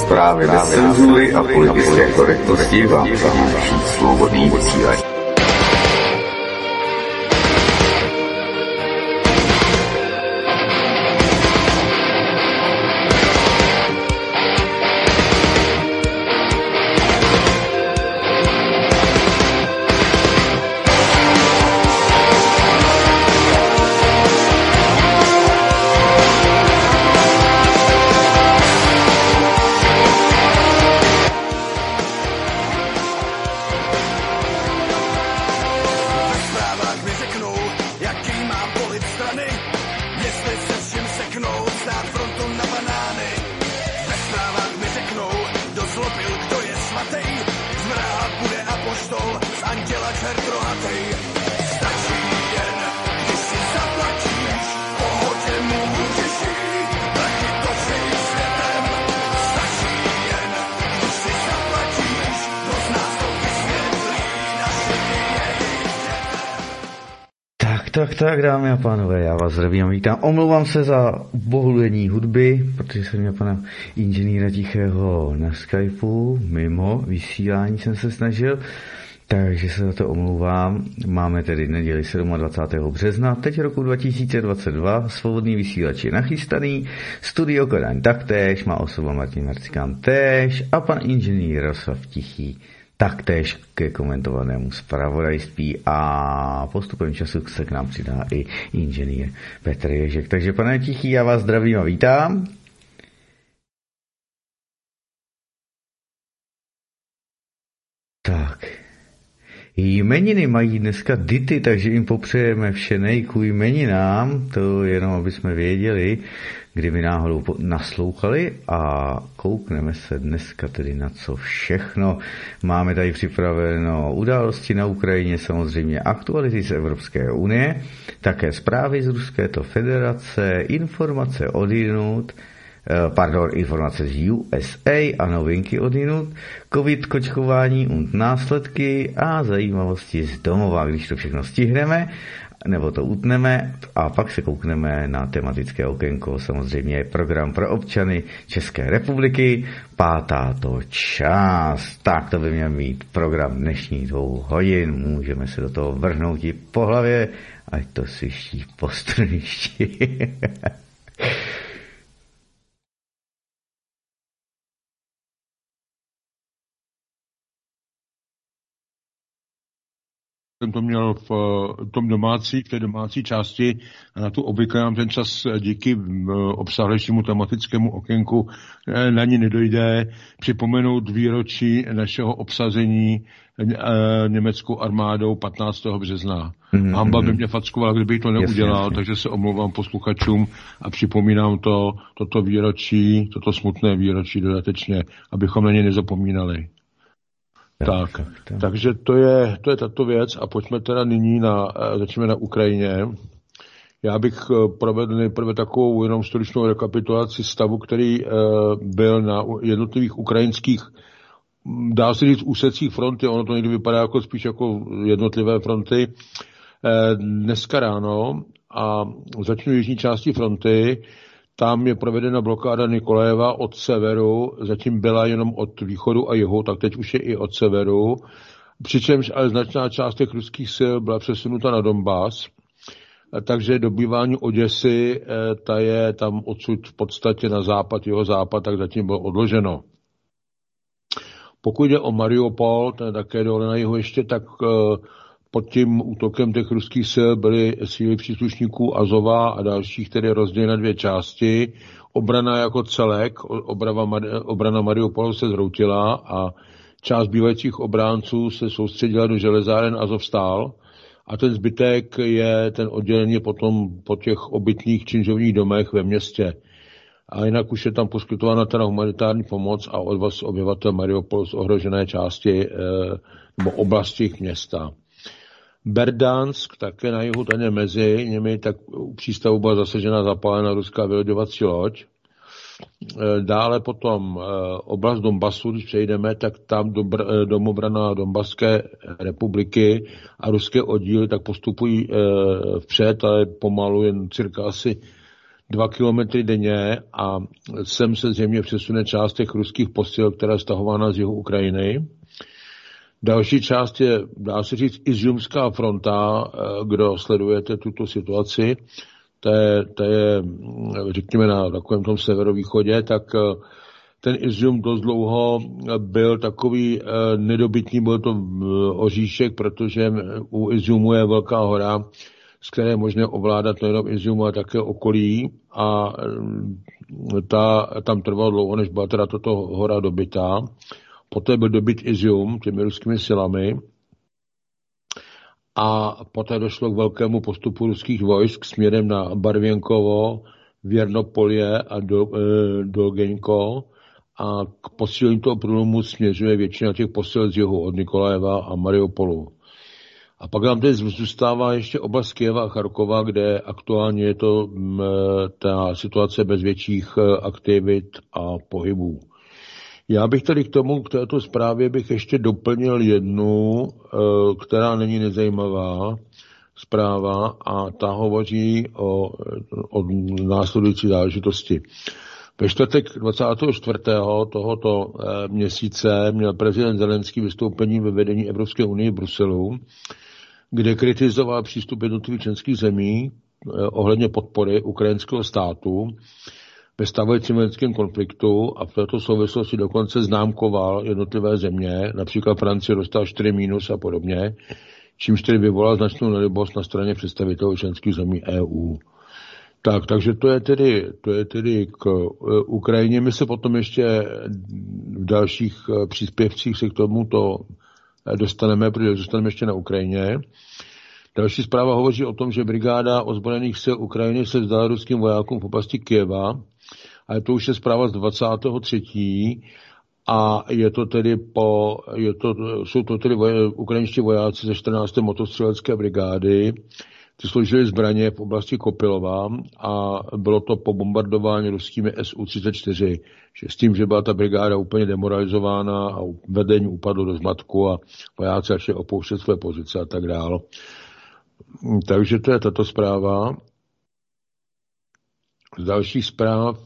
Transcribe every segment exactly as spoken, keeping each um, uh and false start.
Zprávy bez cenzury a politické korektnosti vám přináší Svobodný vysílač. Tak, tak, dámy a pánové, já vás zdravím a vítám. Omlouvám se za bohulení hudby, protože jsem měl pana inženýra Tichého na Skypeu, mimo vysílání jsem se snažil, takže se za to omlouvám. Máme tedy neděli dvacátého sedmého března, teď roku dva tisíce dvacet dva, Svobodný vysílač je nachystaný, studio Kodaň taktéž, má osoba Martin Marcikán též a pan inženýr Jaroslav Tichý taktéž ke komentovanému zpravodajství a postupem času se k nám přidá i inženýr Petr Ježek. Takže pane Tichý, já vás zdravím a vítám. Tak. Jmeniny mají dneska Dity, takže jim popřejeme vše nejku jmeninám, to jenom, aby jsme věděli, kdyby náhodou naslouchali a koukneme se dneska tedy na co všechno. Máme tady připraveno události na Ukrajině, samozřejmě aktuality z Evropské unie, také zprávy z Ruské federace, informace odjinud, pardon, informace z U S A a novinky odjinud, covid, kočkování und následky a zajímavosti z domova, když to všechno stihneme, nebo to utneme a pak se koukneme na tematické okénko, samozřejmě program pro občany České republiky, pátá to část. Tak to by měl mít program dnešních dvou hodin, můžeme se do toho vrhnout i po hlavě, ať to sviští po strništi. Jsem to měl v tom domácí, v té domácí části a na tu obvykle nám ten čas díky obsáhlejšímu tematickému okénku na ní nedojde připomenout výročí našeho obsazení německou armádou patnáctého března. Mm-hmm. Hamba by mě fackovala, kdyby to neudělal, jasně, jasně. Takže se omlouvám posluchačům a připomínám to, toto výročí, toto smutné výročí dodatečně, abychom na ně nezapomínali. Tak, tak, tak. Takže to je, to je tato věc a pojďme teda nyní na, začneme na Ukrajině. Já bych provedl nejprve takovou jenom stručnou rekapitulaci stavu, který uh, byl na jednotlivých ukrajinských, dá se říct, úsecích fronty, ono to někdy vypadá jako spíš jako jednotlivé fronty. Uh, dneska ráno a začnu jižní části fronty. Tam je provedena blokáda Nikolajeva od severu, zatím byla jenom od východu a jihu, tak teď už je i od severu. Přičemž ale značná část těch ruských sil byla přesunuta na Donbas, takže dobývání Oděsy, ta je tam odsud v podstatě na západ, jeho západ, tak zatím bylo odloženo. Pokud jde o Mariupol, to je také dole na jihu ještě, tak pod tím útokem těch ruských sil byly síly příslušníků Azova a dalších, tedy rozděleny na dvě části. Obrana jako celek, obrava, obrana Mariupolu se zhroutila a část bývajících obránců se soustředila do železáren Azovstal a ten zbytek je ten oddělený potom po těch obytných činžovních domech ve městě. A jinak už je tam poskytována teda humanitární pomoc a odvoz obyvatel Mariupolu z ohrožené části nebo oblasti města. Berdansk, také na jihu, ten je mezi nimi, tak u přístavu byla zasažena zapálená ruská vyloďovací loď. Dále potom oblast Donbasu, když přejdeme, tak tam domobrana Donbaské republiky a ruské oddíly tak postupují vpřed, ale pomalu jen cirka asi dva kilometry denně a sem se zřejmě přesune část těch ruských posil, která je stahována z jihu Ukrajiny. Další část je, dá se říct, Izjumská fronta, kdo sledujete tuto situaci, to je, to je řekněme, na takovém tom severovýchodě, tak ten Izjum dost dlouho byl takový nedobytný, byl to oříšek, protože u Izjumu je velká hora, z které je možné ovládat nejenom Izjum, ale také okolí a ta, tam trvalo dlouho, než byla teda toto hora dobytá. Poté byl dobyt Izjum těmi ruskými silami a poté došlo k velkému postupu ruských vojsk směrem na Barvěnkovo, Věrnopolje a do, e, Dolgeňko a k posílení toho průlomu směřuje většina těch posil z jihu od Nikolajeva a Mariupolu. A pak nám teď zůstává ještě oblast Kyjeva a Charkova, kde aktuálně je to m, ta situace bez větších aktivit a pohybů. Já bych tady k tomu, k této zprávě bych ještě doplnil jednu, která není nezajímavá zpráva a ta hovoří o, o následující záležitosti. Ve čtvrtek dvacátého čtvrtého tohoto měsíce měl prezident Zelenský vystoupení ve vedení Evropské unie v Bruselu, kde kritizoval přístup jednotlivých členských zemí ohledně podpory ukrajinského státu ve stávajícím vojenském konfliktu a v této souvislosti dokonce známkoval jednotlivé země, například Francie dostala čtyři mínus a podobně, čímž tedy vyvolal značnou nelibost na straně představitelů členských zemí E U. Tak, takže to je tedy, to je tedy k Ukrajině. My se potom ještě v dalších příspěvcích se k tomuto dostaneme, protože zůstaneme ještě na Ukrajině. Další zpráva hovoří o tom, že brigáda ozbrojených sil Ukrajiny se vzdala ruským vojákům v oblasti Kyjeva, ale to už je zpráva z dvacátého třetího a je to tedy po, je to, jsou to tedy voje, ukrajinští vojáci ze čtrnácté motostřelecké brigády, ty složili zbraně v oblasti Kopilova a bylo to po bombardování ruskými S U třicet čtyři, že s tím, že byla ta brigáda úplně demoralizována a vedení upadlo do zmatku a vojáci začali opouštět své pozice a tak dál. Takže to je tato zpráva. Z dalších zpráv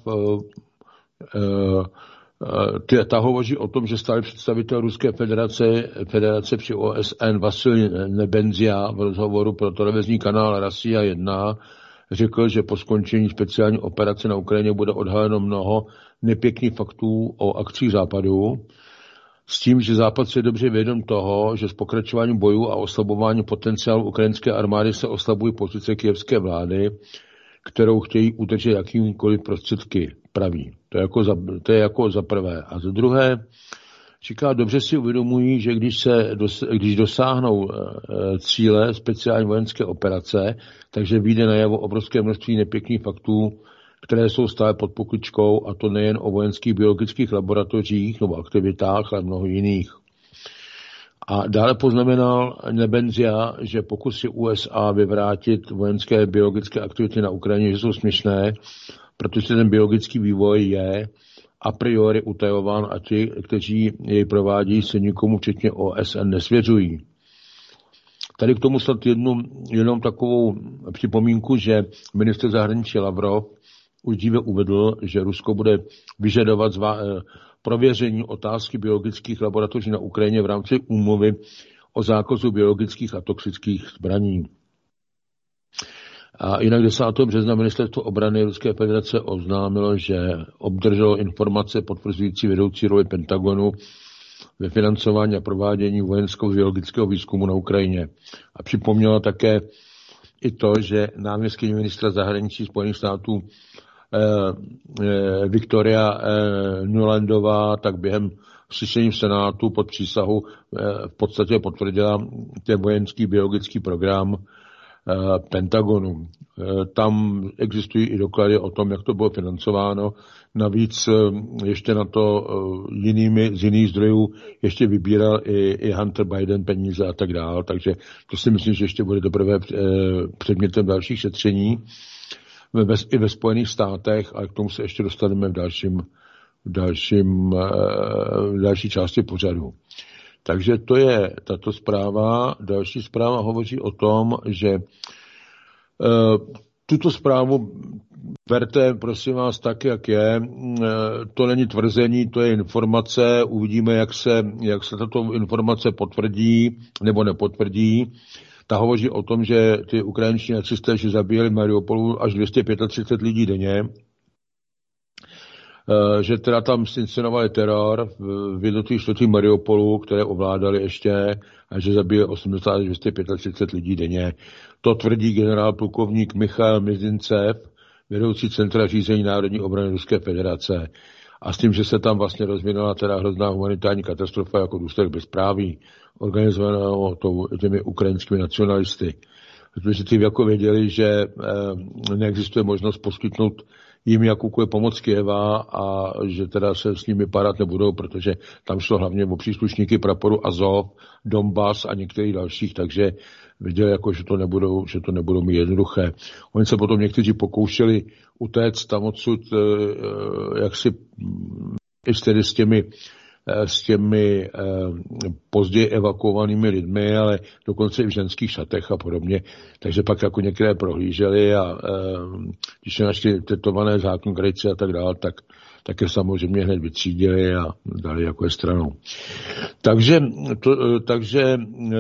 uh, ta hovoří o tom, že stálý představitel Ruské federace, federace při O S N Vasil Nebenzia v rozhovoru pro televizní kanál Russia jedna řekl, že po skončení speciální operace na Ukrajině bude odhaleno mnoho nepěkných faktů o akcích Západu, s tím, že Západ se je dobře vědom toho, že s pokračováním bojů a oslabováním potenciálu ukrajinské armády se oslabují pozice kyjevské vlády, kterou chtějí udržet jakýmkoliv prostředky, praví. To je jako za, to je jako za prvé. A za druhé, říká, dobře si uvědomují, že když, se, když dosáhnou cíle speciální vojenské operace, takže vyjde najevo obrovské množství nepěkných faktů, které jsou stále pod pokličkou, a to nejen o vojenských biologických laboratořích nebo aktivitách, ale mnoho jiných. A dále poznamenal Nebenzia, že pokusy U S A vyvrátit vojenské biologické aktivity na Ukrajině, že jsou směšné, protože ten biologický vývoj je a priori utajován a ti, kteří jej provádí, se nikomu včetně O S N nesvěřují. Tady k tomu snad jednu, jenom takovou připomínku, že ministr zahraničí Lavrov už dříve uvedl, že Rusko bude vyžadovat zvá, prověření otázky biologických laboratoří na Ukrajině v rámci úmluvy o zákazu biologických a toxických zbraní. A jinak desátého března ministerstvo obrany Ruské federace oznámilo, že obdrželo informace potvrzující vedoucí roli Pentagonu ve financování a provádění vojenského biologického výzkumu na Ukrajině. A připomněla také i to, že náměstkyně ministra zahraničí Spojených států eh, eh, Viktoria eh, Nulandová tak během slyšení v Senátu pod přísahu eh, v podstatě potvrdila ten vojenský biologický program eh, Pentagonu. Eh, tam existují i doklady o tom, jak to bylo financováno. Navíc ještě na to jinými, z jiných zdrojů ještě vybíral i, i Hunter Biden peníze a tak dál, takže to si myslím, že ještě bude teprve předmětem dalších šetření ve, i ve Spojených státech, ale k tomu se ještě dostaneme v dalším, v dalším, v další části pořadu. Takže to je tato zpráva. Další zpráva hovoří o tom, že tuto zprávu berte, prosím vás, tak, jak je. To není tvrzení, to je informace. Uvidíme, jak se, jak se tato informace potvrdí nebo nepotvrdí. Ta hovoří o tom, že ty ukrajinští nacisté že zabíjeli v Mariupolu až dvě stě třicet pět lidí denně, že teda tam inscenovali teror v jednotlivých čtvrtích Mariupolu, které ovládali ještě, a že zabíjeli osmdesát až dvě stě třicet pět lidí denně. To tvrdí generál plukovník Michail Mizintsev, vedoucí centra řízení národní obrany Ruské federace. A s tím, že se tam vlastně rozvinula teda hrozná humanitární katastrofa jako důsledek bezpráví, organizovaného těmi ukrajinskými nacionalisty. Protože ty jako věděli, že eh, neexistuje možnost poskytnout jim jakoukoliv pomoc Kyjeva a že teda se s nimi parat nebudou, protože tam šlo hlavně o příslušníky praporu Azov, Donbas a některých dalších, takže viděli, jako, že to nebudou, že to nebudou mít jednoduché. Oni se potom někteří pokoušeli utéct tam odsud, jak si i tedy s těmi, s těmi později evakuovanými lidmi, ale dokonce i v ženských šatech a podobně. Takže pak jako některé prohlíželi a když se našli tetované zákonkrajci a tak dále, tak tak je samozřejmě hned vytřídili a dali jako je stranou. Takže, to, takže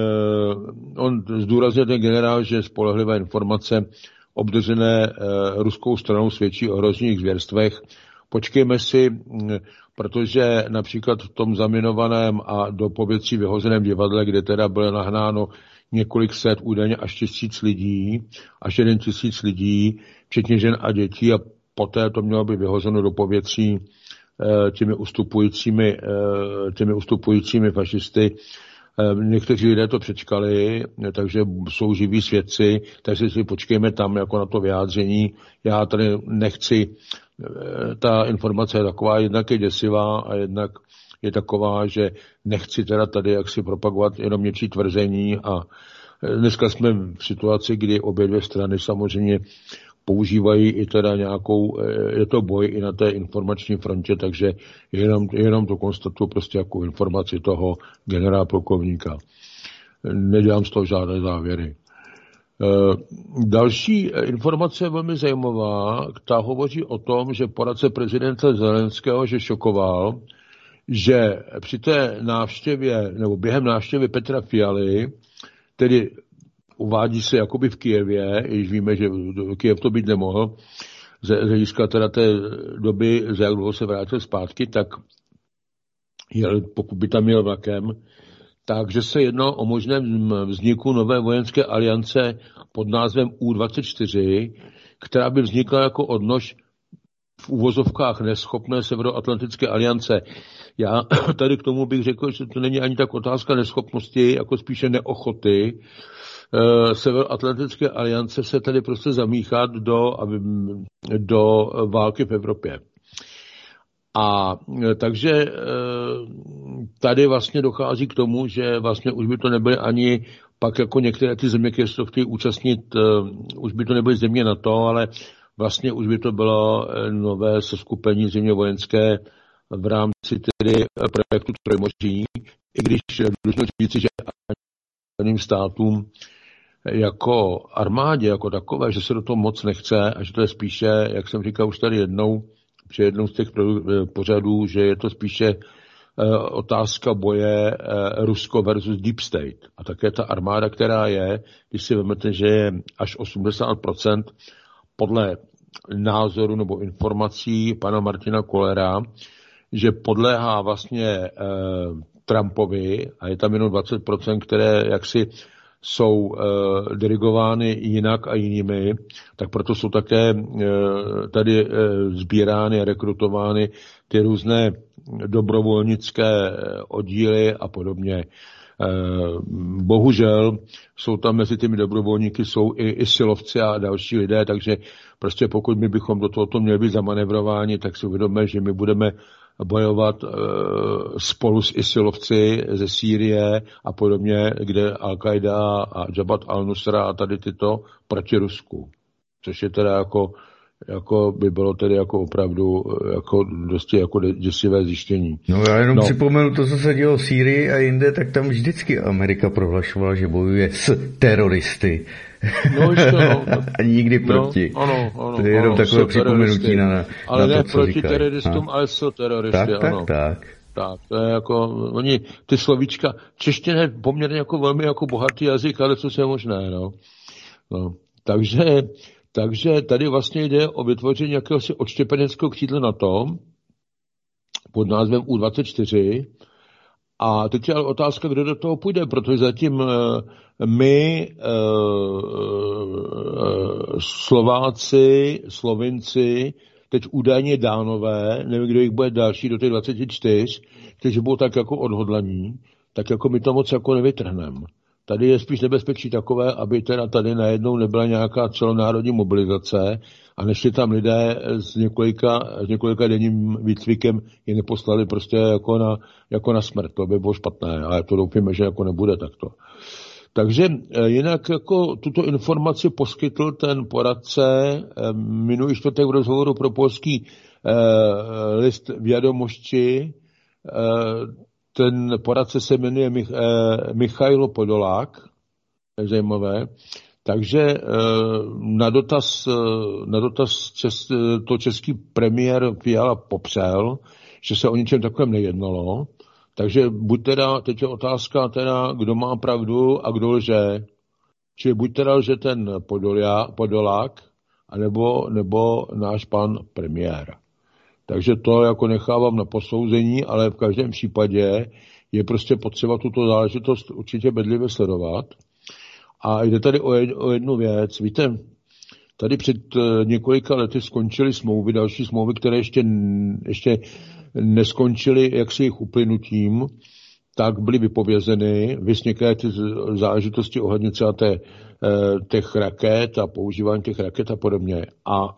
on zdůraznil ten generál, že spolehlivé informace obdržené ruskou stranou svědčí o hrozných zvěrstvech. Počkejme si, protože například v tom zaminovaném a do povětří vyhozeném divadle, kde teda bylo nahnáno několik set, údajně až tisíc lidí, až jeden tisíc lidí, včetně žen a dětí, a poté to mělo být vyhozeno do povětří těmi ustupujícími, těmi ustupujícími fašisty. Někteří lidé to přečkali, takže jsou živí svědci, takže si počkejme tam jako na to vyjádření. Já tady nechci, ta informace je taková, jednak je děsivá a jednak je taková, že nechci teda tady jaksi propagovat jenom něčí tvrzení a dneska jsme v situaci, kdy obě dvě strany samozřejmě používají i teda nějakou, je to boj i na té informační frontě, takže jenom, jenom to konstatuju prostě jako informaci toho generála plukovníka. Nedělám z toho žádné závěry. Další informace je velmi zajímavá, ta hovoří o tom, že poradce prezidenta Zelenského, že šokoval, že při té návštěvě, nebo během návštěvy Petra Fialy, tedy uvádí se jakoby v Kyjevě, když víme, že Kyjev to být nemohl, z hlediska teda té doby, za jak dlouho se vrátil zpátky, tak jel, pokud by tam jel vlakem, takže se jednalo o možném vzniku nové vojenské aliance pod názvem U dvacet čtyři, která by vznikla jako odnož v úvozovkách neschopné Severoatlantické aliance. Já tady k tomu bych řekl, že to není ani tak otázka neschopnosti, jako spíše neochoty Severoatlantické aliance se tady prostě zamíchat do, do války v Evropě. A takže tady vlastně dochází k tomu, že vlastně už by to nebyly ani pak jako některé ty země, které se to chtějí účastnit, už by to nebyly země NATO, ale vlastně už by to bylo nové seskupení země vojenské v rámci tedy projektu Trojmoří, i když dlužno říci, že ani státům jako armádě, jako takové, že se do toho moc nechce a že to je spíše, jak jsem říkal už tady jednou, při jednou z těch pořadů, že je to spíše otázka boje Rusko versus Deep State. A také ta armáda, která je, když si vezmete, že je až osmdesát procent podle názoru nebo informací pana Martina Kollera, že podléhá vlastně eh, Trumpovi a je tam jenom dvacet procent, které jaksi jsou eh, dirigovány jinak a jinými, tak proto jsou také eh, tady eh, sbírány a rekrutovány ty různé dobrovolnické oddíly a podobně. Eh, bohužel jsou tam mezi těmi dobrovolníky jsou i, i silovci a další lidé, takže prostě pokud my bychom do tohoto měli být zamanevrováni, tak si uvědomíme, že my budeme bojovat e, spolu s isilovci ze Sýrie a podobně, kde Al-Qaida a Jabhat al-Nusra a tady tyto proti Rusku. Což je teda jako jako by bylo tedy jako opravdu jako dosti jako děsivé zjištění. No já jenom no. připomenu to, co se dělo v Sýrii a jinde, tak tam vždycky Amerika prohlašovala, že bojuje s teroristy. No ještě no. A nikdy proti. No, ano, ano, to je jenom ano, takové připomenutí na, na ale to, ne co proti říkají. teroristům, ale s teroristy, tak, ano. Tak, tak, tak. To je jako, oni, ty slovíčka, čeština je poměrně jako velmi jako bohatý jazyk, ale co je možné, no. no. Takže, takže tady vlastně jde o vytvoření jakéhosi odštěpeneckého křídla NATO pod názvem U dvacet čtyři. A teď je ale otázka, kdo do toho půjde, protože zatím my, Slováci, Slovinci, teď údajně Dánové, nevím, kdo jich bude další do těch dvacet čtyři, kteří budou tak jako odhodlaní, tak jako my to moc jako nevytrhneme. Tady je spíš nebezpečí takové, aby teda tady najednou nebyla nějaká celonárodní mobilizace a nešli tam lidé s několika, s několika denním výcvikem je neposlali prostě jako na, jako na smrt. To by bylo špatné, ale to doufíme, že jako nebude takto. Takže jinak jako tuto informaci poskytl ten poradce minulý čtvrtek v rozhovoru pro polský eh, list Vědomosti. Eh, ten poradce se jmenuje Mich, eh, Michailo Podolák, je zajímavé. Takže eh, na dotaz, na dotaz čes, to český premiér Fiala popřel, že se o ničem takovém nejednalo. Takže buď teda, teď je otázka teda, kdo má pravdu a kdo lže. Čili buď teda lže ten Podolia, Podolák, anebo, nebo náš pan premiér. Takže to jako nechávám na posouzení, ale v každém případě je prostě potřeba tuto záležitost určitě bedlivě sledovat. A jde tady o jednu věc. Víte, tady před několika lety skončily smlouvy, další smlouvy, které ještě, ještě neskončily jaksi jejich uplynutím, tak byly vypovězeny, vys některé ty záležitosti ohledně třeba té, těch raket a používání těch raket a podobně. A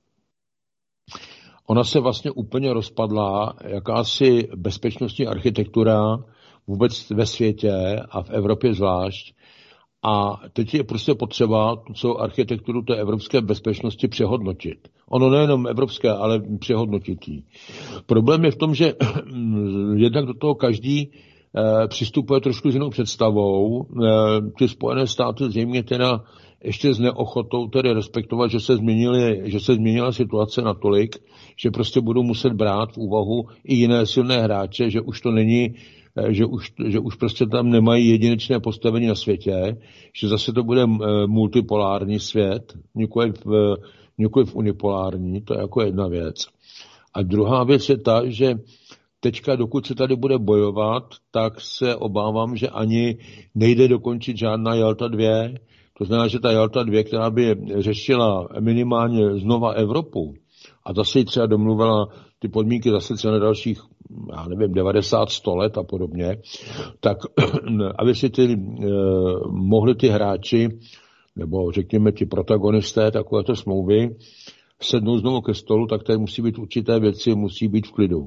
ona se vlastně úplně rozpadla, jakási bezpečnostní architektura vůbec ve světě a v Evropě zvlášť. A teď je prostě potřeba tu celou architekturu té evropské bezpečnosti přehodnotit. Ono nejenom evropské, ale přehodnotit ji. Problém je v tom, že jednak do toho každý eh, přistupuje trošku s jinou představou. Eh, ty Spojené státy zřejmě teda ještě s neochotou tedy respektovat, že se, změnili, že se změnila situace natolik, že prostě budou muset brát v úvahu i jiné silné hráče, že už to není, že už, že už prostě tam nemají jedinečné postavení na světě, že zase to bude multipolární svět, nikoliv, nikoliv unipolární, to je jako jedna věc. A druhá věc je ta, že teďka, dokud se tady bude bojovat, tak se obávám, že ani nejde dokončit žádná Jalta dva. To znamená, že ta Jalta dva, která by řešila minimálně znova Evropu a zase ji třeba domluvila ty podmínky zase třeba na dalších, já nevím, devadesát, sto let a podobně, tak aby si ty, eh, mohli ty hráči, nebo řekněme ty protagonisté takovéto smlouvy sednout znovu ke stolu, tak tady musí být určité věci, musí být v klidu.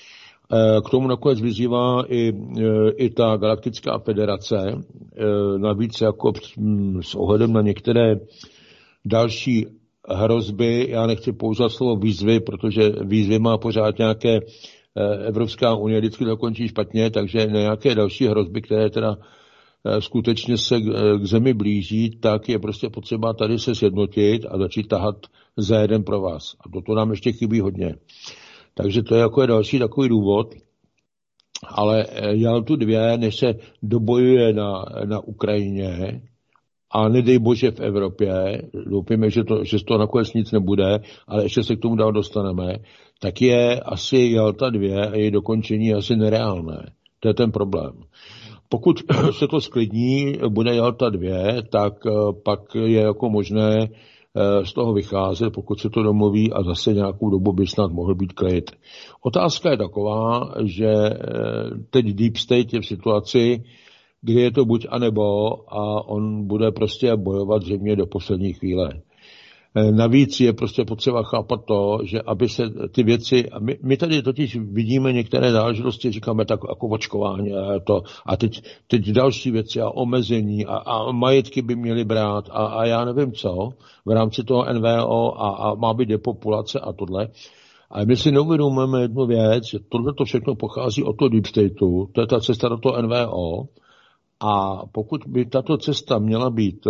K tomu nakonec vyzývá i, i ta Galaktická federace, navíc jako s ohledem na některé další hrozby, já nechci používat slovo výzvy, protože výzvy má pořád nějaké Evropská unie, vždycky to končí špatně, takže nějaké další hrozby, které teda skutečně se k zemi blíží, tak je prostě potřeba tady se sjednotit a začít tahat za jeden pro vás. A toto nám ještě chybí hodně. Takže to je jako je další takový důvod, ale Jaltu dva, než se dobojuje na, na Ukrajině a nedej bože v Evropě, doufíme, že, to, že z toho nakonec nic nebude, ale ještě se k tomu dál dostaneme, tak je asi Jalta dva a její dokončení asi nereálné. To je ten problém. Pokud se to sklidní, bude Jalta dva, tak pak je jako možné z toho vycházet, pokud se to domluví a zase nějakou dobu by snad mohl být klid. Otázka je taková, že teď Deep State je v situaci, kdy je to buď a nebo a on bude prostě bojovat zřejmě do poslední chvíle. Navíc je prostě potřeba chápat to, že aby se ty věci, my, my tady totiž vidíme některé záležitosti, říkáme tak jako očkování a to, a teď, teď další věci a omezení a, a majetky by měly brát a, a já nevím co, v rámci toho N V O a, a má být depopulace a tohle. A my si neuvědomujeme jednu věc, že tohle to všechno pochází od toho Deep Stateu, to je ta cesta do toho N V O a pokud by tato cesta měla být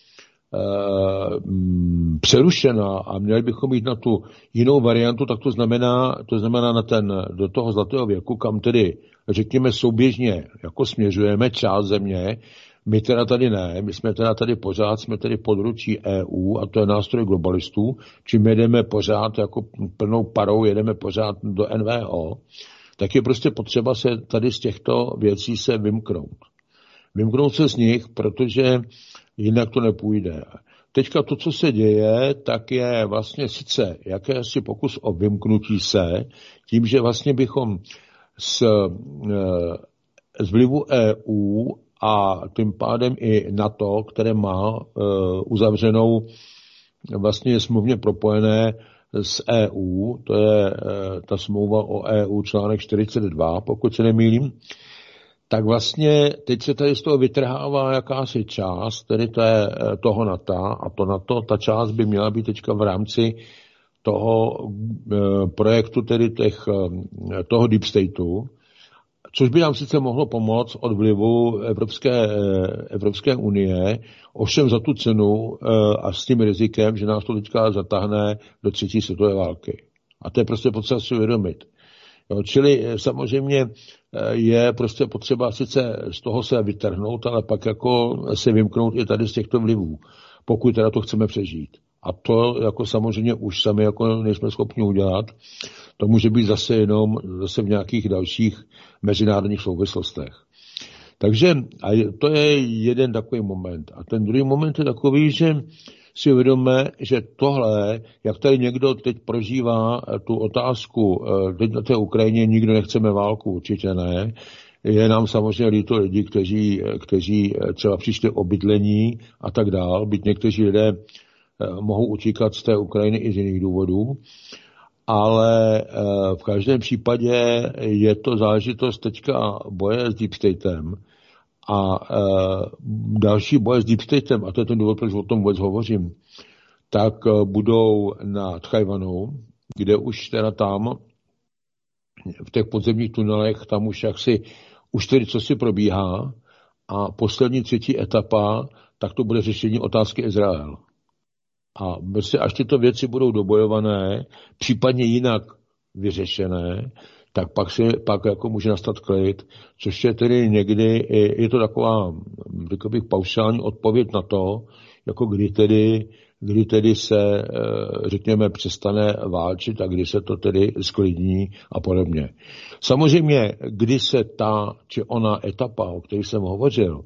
Uh, přerušena a měli bychom jít na tu jinou variantu, tak to znamená, to znamená na ten, do toho zlatého věku, kam tedy, řekněme, souběžně jako směřujeme část země, my teda tady ne, my jsme teda tady pořád, jsme tady područí E U a to je nástroj globalistů, čím jedeme pořád jako plnou parou, jedeme pořád do N V O, tak je prostě potřeba se tady z těchto věcí se vymknout. Vymknout se z nich, protože jinak to nepůjde. Teďka to, co se děje, tak je vlastně sice jakési pokus o vymknutí se, tím, že vlastně bychom z, z vlivu E U a tím pádem i NATO, které má uzavřenou, vlastně je smluvně propojené s E U, to je ta smlouva o E U článek čtyřicet dva, pokud se nemýlím, tak vlastně teď se tady z toho vytrhává jakási část, tedy té, toho NATO, a to NATO, ta část by měla být teďka v rámci toho e, projektu, tedy těch, e, toho Deep Stateu, což by nám sice mohlo pomoct od vlivu Evropské, e, Evropské unie, ovšem za tu cenu e, a s tím rizikem, že nás to teďka zatáhne do třetí světové války. A to je prostě potřeba si uvědomit. Jo, čili samozřejmě je prostě potřeba sice z toho se vytrhnout, ale pak jako se vymknout i tady z těchto vlivů, pokud teda to chceme přežít. A to jako samozřejmě už sami jako nejsme schopni udělat. To může být zase jenom zase v nějakých dalších mezinárodních souvislostech. Takže a to je jeden takový moment. A ten druhý moment je takový, že si uvědomíme, že tohle, jak tady někdo teď prožívá tu otázku, teď na té Ukrajině nikdo nechceme válku, určitě ne, je nám samozřejmě líto lidí, kteří, kteří třeba přišli o bydlení a tak dál, byť někteří lidé mohou utíkat z té Ukrajiny i z jiných důvodů, ale v každém případě je to záležitost teďka boje s Deep Statem. A e, další boje s Deep Statem, a to je ten důvod, proč o tom vůbec hovořím, tak e, budou nad Tchaj-wanou, kde už teda tam, v těch podzemních tunelech, tam už jaksi, už tedy co si probíhá a poslední třetí etapa, tak to bude řešení otázky Izrael. A prostě až tyto věci budou dobojované, případně jinak vyřešené, tak pak, si, pak jako může nastat klid, což je tedy někdy, je to taková, řekl bych, paušální odpověď na to, jako kdy tedy, kdy tedy se, řekněme, přestane válčit a kdy se to tedy sklidní a podobně. Samozřejmě, kdy se ta, či ona etapa, o které jsem hovořil,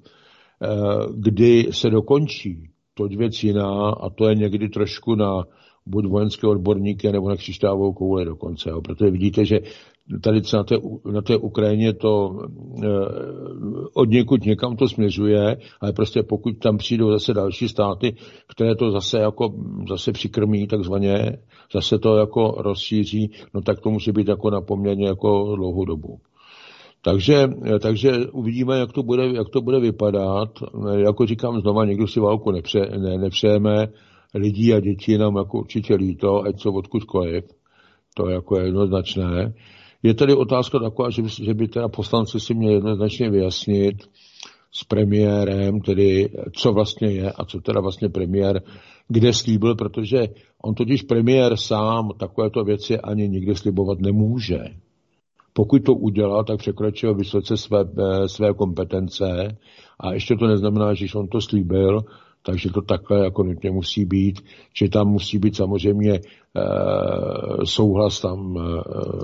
kdy se dokončí, to je věc jiná a to je někdy trošku na buď vojenské odborníky, nebo na křišťálovou kouli dokonce. Jo. Protože vidíte, že tady na té, na té Ukrajině to eh, od někud někam to směřuje, ale prostě pokud tam přijdou zase další státy, které to zase jako zase přikrmí takzvaně, zase to jako rozšíří, no tak to musí být jako na poměrně jako dlouhou dobu. Takže, takže uvidíme, jak to bude, jak to bude vypadat. Jako říkám znova, někdo si válku nepře, ne, nepřejeme, lidí a dětí nám jako určitě líto, ať jsou odkudkoliv. To je jako jednoznačné. Je tady otázka taková, že by, že by teda poslanci si měli jednoznačně vyjasnit s premiérem, tedy co vlastně je a co teda vlastně premiér kde slíbil, protože on totiž premiér sám takovéto věci ani nikdy slibovat nemůže. Pokud to udělá, tak překračuje vysoce své, své kompetence a ještě to neznamená, že on to slíbil, takže to takhle jako nutně musí být, že tam musí být samozřejmě e, souhlas tam e,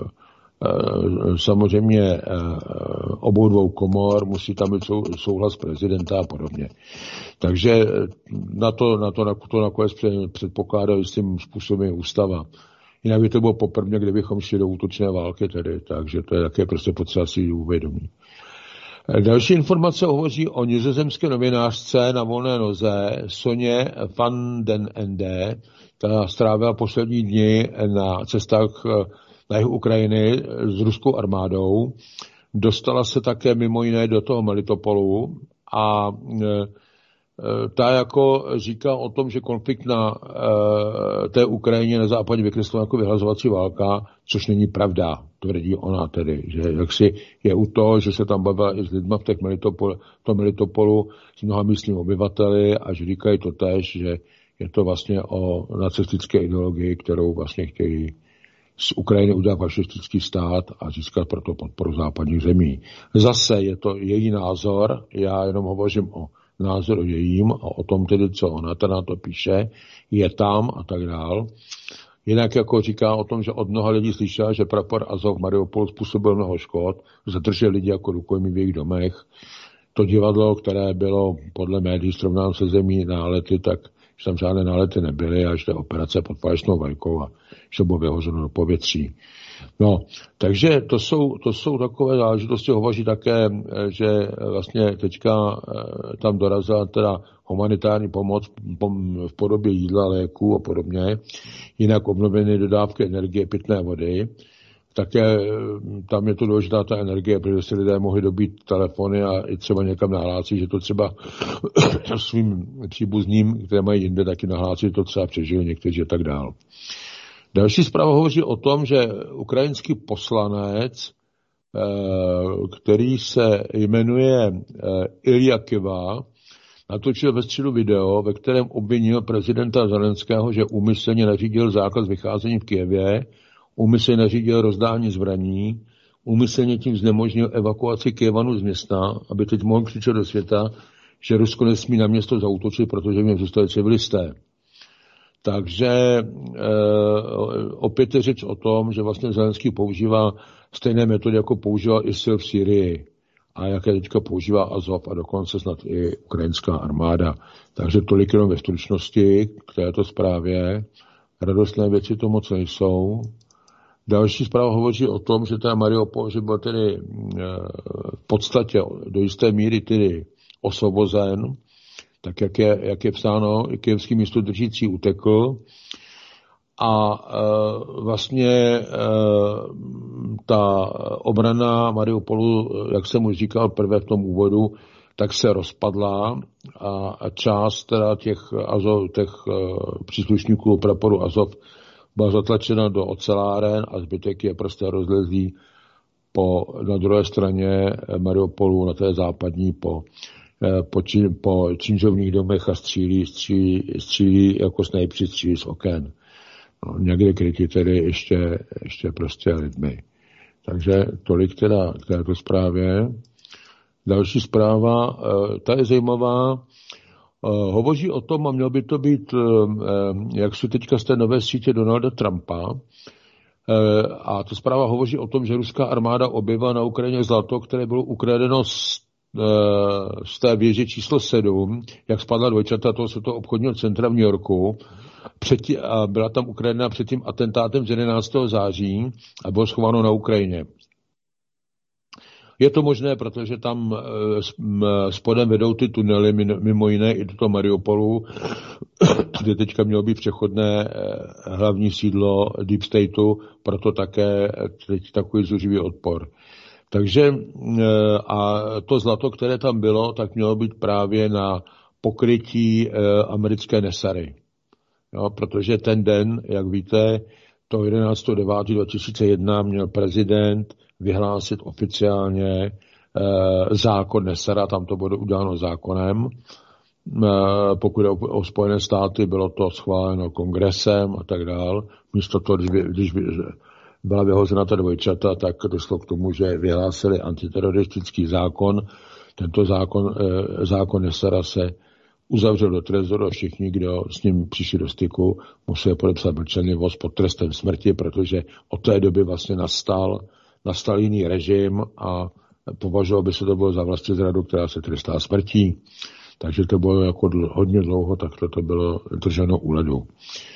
e, samozřejmě e, obou dvou komor, musí tam být sou, souhlas prezidenta a podobně. Takže na to, na to, na to nakonec předpokládá jistým způsobem ústava. Jinak by to bylo poprvé, kdybychom šli do útočné války tedy, takže to je také prostě potřeba si uvědomit. Další informace hovoří o nizozemské novinářce na volné noze Soně van den Ende, která strávila poslední dny na cestách na jihu Ukrajiny s ruskou armádou. Dostala se také mimo jiné do toho Melitopolu a ta jako říká o tom, že konflikt na té Ukrajině na západě vykreslila jako vyhlazovací válka, což není pravda, tvrdí ona tedy, že jaksi je u toho, že se tam bavila i s lidma v těch Melitopol, tom Melitopolu s mnoha místními obyvateli a že říkají to též, že je to vlastně o nacistické ideologii, kterou vlastně chtějí z Ukrajiny udělat fašistický stát a získat proto podporu západních zemí. Zase je to její názor, já jenom hovořím o názoru jejím a o tom tedy, co ona teda to píše, je tam a tak dál. Jinak jako říká o tom, že od mnoha lidí slyšela, že prapor Azov v Mariupolu způsobil mnoho škod, zadržel lidi jako rukojmí v jejich domech. To divadlo, které bylo podle médií srovnáno se zemí nálety, tak že tam žádné nálety nebyly a že to je operace pod falešnou vlajkou a že bylo vyhořeno do povětří. No, takže to jsou, to jsou takové záležitosti. Hovoří také, že vlastně teďka tam dorazila teda humanitární pomoc v podobě jídla, léků a podobně. Jinak obnovené dodávky energie, pitné vody. Také tam je to důležitá ta energie, protože si lidé mohli dobít telefony a i třeba někam nahlásí, že to třeba svým příbuzným, které mají jinde, taky nahlásí, že to třeba přežili někteří a tak dál. Další zpráva hovoří o tom, že ukrajinský poslanec, který se jmenuje Ilja Kiva, natočil ve středu video, ve kterém obvinil prezidenta Zelenského, že úmyslně nařídil zákaz vycházení v Kyjevě, úmyslně nařídil rozdání zbraní, úmyslně tím znemožnil evakuaci Kyjevanů z města, aby teď mohl křičet do světa, že Rusko nesmí na město zaútočit, protože v něm zůstali civilisté. Takže e, opět je řeč o tom, že vlastně Zelenský používá stejné metody, jako používal ISIL v Syrii a jaké teďka používá Azov a dokonce snad i ukrajinská armáda. Takže tolik jenom ve stručnosti k této zprávě. Radostné věci to moc nejsou. Další zpráva hovoří o tom, že ten Mariupol, že byl tedy v podstatě do jisté míry tedy osvobozen, tak jak je, jak je psáno, kyjevský místodržící utekl a e, vlastně e, ta obrana Mariupolu, jak jsem už říkal prvé v tom úvodu, tak se rozpadla a, a část teda těch, Azov, těch e, příslušníků praporu Azov byla zatlačena do oceláren a zbytek je prostě rozlezlý po, na druhé straně Mariupolu, na té západní, po po, či, po činžovních domech a střílí, střílí, střílí jako snajpři střílí z oken. No, někdy kryti tedy ještě, ještě prostě lidmi. Takže tolik teda k této zprávě. Další zpráva, ta je zajímavá, hovoří o tom, a mělo by to být, jak jsou teďka z té nové sítě Donalda Trumpa, a ta zpráva hovoří o tom, že ruská armáda objevila na Ukrajině zlato, které bylo ukradeno z z té věže číslo sedm, jak spadla dvojčata toho světového obchodního centra v New Yorku. Předtím, a byla tam ukradena před tím atentátem z jedenáctého září a bylo schováno na Ukrajině. Je to možné, protože tam spodem vedou ty tunely, mimo jiné i do toho Mariupolu, kde teďka mělo být přechodné hlavní sídlo Deep Stateu, proto také teď takový zuřivý odpor. Takže a to zlato, které tam bylo, tak mělo být právě na pokrytí americké Nesary. Jo, protože ten den, jak víte, to jedenáctého devátého dva tisíce jedna měl prezident vyhlásit oficiálně zákon Nesara, tam to bylo uděláno zákonem. Pokud je o, o Spojené státy, bylo to schváleno kongresem a tak dál. Místo toho, když, když byla vyhozena ta dvojčata, tak došlo k tomu, že vyhlásili antiteroristický zákon. Tento zákon, zákon Nesara se uzavřel do trezoru a všichni, kdo s ním přišli do styku, museli podepsat mlčenlivost pod trestem smrti, protože od té doby vlastně nastal, nastal jiný režim a považoval by se to bylo za vlastizradu, která se trestá smrtí. Takže to bylo jako hodně dlouho, tak to bylo drženo u ledu.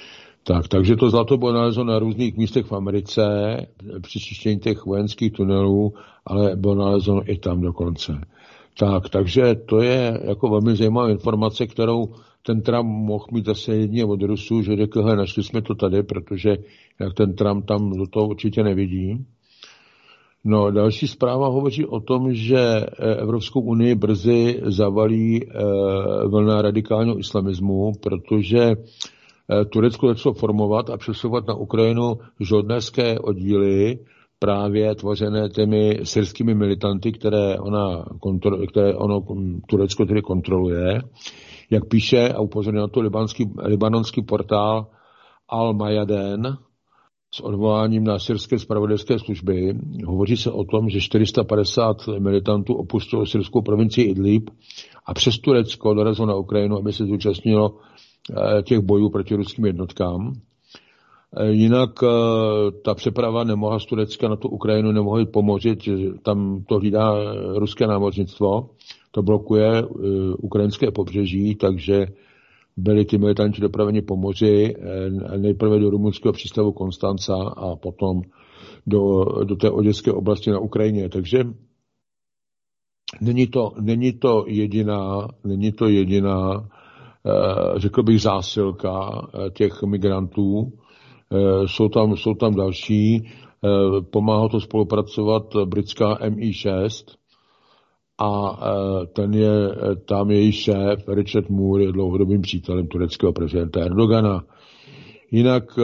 Tak, takže to zlato bylo nalezeno na různých místech v Americe, při čištění těch vojenských tunelů, ale bylo nalezeno i tam dokonce. Tak, takže to je jako velmi zajímavá informace, kterou ten Trump mohl mít zase jedině od Rusů, že řekl, hele, našli jsme to tady, protože jak ten Trump tam do toho určitě nevidí. No, další zpráva hovoří o tom, že Evropskou unii brzy zavalí e, vlna radikálního islamismu, protože e, Turecko začalo formovat a přesouvat na Ukrajinu žoldnéřské oddíly, právě tvořené těmi syrskými militanty, které, ona kontro, které ono Turecko tedy kontroluje. Jak píše a upozorňuje na to libanský, libanonský portál Al-Mayadén s odvoláním na syrské zpravodajské služby, hovoří se o tom, že čtyři sta padesát militantů opustilo syrskou provincii Idlib a přes Turecko dorazilo na Ukrajinu, aby se zúčastnilo těch bojů proti ruským jednotkám. Jinak ta přeprava nemohla z Turecka na tu Ukrajinu, nemohla jít pomořit, tam to hlídá ruské námořnictvo, to blokuje ukrajinské pobřeží, takže byli ty militanti dopraveni po moři, nejprve do rumunského přístavu Konstanca a potom do, do té oděské oblasti na Ukrajině. Takže není to, není to jediná, není to jediná, řekl bych, zásilka těch migrantů. Jsou tam, jsou tam další. Pomáhá to spolupracovat britská M I šest a ten je, tam její šéf Richard Moore je dlouhodobým přítelem tureckého prezidenta Erdogana. Jinak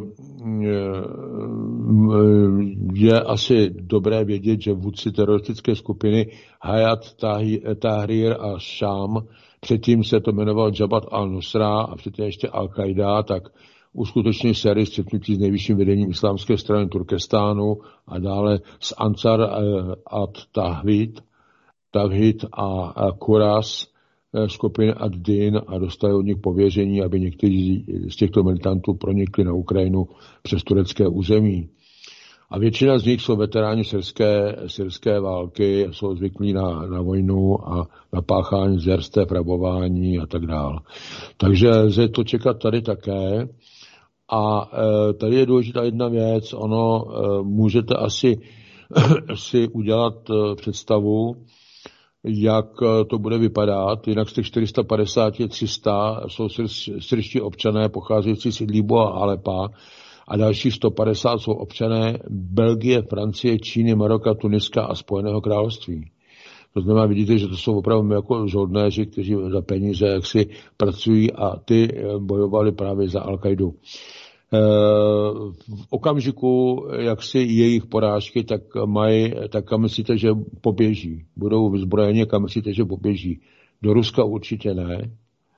je asi dobré vědět, že vůdci teroristické skupiny Hayat Tahrir a Sham, předtím se to jmenoval Jabhat al-Nusra a předtím ještě Al-Qaida, tak uskutečnili sérii střetnutí s nejvyšším vedením islámské strany Turkestánu a dále s Ansar at-Tawhid Tawhid a Kuras skupiny ad-Din a dostali od nich pověření, aby někteří z těchto militantů pronikli na Ukrajinu přes turecké území. A většina z nich jsou veteráni syrské, syrské války, jsou zvyklí na, na vojnu a na páchání zvěrstev, rabování a tak dále. Takže lze to čekat tady také. A e, tady je důležitá jedna věc, ono e, můžete asi si udělat e, představu, jak to bude vypadat. Jinak z těch čtyři sta padesát, tři sta jsou syrští občané pocházející z Idlibu a Alepa a další sto padesát jsou občané Belgie, Francie, Číny, Maroka, Tuniska a Spojeného království. To znamená, vidíte, že to jsou opravdu jako žoldnéři, kteří za peníze jaksi pracují a ty bojovali právě za Al-Qaidu. V okamžiku, jak si jejich porážky, tak mají, tak kam myslíte, že poběží? Budou vyzbrojeni, kam myslíte, že poběží? Do Ruska určitě ne.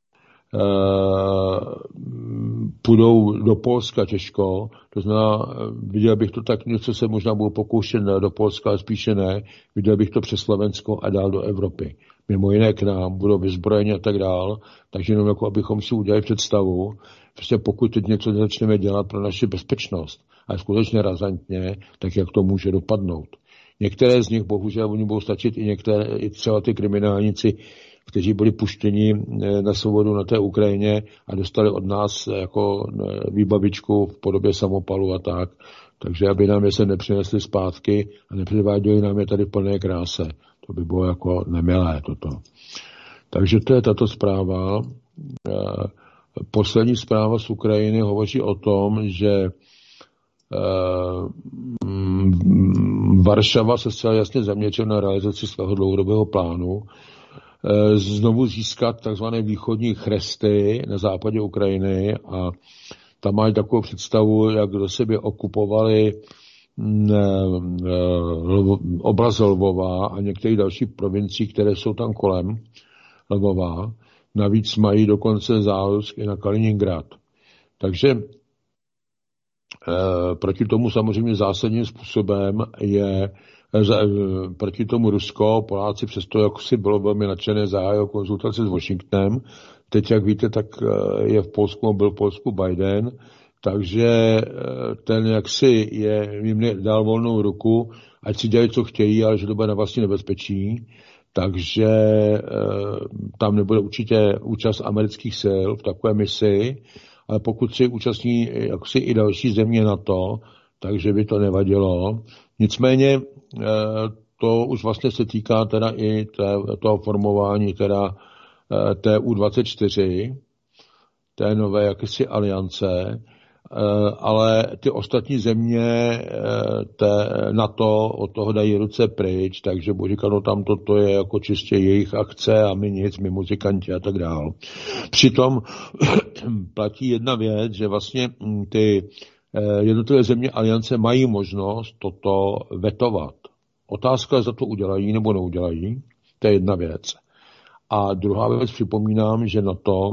Půjdou do Polska těžko, to znamená, viděl bych to tak, něco se možná budou pokoušet do Polska, ale spíše ne, viděl bych to přes Slovensko a dál do Evropy. Mimo jiné k nám, budou vyzbrojeni a tak dál, takže jenom jako abychom si udělali představu, prostě pokud teď něco začneme dělat pro naši bezpečnost, a skutečně razantně, tak jak to může dopadnout. Některé z nich, bohužel, oni budou stačit i některé, i třeba ty kriminálníci, kteří byli puštěni na svobodu na té Ukrajině a dostali od nás jako výbavičku v podobě samopalu a tak. Takže aby nám je se nepřinesli zpátky a nepředváděli nám je tady v plné kráse. To by bylo jako nemilé toto. Takže to je tato zpráva. Poslední zpráva z Ukrajiny hovoří o tom, že Varšava se zcela jasně zaměřila na realizaci svého dlouhodobého plánu znovu získat takzvané východní chresty na západě Ukrajiny a tam mají takovou představu, jak do sebe okupovali oblast Lvova a některé další provincií, které jsou tam kolem Lvova. Navíc mají dokonce zálusk i na Kaliningrad. Takže e, proti tomu samozřejmě zásadním způsobem je e, proti tomu Rusko, Poláci přesto, jak si bylo velmi nadšené, zahájil konzultace s Washingtonem. Teď, jak víte, tak je v Polsku, byl v Polsku Biden, takže ten jaksi je, jim dal volnou ruku, ať si dělají, co chtějí, ale že to bude na vlastní nebezpečí. Takže e, tam nebude určitě účast amerických sil v takové misi ale pokud si účastní jaksi i další země NATO, takže by to nevadilo. Nicméně to už vlastně se týká teda i toho formování teda té U dvacet čtyři, té nové jakési aliance, ale ty ostatní země té NATO od toho dají ruce pryč, takže budu říkat, no tam toto je jako čistě jejich akce a my nic, my muzikanti a tak dál. Přitom platí jedna věc, že vlastně ty jednotlivé země aliance mají možnost toto vetovat. Otázka je, za to udělají nebo neudělají, to je jedna věc. A druhá věc, připomínám, že NATO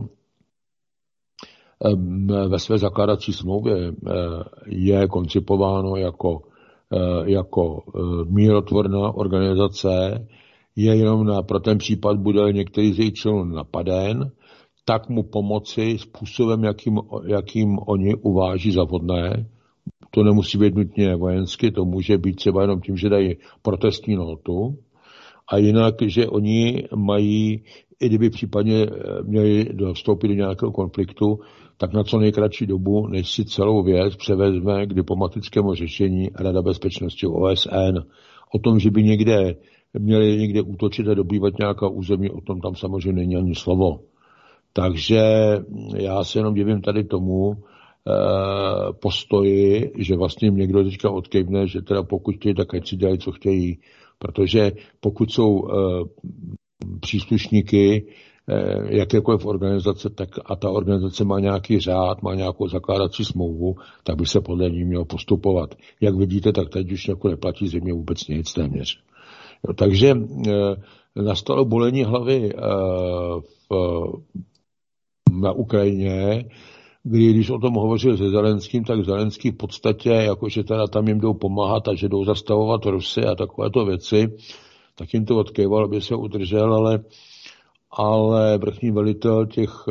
ve své zakládací smlouvě je koncipováno jako, jako mírotvorná organizace, je jenom na, pro ten případ, bude některý z jejich členů napaden, tak mu pomoci způsobem, jakým, jakým oni uváží za vhodné. To nemusí být nutně vojensky, to může být třeba jenom tím, že dají protestní notu. A jinak, že oni mají, i kdyby případně měli vstoupit do nějakého konfliktu, tak na co nejkratší dobu, než si celou věc převezme k diplomatickému řešení Rada bezpečnosti O S N. O tom, že by někde měli někde útočit a dobývat nějaká území, o tom tam samozřejmě není ani slovo. Takže já se jenom divím tady tomu e, postoji, že vlastně někdo teďka odkejvne, že teda pokud chtějí, tak ať si dělají, co chtějí. Protože pokud jsou e, příslušníky e, jakékoliv organizace, tak a ta organizace má nějaký řád, má nějakou zakládací smlouvu, tak by se podle ní mělo postupovat. Jak vidíte, tak teď už jako neplatí země vůbec nic téměř. Jo, takže e, nastalo bolení hlavy e, v na Ukrajině, kdy když o tom hovořil se Zelenským, tak Zelenský v podstatě, jakože teda tam jim jdou pomáhat a že jdou zastavovat Rusy a takovéto věci, tak jim to odkejval, aby se udržel, ale, ale vrchní velitel těch uh,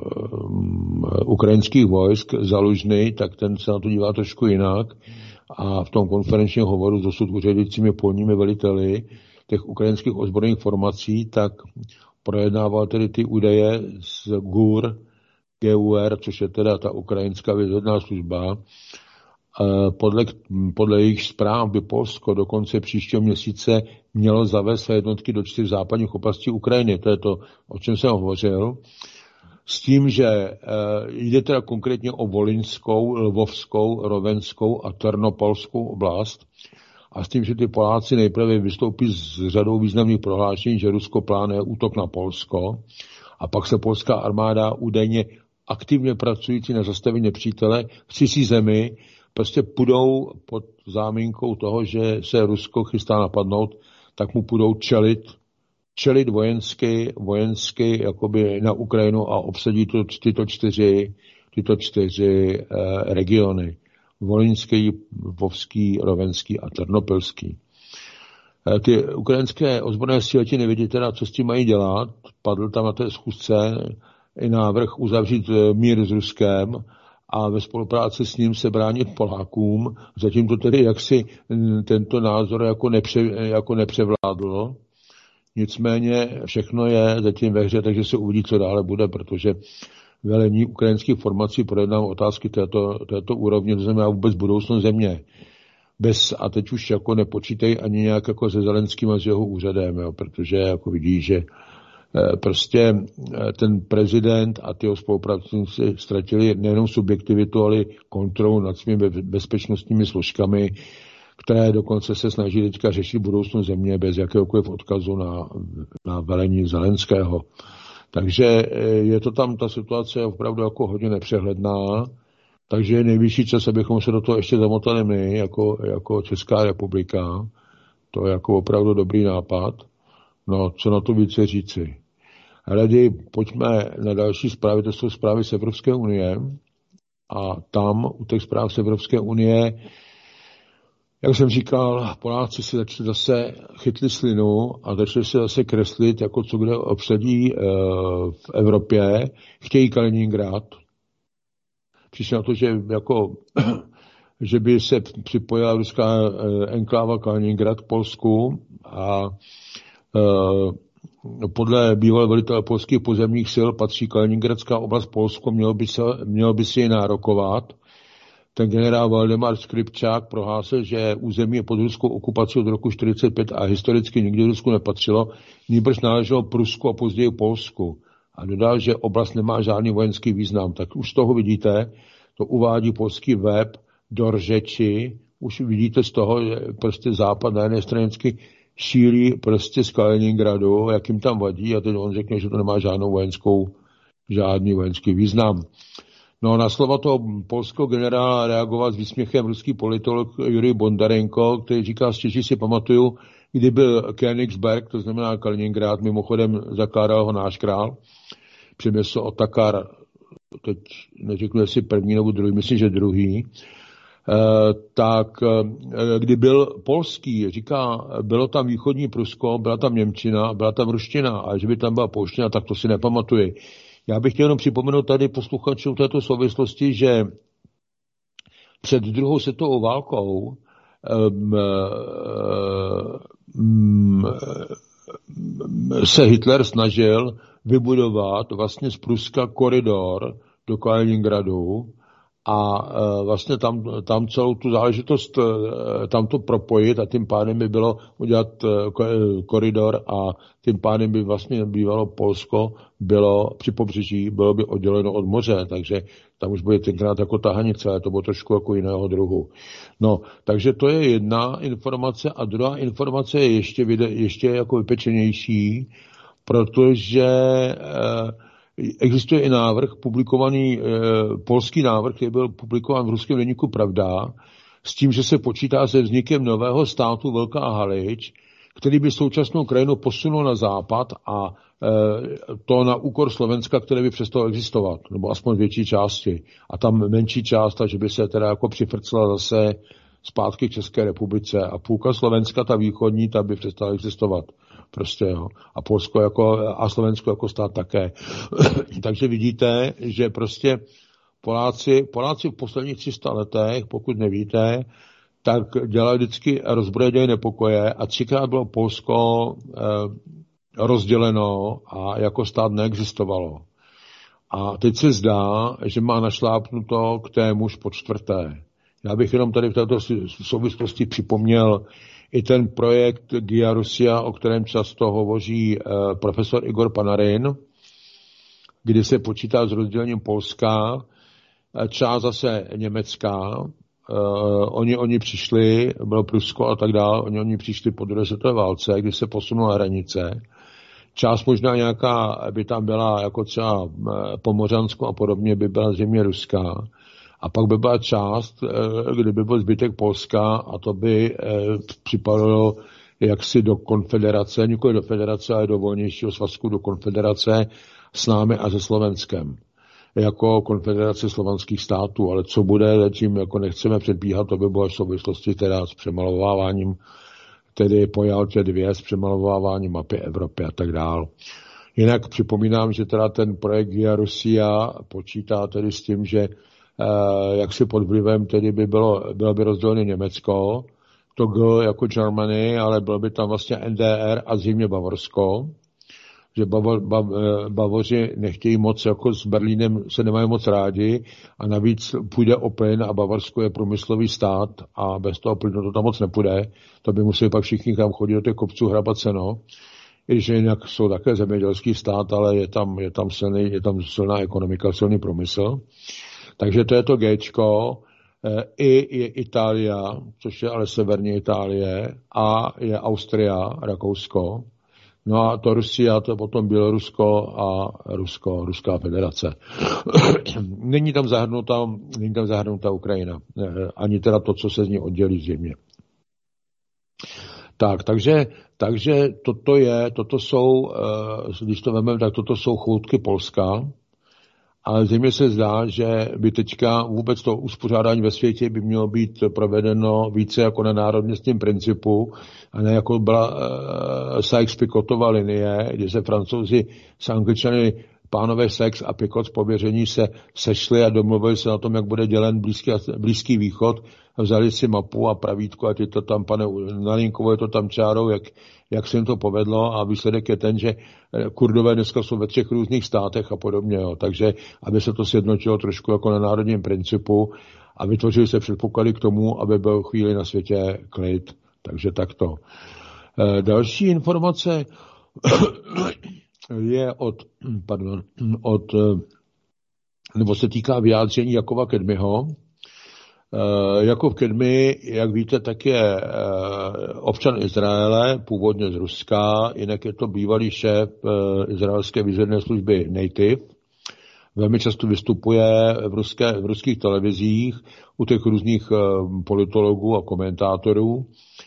ukrajinských vojsk, Zalužný, tak ten se na to dívá trošku jinak a v tom konferenčním hovoru s dosud úřadujícími polními veliteli těch ukrajinských ozbrojených formací, tak projednával tedy ty údaje z G U R, G U R, což je teda ta ukrajinská výzvedná služba. Podle, podle jejich zpráv by Polsko do konce příštího měsíce mělo zavést své jednotky do čtyř západních oblastí Ukrajiny. To je to, o čem jsem hovořil. S tím, že jde teda konkrétně o Volinskou, Lvovskou, Rovenskou a Ternopolskou oblast. A s tím, že ty Poláci nejprve vystoupí s řadou významných prohlášení, že Rusko plánuje útok na Polsko a pak se polská armáda údajně aktivně pracující na zastavení nepřítele v cizí zemi prostě půjdou pod záminkou toho, že se Rusko chystá napadnout, tak mu půjdou čelit, čelit vojensky, vojensky jakoby na Ukrajinu a obsadí to, tyto čtyři, tyto čtyři eh, regiony. Volinský, Lvovský, Rovenský a Ternopilský. Ty ukrajinské ozbrojené síly ti nevědí teda, co s tím mají dělat. Padl tam na té schůzce i návrh uzavřít mír s Ruskem a ve spolupráci s ním se bránit Polákům. Zatím to tedy jaksi tento názor jako, nepře, jako nepřevládl. Nicméně všechno je zatím ve hře, takže se uvidí, co dále bude, protože velení ukrajinských formací projednám otázky této, této úrovně, to znamená vůbec budoucnost země. Bez, a teď už jako nepočítej ani nějak jako se Zelenským a s jeho úřadem, jo, protože jako vidí, že eh, prostě eh, ten prezident a tyho spolupracovníci ztratili nejenom subjektivitu, ale kontrolu nad svými bezpečnostními složkami, které dokonce se snaží teďka řešit budoucnost země bez jakéhokoliv odkazu na, na velení Zelenského. Takže je to tam, ta situace je opravdu jako hodně nepřehledná, takže je nejvyšší čas, abychom se do toho ještě zamotali my, jako, jako Česká republika. To je jako opravdu dobrý nápad. No, co na to více říci? Lidi, pojďme na další zprávy, to jsou zprávy z Evropské unie a tam u těch zpráv z Evropské unie, jak jsem říkal, Poláci si začali zase chytli slinu a začali se zase kreslit, jako co kde obsadí e, v Evropě. Chtějí Kaliningrad. Přišli na to, že, jako, že by se připojila ruská e, enkláva Kaliningrad k Polsku a e, podle bývalého velitele polských pozemních sil patří Kaliningradská oblast Polsko, mělo by, se, mělo by si ji nárokovat. Ten generál Valdemar Skripčák prohlásil, že území je pod ruskou okupací od roku čtyřicet pět a historicky nikdy Rusku nepatřilo, nýbrž náleželo Prusku a později Polsku. A dodal, že oblast nemá žádný vojenský význam. Tak už z toho vidíte, to uvádí polský web do řeči, už vidíte z toho, že prostě Západ na jedné straně šílí prostě z Kaliningradu, jak jim tam vadí, a teď on řekne, že to nemá žádnou vojenskou, žádný vojenský význam. No na slova toho polského generála reagoval s výsměchem ruský politolog Jurij Bondarenko, který říká, stěží si pamatuju, kdy byl Königsberg, to znamená Kaliningrad, mimochodem zakládal ho náš král, přiměsl Otakar, teď neřeknu, jestli první nebo druhý, myslím, že druhý, tak kdy byl polský, říká, bylo tam východní Prusko, byla tam němčina, byla tam ruština, a že by tam byla polština, tak to si nepamatuji. Já bych chtěl jenom připomenout tady posluchačům této souvislosti, že před druhou světovou válkou um, um, se Hitler snažil vybudovat vlastně z Pruska koridor do Kaliningradu a uh, vlastně tam, tam celou tu záležitost uh, tam to propojit a tím pádem by bylo udělat uh, koridor a tím pádem by vlastně bývalo Polsko bylo při pobřeží, bylo by odděleno od moře, takže tam už bude tenkrát jako tahanice, ale to bylo trošku jako jiného druhu. No, takže to je jedna informace a druhá informace je ještě, ještě jako vypečenější, protože eh, existuje i návrh, publikovaný, eh, polský návrh, který byl publikován v ruském deníku Pravda, s tím, že se počítá se vznikem nového státu Velká Halič, který by současnou krajinu posunul na západ a e, to na úkor Slovenska, které by přestalo existovat, nebo aspoň větší části. A tam menší část, takže by se teda jako přifrcla zase zpátky k České republice. A půlka Slovenska, ta východní, ta by přestala existovat. Prostě, jo. A Polsko jako, a Slovensko jako stát také. Takže vidíte, že prostě Poláci, Poláci v posledních tři sta letech, pokud nevíte, tak dělali vždycky rozbrojené nepokoje a třikrát bylo Polsko eh, rozděleno a jako stát neexistovalo. A teď se zdá, že má našlápnuto k témuž po čtvrté. Já bych jenom tady v této souvislosti připomněl i ten projekt Gia Rusia, o kterém často hovoří eh, profesor Igor Panarin, kdy se počítá s rozdělením Polska, část zase německá. Uh, oni, oni přišli, bylo Prusko a tak dále, oni, oni přišli po druhé světové válce, kdy se posunula hranice. Část možná nějaká by tam byla, jako třeba Pomořansko a podobně, by byla zřejmě ruská. A pak by byla část, uh, kde by byl zbytek Polska a to by uh, připadalo jaksi do konfederace, nikoli do federace, ale do volnějšího svazku, do konfederace s námi a se Slovenskem. Jako konfederace slovanských států, ale co bude, zatím jako nechceme předbíhat, to by bylo v souvislosti teda s přemalováváním, tedy po Jaltě dvě, s přemalováváním mapy Evropy a tak dál. Jinak připomínám, že teda ten projekt Via Rusia počítá tedy s tím, že eh, jak si pod vlivem tedy by bylo, bylo by rozdělené Německo, to G jako Germany, ale bylo by tam vlastně N D R a zřejmě Bavorsko, že Bavo, Bav, Bavoři nechtějí moc, jako s Berlínem se nemají moc rádi a navíc půjde o plyn a Bavorsko je průmyslový stát a bez toho plynu to tam moc nepůjde. To by museli pak všichni tam chodit do těch kopců hrabat seno. I když jinak jsou také zemědělský stát, ale je tam, je tam, silný, je tam silná ekonomika, silný průmysl. Takže to je to Géčko. I je Itália, což je ale severní Itálie, a je Austria, Rakousko. No a to Rusia, to je potom Bělorusko a Rusko, Ruská federace. Není tam zahrnuta, není tam zahrnuta Ukrajina. Ani teda to, co se z ní oddělí zřejmě. Tak, takže, takže toto je, toto jsou, když to vememe, tak toto jsou choutky Polska. Ale zřejmě se zdá, že by teďka vůbec to uspořádání ve světě by mělo být provedeno více jako na národnostním principu a ne jako byla uh, Sykes-Picotova linie, kde se Francouzi s Angličany pánové Sex a Picot z pověření se sešli a domluvili se na tom, jak bude dělen blízký, blízký východ. Vzali si mapu a pravítko a ty to tam, pane, nalinkovali to tam čárou, jak, jak se jim to povedlo a výsledek je ten, že Kurdové dneska jsou ve třech různých státech a podobně. Jo. Takže aby se to sjednotilo trošku jako na národním principu a vytvořili se předpoklady k tomu, aby byl chvíli na světě klid. Takže takto. Další informace je od, pardon, od, nebo se týká vyjádření Jakova Kedmiho. Jakov Kedmi, jak víte, tak je občan Izraele, původně z Ruska, jinak je to bývalý šéf izraelské výzvědné služby Native. Velmi často vystupuje v, ruské, v ruských televizích u těch různých politologů a komentátorů.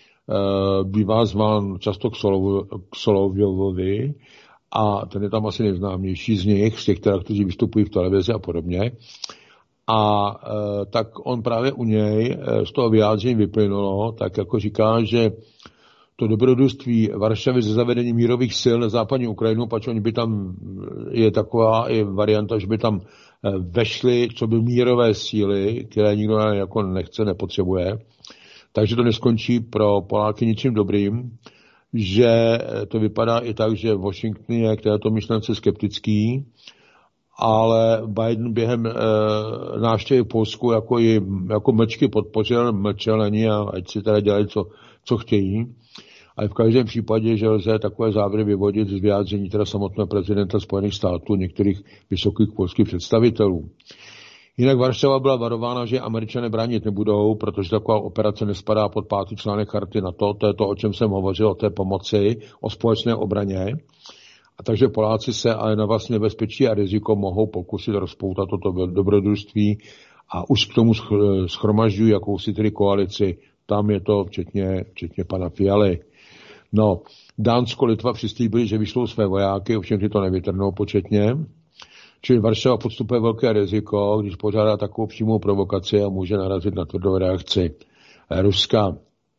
Bývá zván často k, Solov, k Solovjovovi a ten je tam asi nejznámější z nich, z těch, kteří vystupují v televizi a podobně. A e, tak on právě u něj e, z toho vyjádření vyplynulo, tak jako říká, že to dobrodružství Varšavy ze zavedení mírových sil na západní Ukrajinu, pač oni by tam, je taková i varianta, že by tam e, vešly co by mírové síly, které nikdo jako nechce, nepotřebuje. Takže to neskončí pro Poláky ničím dobrým, že to vypadá i tak, že Washington je k této myšlence skeptický, ale Biden během e, návštěvy v Polsku jako, i, jako mlčky podpořil, mlčel na ní a ať si teda dělají, co, co chtějí. Ale v každém případě, že lze takové závěry vyvodit z vyjádření teda samotného prezidenta Spojených států, některých vysokých polských představitelů. Jinak Varšava byla varována, že Američané bránit nebudou, protože taková operace nespadá pod pátý článek charty NATO, to je to, o čem jsem hovořil, o té pomoci, o společné obraně. A takže Poláci se ale na vlastní nebezpečí a riziko mohou pokusit rozpoutat toto dobrodružství a už k tomu schromažďují jakousi tedy koalici. Tam je to včetně, včetně pana Fialy. No, Dánsko, Litva přislíbili, že vyšlou své vojáky, ovšem ty to nevytrhnou početně. Čili Varšava podstupuje velké riziko, když pořádá takovou přímou provokaci a může narazit na tvrdou reakci Ruska.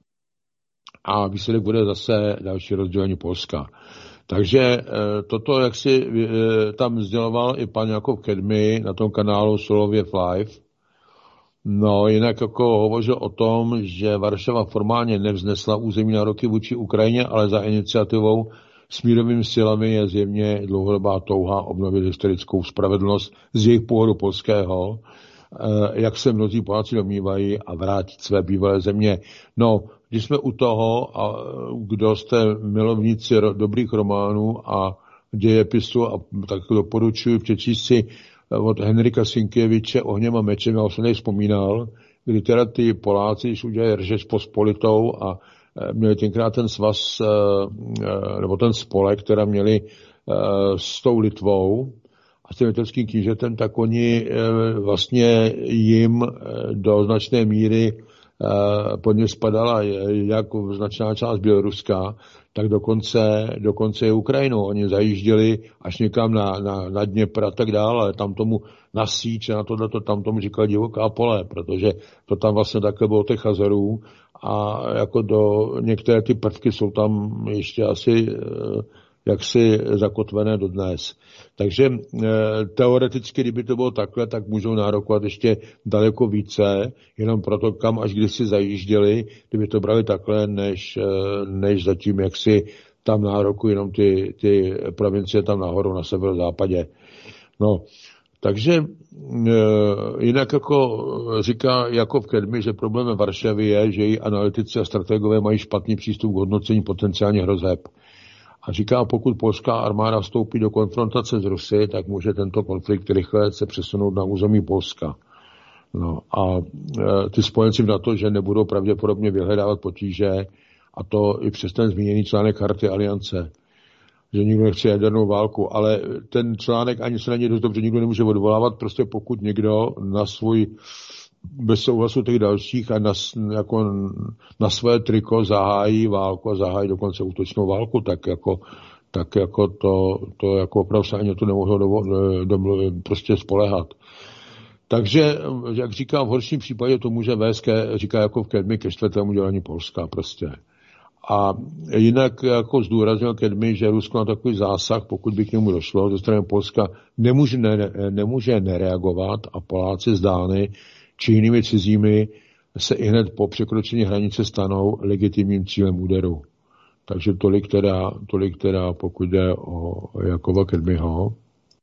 A výsledek bude zase další rozdělení Polska. Takže toto, jak si tam sděloval i pan Jakov Kedmi na tom kanálu Soloviev Live, no jinak jako hovořil o tom, že Varšava formálně nevznesla území nároky vůči Ukrajině, ale za iniciativou s mírovými silami je zjevně dlouhodobá touha obnovit historickou spravedlnost z jejich původu polského, jak se mnozí Poláci domnívají, a vrátit své bývalé země. No, když jsme u toho, a kdo jste milovníci dobrých románů a dějepisu, a tak doporučuji přečíst si od Henrika Sienkiewicze Ohněm a mečem, já jsem nevzpomínal, kdy teda ty Poláci, když udělali Řeč Pospolitou a měli tenkrát ten svaz, nebo ten spolek, která měli s tou Litvou a s tím litevským knížetem, tak oni vlastně jim do značné míry pod ně spadala jak značná část Běloruska, tak dokonce, dokonce i Ukrajinu. Oni zajížděli až někam na, na, na Dněpr a tak dále, ale tam tomu na síč a na tohleto, tam tomu říkali divoká pole, protože to tam vlastně takhle bylo těch Chazarů a jako do některé ty prvky jsou tam ještě asi jaksi zakotvené dodnes. Takže e, teoreticky, kdyby to bylo takhle, tak můžou nárokovat ještě daleko více, jenom proto, kam až kdysi zajížděli, kdyby to brali takhle, než, e, než zatím, jak si tam nárokují jenom ty, ty provincie tam nahoru na severozápadě. No, takže e, jinak jako říká Jakov Kedmi, že problémem Varšavy je, že její analytici a strategové mají špatný přístup k hodnocení potenciálních hrozeb. A říká, pokud polská armáda vstoupí do konfrontace s Rusy, tak může tento konflikt rychle se přesunout na území Polska. No a e, ty spojenci na to, že nebudou pravděpodobně vyhledávat potíže, a to i přes ten zmíněný článek Charty Aliance, že nikdo nechce jadernou válku, ale ten článek ani se na něj dost dobře nikdo nemůže odvolávat, prostě pokud někdo na svůj bez souhlasu těch dalších a na, jako na své triko zahájí válku a zahájí dokonce útočnou válku, tak jako, tak jako to, to jako opravdu se ani to nemohlo do, do, prostě spolehat. Takže, jak říkám, v horším případě to může vést, ke, říká jako v Kedmi, ke čtvrtému dělení Polska prostě. A jinak jako zdůraznil Kedmi, že Rusko na takový zásah, pokud by k němu došlo, ze strany Polska nemůže, ne, nemůže nereagovat a Poláci zdány či jinými cizími se i hned po překročení hranice stanou legitimním cílem úderu. Takže tolik teda, tolik teda pokud jde o Jakova Kedmiho.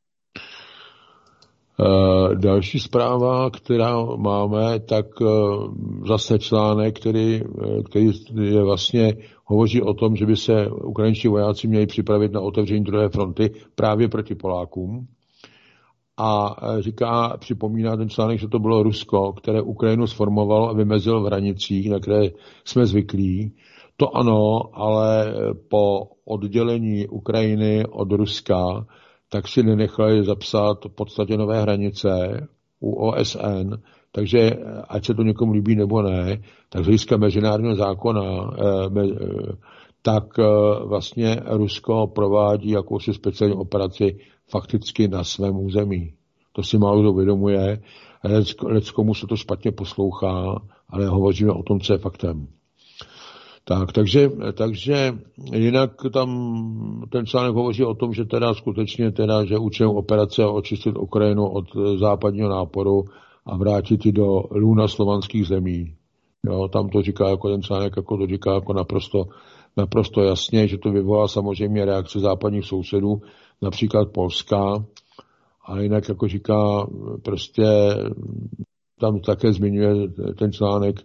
E, další zpráva, která máme, tak e, zase článek, který, který je vlastně hovoří o tom, že by se ukrajinští vojáci měli připravit na otevření druhé fronty právě proti Polákům. A říká, připomíná ten článek, že to bylo Rusko, které Ukrajinu sformovalo a vymezilo v hranicích, na které jsme zvyklí. To ano, ale po oddělení Ukrajiny od Ruska, tak si nenechali zapsat v podstatě nové hranice u O S N, takže ať se to někomu líbí nebo ne, tak z hlediska mezinárodního zákona, tak vlastně Rusko provádí jakousi speciální operaci fakticky na svém území. To si málo kdo uvědomuje, leckomu se to špatně poslouchá, ale hovoříme o tom, co je faktem. Tak, takže, takže jinak tam ten článek hovoří o tom, že teda skutečně teda, že účelem operace očistit Ukrajinu od západního náporu a vrátit ji do lůna slovanských zemí. Jo, tam to říká jako ten článek, jako to říká jako naprosto, naprosto jasně, že to vyvolá samozřejmě reakce západních sousedů, například Polska, a jinak jako říká, prostě tam také zmiňuje ten článek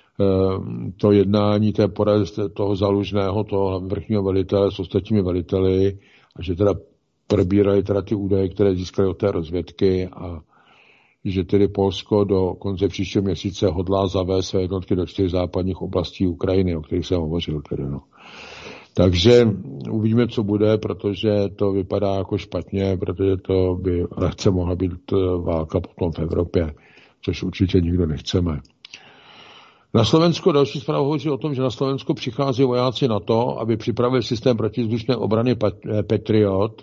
to jednání té porady toho Zalužného, toho vrchního velitele s ostatními veliteli a že teda probírali teda ty údaje, které získali od té rozvědky a že tedy Polsko do konce příštího měsíce hodlá zavést své jednotky do čtyř západních oblastí Ukrajiny, o kterých jsem hovořil tedy, no. Takže uvidíme, co bude, protože to vypadá jako špatně, protože to by lehce mohla být válka potom v Evropě, což určitě nikdo nechceme. Na Slovensku další zpráva hovoří o tom, že na Slovensku přichází vojáci NATO, aby připravili systém protizdušné obrany Patriot.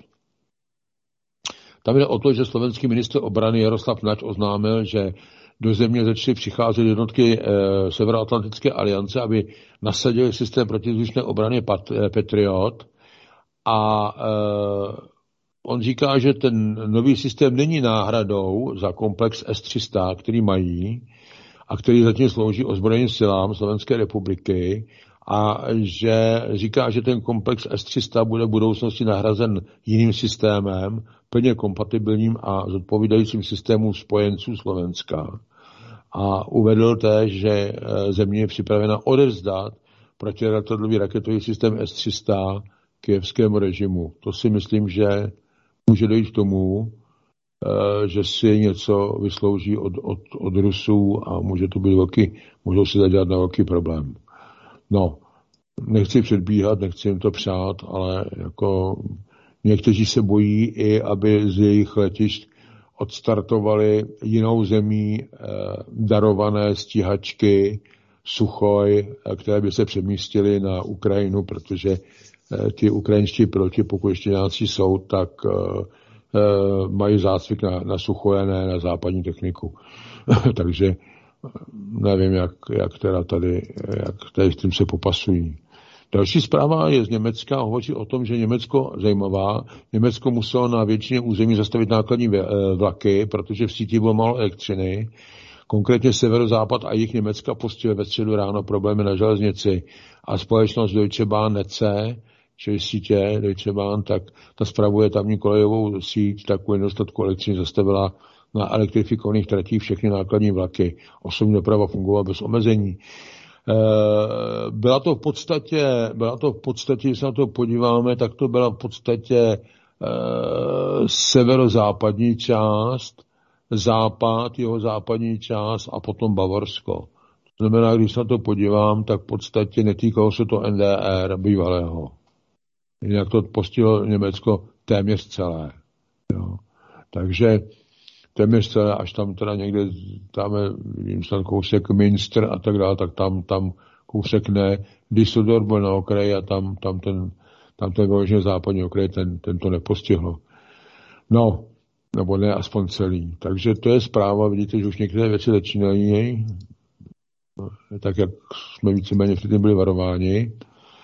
Tam jde o to, že slovenský ministr obrany Jaroslav Naď oznámil, že do země začaly přicházet jednotky e, Severoatlantické aliance, aby nasadili systém protizdušné obrany Pat, e, Patriot. A e, on říká, že ten nový systém není náhradou za komplex S tři sta, který mají, a který zatím slouží ozbrojeným silám Slovenské republiky a že říká, že ten komplex S tři sta bude v budoucnosti nahrazen jiným systémem, plně kompatibilním a zodpovídajícím systémům spojenců Slovenska. A uvedl též, že země je připravena odevzdat protiletadlový raketový systém S tři sta kyjevskému režimu. To si myslím, že může dojít k tomu, že si něco vyslouží od, od, od Rusů a může to být velký, můžou si zadělat na velký problém. No, nechci předbíhat, nechci jim to přát, ale jako někteří se bojí i, aby z jejich letišť odstartovali jinou zemí eh, darované stíhačky Suchoj, které by se přemístily na Ukrajinu, protože eh, ty ukrajinští piloti, pokud ještě nějací jsou, tak eh, mají zácvik na, na Suchoje, ne na západní techniku. Takže nevím, jak, jak teda tady, jak tady s tím se popasují. Další zpráva je z Německa, hovoří o tom, že Německo, zajímavá, Německo muselo na většině území zastavit nákladní vlaky, protože v síti bylo málo elektřiny. Konkrétně severozápad a jih Německa postihly ve středu ráno problémy na železnici a společnost Deutsche Bahn Netze, čili sítě Deutsche Bahn, tak ta spravuje tamní kolejovou síť, tak kvůli nedostatku elektřiny zastavila na elektrifikovaných tratích všechny nákladní vlaky. Osobní doprava fungovala bez omezení. Byla to v podstatě, byla to v podstatě, když se na to podíváme, tak to byla v podstatě severozápadní část, západ, jeho západní část a potom Bavorsko. To znamená, když se na to podívám, tak v podstatě netýkalo se to N D R bývalého. Jinak to postihlo Německo téměř celé. Jo. Takže téměř celé, až tam teda někde, tam je, vidím, tam kousek Münster a tak dále, tak tam, tam kousek ne. Düsseldorf byl na okraji a tam, tam ten, tam ten vyložený západní okraj, ten, ten to nepostihlo. No, nebo ne, aspoň celý. Takže to je zpráva, vidíte, že už některé věci začínají, tak jak jsme víceméně předtím byli varováni.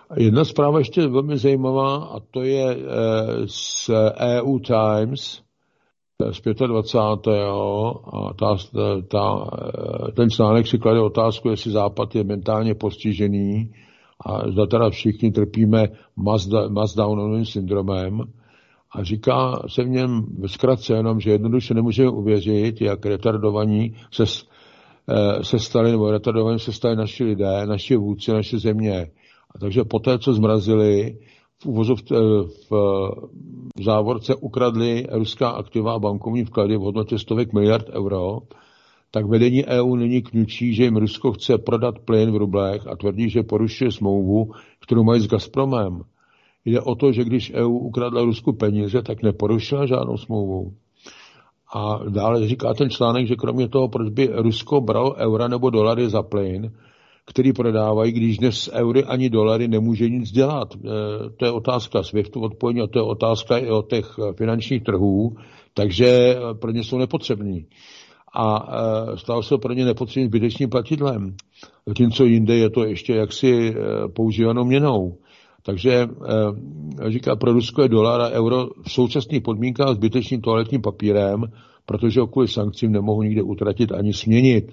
Jedna zpráva ještě velmi zajímavá, a to je z E U Times z dvacátého pátého a ta, ta, ten článek si klade otázku, jestli Západ je mentálně postižený a zda teda všichni trpíme Mazdownovým syndromem. A říká se v něm ve zkratce jenom, že jednoduše nemůžeme uvěřit, jak retardovaní se, se stali, nebo retardovaní se stali naši lidé, naši vůdci, naše země. A takže poté, co zmrazili, v, uvozov, v, v závorce ukradli ruská aktiva a bankovní vklady v hodnotě stovek miliard euro, tak vedení E U nyní kňučí, že jim Rusko chce prodat plyn v rublech a tvrdí, že porušuje smlouvu, kterou mají s Gazpromem. Jde o to, že když E U ukradla Rusku peníze, tak neporušila žádnou smlouvu. A dále říká ten článek, že kromě toho, proč by Rusko bralo eura nebo dolary za plyn, který prodávají, když dnes z eury ani dolary nemůže nic dělat. E, to je otázka SWIFTu odpojení a to je otázka i o těch finančních trhů, takže pro ně jsou nepotřební. A e, stalo se pro ně nepotřebným zbytečným platidlem. Zatímco jinde je to ještě jaksi e, používanou měnou. Takže e, říká, pro Rusko je dolar a euro v současných podmínkách zbytečným toaletním papírem, protože kvůli sankcím nemohou nikde utratit ani směnit.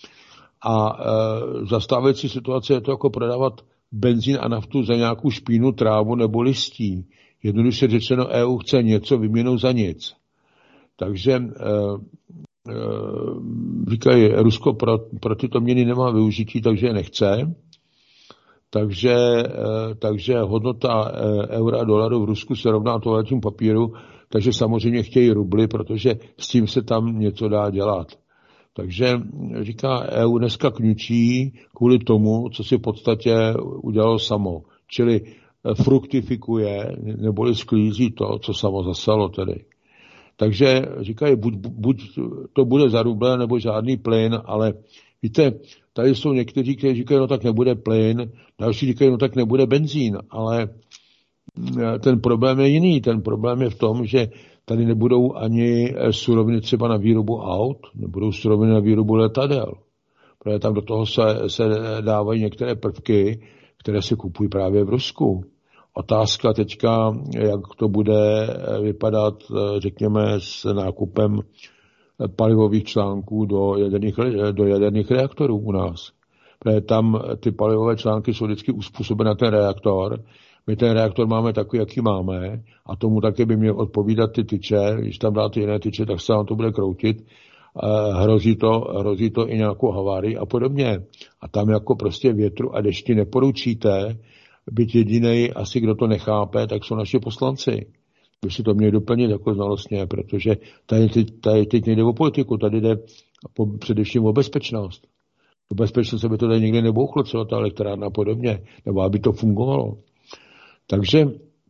A e, za stávající situace je to jako prodávat benzín a naftu za nějakou špínu, trávu nebo listí. Jednoduše řečeno, E U chce něco vyměnou za nic. Takže e, e, říkají, Rusko pro, pro tyto měny nemá využití, takže je nechce. Takže, e, takže hodnota e, eura a dolaru v Rusku se rovná toaletnímu papíru, takže samozřejmě chtějí rubly, protože s tím se tam něco dá dělat. Takže říká, E U dneska kňučí kvůli tomu, co si v podstatě udělalo samo. Čili fruktifikuje, neboli sklízí to, co samo zasalo tedy. Takže říkají, buď, buď to bude za ruble, nebo žádný plyn, ale víte, tady jsou někteří, kteří říkají, no tak nebude plyn, další říkají, no tak nebude benzín, ale ten problém je jiný. Ten problém je v tom, že tady nebudou ani suroviny třeba na výrobu aut, nebudou suroviny na výrobu letadel. Protože tam do toho se, se dávají některé prvky, které se kupují právě v Rusku. Otázka teďka, jak to bude vypadat, řekněme, s nákupem palivových článků do jaderných, do jaderných reaktorů u nás. Protože tam ty palivové články jsou vždycky uspůsobené na ten reaktor. My ten reaktor máme takový, jaký máme, a tomu také by měl odpovídat ty tyče. Když tam dáte jiné tyče, tak se vám to bude kroutit. Hrozí to, hrozí to i nějakou havárii a podobně. A tam jako prostě větru a dešti neporučíte, byť jedinej asi, kdo to nechápe, tak jsou naši poslanci. By si to měli doplnit jako znalostně, protože tady, tady, tady teď nejde o politiku, tady jde po, především o bezpečnost. O bezpečnost, aby to tady nikdy nebouchlo, celá ta elektrárna a podobně, nebo aby to fungovalo. Takže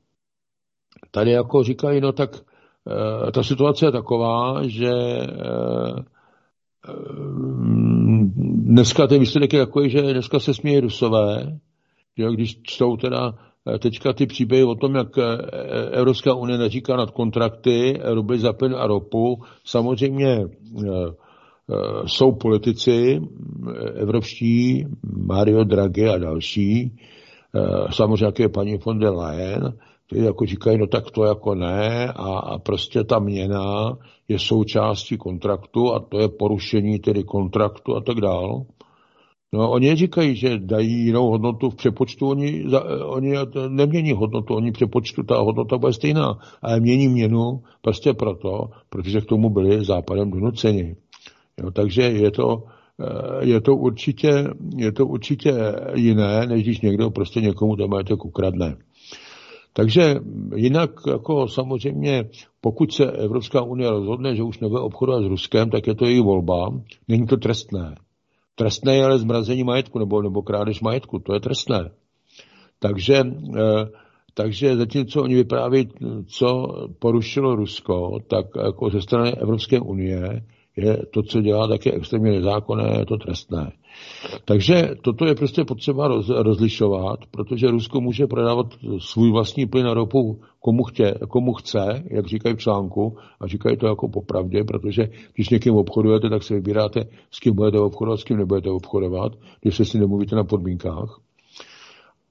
tady jako říkají, no tak e, ta situace je taková, že e, e, dneska ten výsledek je takový, že dneska se smějí Rusové, že když čtou teda teďka ty příběhy o tom, jak Evropská unie naříká nad kontrakty, rubly za plyn a ropu, samozřejmě e, e, jsou politici evropští, Mario Draghi a další, samozřejmě jak je paní von der Leyen, kteří jako říkají, no tak to jako ne a, a prostě ta měna je součástí kontraktu a to je porušení tedy kontraktu a tak dál. No oni říkají, že dají jinou hodnotu v přepočtu, oni, za, oni nemění hodnotu, oni přepočtu, ta hodnota bude stejná, ale mění měnu prostě proto, protože k tomu byli západem donuceni. Jo, takže je to Je to, určitě, je to určitě jiné, než když někdo prostě někomu ten majetek ukradne. Takže jinak jako samozřejmě, pokud se Evropská unie rozhodne, že už nebude obchodovat s Ruskem, tak je to její volba. Není to trestné. Trestné je ale zmrazení majetku nebo, nebo krádež majetku. To je trestné. Takže, takže zatímco oni vyprávějí, co porušilo Rusko, tak jako ze strany Evropské unie je to, co dělá, tak je extrémně nezákonné, je to trestné. Takže toto je prostě potřeba roz, rozlišovat, protože Rusko může prodávat svůj vlastní plyn a ropu komu, chtě, komu chce, jak říkají v článku, a říkají to jako popravdě, protože když někým obchodujete, tak se vybíráte, s kým budete obchodovat, s kým nebudete obchodovat, když se si nemluvíte na podmínkách.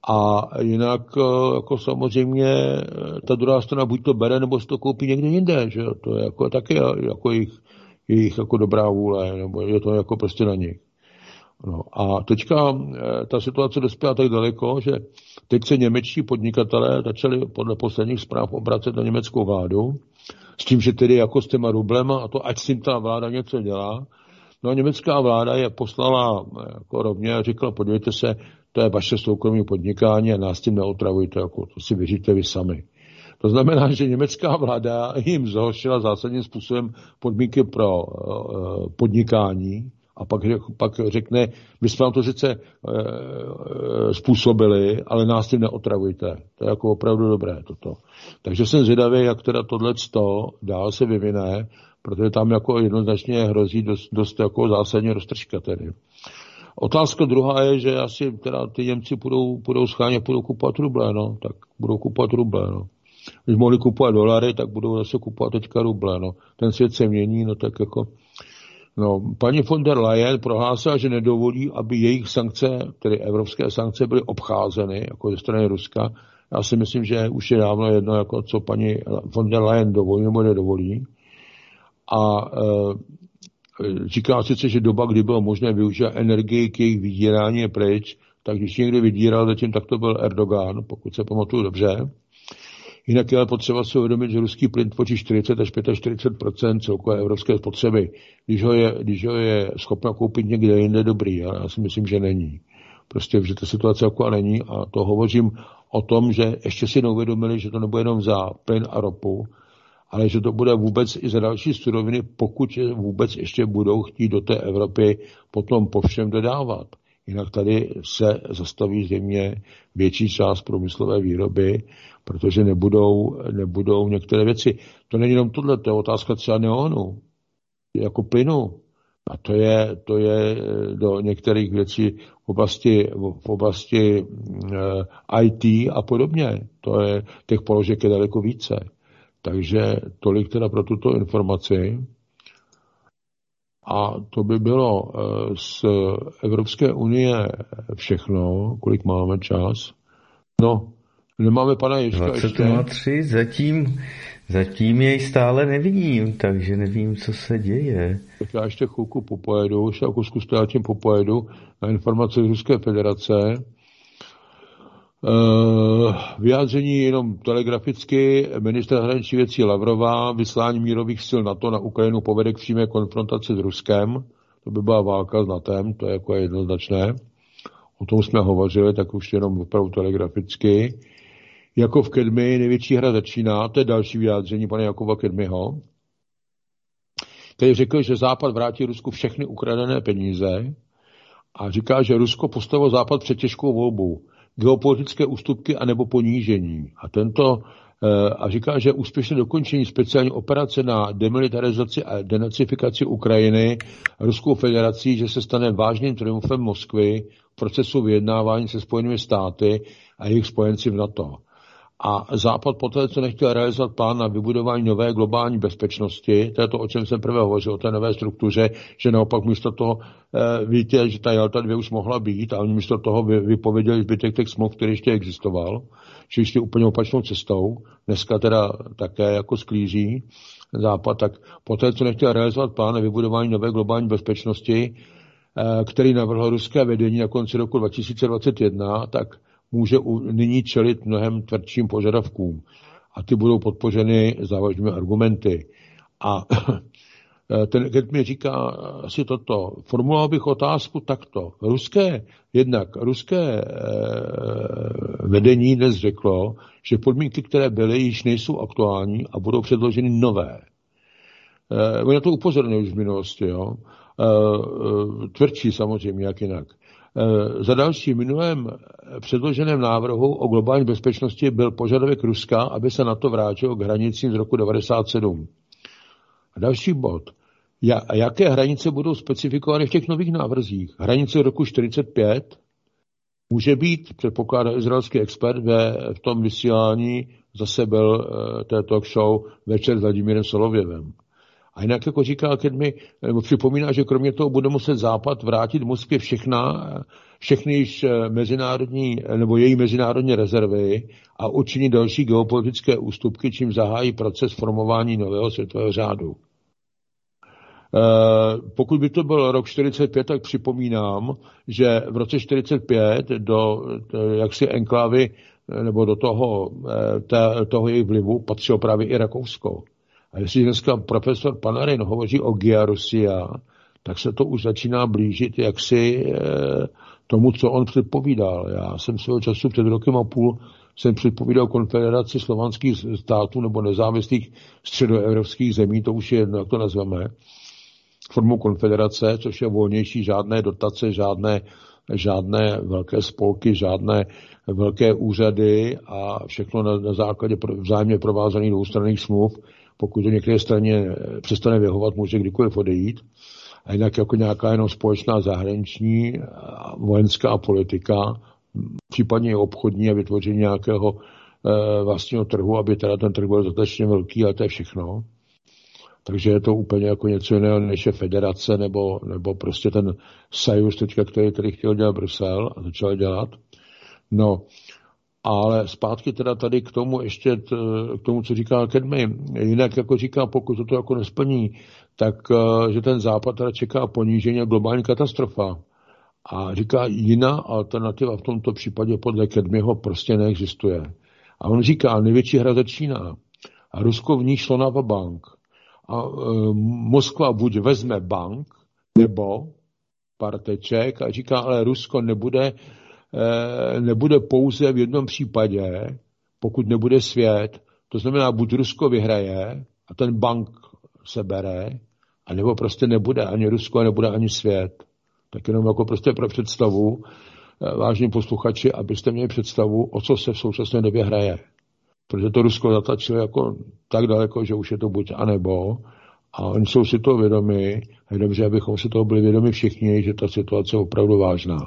A jinak jako samozřejmě ta druhá strana buď to bere, nebo si to koupí někde jinde, že to je jako taky jako jejich, jejich jako dobrá vůle, nebo je to jako prostě na nich. No a teďka ta situace dospěla tak daleko, že teď se němečtí podnikatelé začali podle posledních zpráv obracet na německou vládu, s tím, že tedy jako s těma rublema a to, ať s tím ta vláda něco dělá. No a německá vláda je poslala jako rovně a říkala, podívejte se, to je vaše soukromé podnikání a nás tím neotravujte, jako to si vyříte vy sami. To znamená, že německá vláda jim zhoršila zásadním způsobem podmínky pro uh, podnikání a pak, pak řekne, my jsme vám to sice uh, způsobili, ale nás tím neotravujte. To je jako opravdu dobré toto. Takže jsem zvědavý, jak teda tohleto dál se vyvine, protože tam jako jednoznačně hrozí dost, dost jako zásadně roztržka tedy. Otázka druhá je, že asi teda ty Němci budou, budou schánět, budou kupovat ruble, no, tak budou kupovat ruble, no. Když mohli kupovat dolary, tak budou zase kupovat teďka ruble, no. Ten svět se mění, no tak jako, no, paní von der Leyen prohlásila, že nedovolí, aby jejich sankce, tedy evropské sankce, byly obcházeny, jako ze strany Ruska. Já si myslím, že už je dávno jedno, jako co paní von der Leyen dovolí nebo nedovolí. A e, říká sice, že doba, kdy bylo možné využít energii k jejich vydírání je pryč, tak když někdy vydíral zatím, tak to byl Erdogan, pokud se pamatuju dobře. Jinak je ale potřeba si uvědomit, že ruský plyn tvoří čtyřicet až čtyřicet pět procent celkové evropské spotřeby. Když ho je, když ho je schopna koupit někde jinde, dobrý, ale já si myslím, že není. Prostě, že ta situace taková není a to hovořím o tom, že ještě si neuvědomili, že to nebude jenom za plyn a ropu, ale že to bude vůbec i za další suroviny, pokud vůbec ještě budou chtít do té Evropy potom po všem dodávat. Jinak tady se zastaví zřejmě větší část průmyslové výroby, protože nebudou, nebudou některé věci. To není jenom tohle, to je otázka třeba neonu, jako plynu. A to je, to je do některých věcí v oblasti, v oblasti I T a podobně. To je, těch položek je daleko více. Takže tolik teda pro tuto informaci. A to by bylo z Evropské unie všechno. Kolik máme čas? No, nemáme pana Ježka ještě. dvacet tři, zatím, zatím jej stále nevidím, takže nevím, co se děje. Tak já ještě chvilku popojedu, ještě jako zkuste, já tím popojedu na informace z Ruské federace. Uh, vyjádření jenom telegraficky ministra zahraničních věcí Lavrová, vyslání mírových sil NATO na Ukrajinu povede k přímé konfrontaci s Ruskem. To by byla válka s NATem, to je jako jednoznačné. O tom jsme hovořili, tak už jenom opravdu telegraficky. Jako v Kedmi největší hra začíná, to je další vyjádření pana Jakuba Kedmiho, který řekl, že Západ vrátí Rusku všechny ukradené peníze a říká, že Rusko postavilo Západ před těžkou volbou. Geopolitické ústupky anebo ponížení. A tento a říká, že úspěšné dokončení speciální operace na demilitarizaci a denacifikaci Ukrajiny Ruskou federací, že se stane vážným triumfem Moskvy v procesu vyjednávání se Spojenými státy a jejich spojenci v NATO. A Západ poté, co nechtěl realizovat plán na vybudování nové globální bezpečnosti, to je to, o čem jsem prvé hovořil, o té nové struktuře, že naopak místo toho e, víte, že ta Jalta dvě už mohla být a oni místo toho vy, vypověděli zbytek těch smluv, který ještě existoval, že ještě úplně opačnou cestou, dneska teda také jako sklíží Západ, tak poté, co nechtěl realizovat plán na vybudování nové globální bezpečnosti, e, který navrhlo ruské vedení na konci roku dva tisíce dvacet jedna, tak může nyní čelit mnohem tvrdším požadavkům. A ty budou podpořeny závažnými argumenty. A ten Gert mi říká asi toto. Formuloval bych otázku takto. Ruské, jednak ruské eh, vedení dnes řeklo, že podmínky, které byly, již nejsou aktuální a budou předloženy nové. Eh, oni na to upozorňují už v minulosti. Jo? Eh, tvrdší samozřejmě, jak jinak. Za další, v minulém předloženém návrhu o globální bezpečnosti byl požadavek Ruska, aby se NATO vrátilo k hranicím z roku devadesát sedm. A další bod. A jaké hranice budou specifikovány v těch nových návrzích? Hranice roku čtyřicet pět může být, předpokládá izraelský expert, ve, v tom vysílání zase byl té talk show Večer s Vladimírem Solověvem. A jinak jako říká Kedmi, nebo připomíná, že kromě toho bude muset Západ vrátit Moskvě všechna, všechny již mezinárodní, nebo její mezinárodní rezervy a učinit další geopolitické ústupky, čím zahájí proces formování nového světového řádu. Pokud by to byl rok čtyřicet pět, tak připomínám, že v roce čtyřicet pět do jaksi enklávy nebo do toho, toho jejich vlivu patřilo právě i Rakousko. A jestli dneska profesor Panarin hovoří o Gia Russia, tak se to už začíná blížit jaksi tomu, co on předpovídal. Já jsem svého času před rokem a půl jsem předpovídal konfederaci slovanských států nebo nezávislých středoevropských zemí, to už je jedno, jak to nazveme, formou konfederace, což je volnější, žádné dotace, žádné, žádné velké spolky, žádné velké úřady a všechno na, na základě vzájemně provázaných dvoustranných smluv. Pokud to některé straně přestane vyhovovat, může kdykoliv odejít. A jinak jako nějaká jenom společná zahraniční vojenská politika, případně obchodní a vytvoření nějakého e, vlastního trhu, aby teda ten trh byl dostatečně velký, ale to je všechno. Takže je to úplně jako něco jiného, než je federace, nebo, nebo prostě ten sajus teďka, který tady chtěl dělat Brusel a začal dělat. No, ale zpátky teda tady k tomu ještě, t, k tomu, co říká Kedmi. Jinak jako říká, pokud to jako nesplní, tak že ten Západ teda čeká ponížení a globální katastrofa. A říká, jiná alternativa v tomto případě podle Kedmiho prostě neexistuje. A on říká, největší hra začíná. A Rusko v ní šlo na vabank. A e, Moskva buď vezme bank, nebo parteček a říká, ale Rusko nebude, e, nebude pouze v jednom případě, pokud nebude svět. To znamená, buď Rusko vyhraje a ten bank se bere, a nebo prostě nebude ani Rusko, nebude ani svět. Tak jenom jako prostě pro představu, e, vážní posluchači, abyste měli představu, o co se v současné době hraje. Protože to Rusko zatlačilo jako tak daleko, že už je to buď a nebo. A oni jsou si toho vědomi. Je dobře, abychom si toho byli vědomi všichni, že ta situace je opravdu vážná.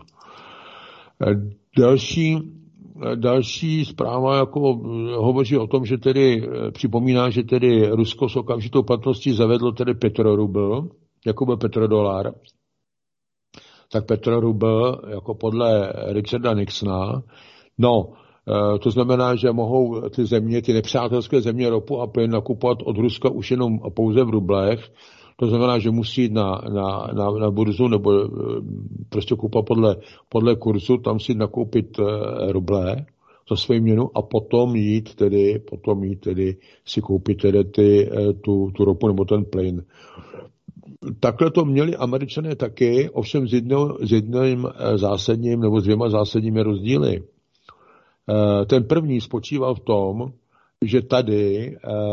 Další, další zpráva jako hovoří o tom, že tedy připomíná, že tedy Rusko s okamžitou platností zavedlo tedy petrorubl, jako byl petrodolar. Tak petrorubl, jako podle Richarda Nixona, no, to znamená, že mohou ty země, ty nepřátelské země ropu a plyn nakupovat od Ruska už jenom pouze v rublech. To znamená, že musí jít na, na, na, na burzu nebo prostě kupovat podle, podle kurzu, tam si nakoupit ruble za svoji měnu a potom jít tedy, potom jít tedy si koupit tedy ty, tu, tu ropu nebo ten plyn. Takhle to měli Američané taky, ovšem s, jednou, s jedním zásadním nebo s dvěma zásadními rozdíly. Ten první spočíval v tom, že tady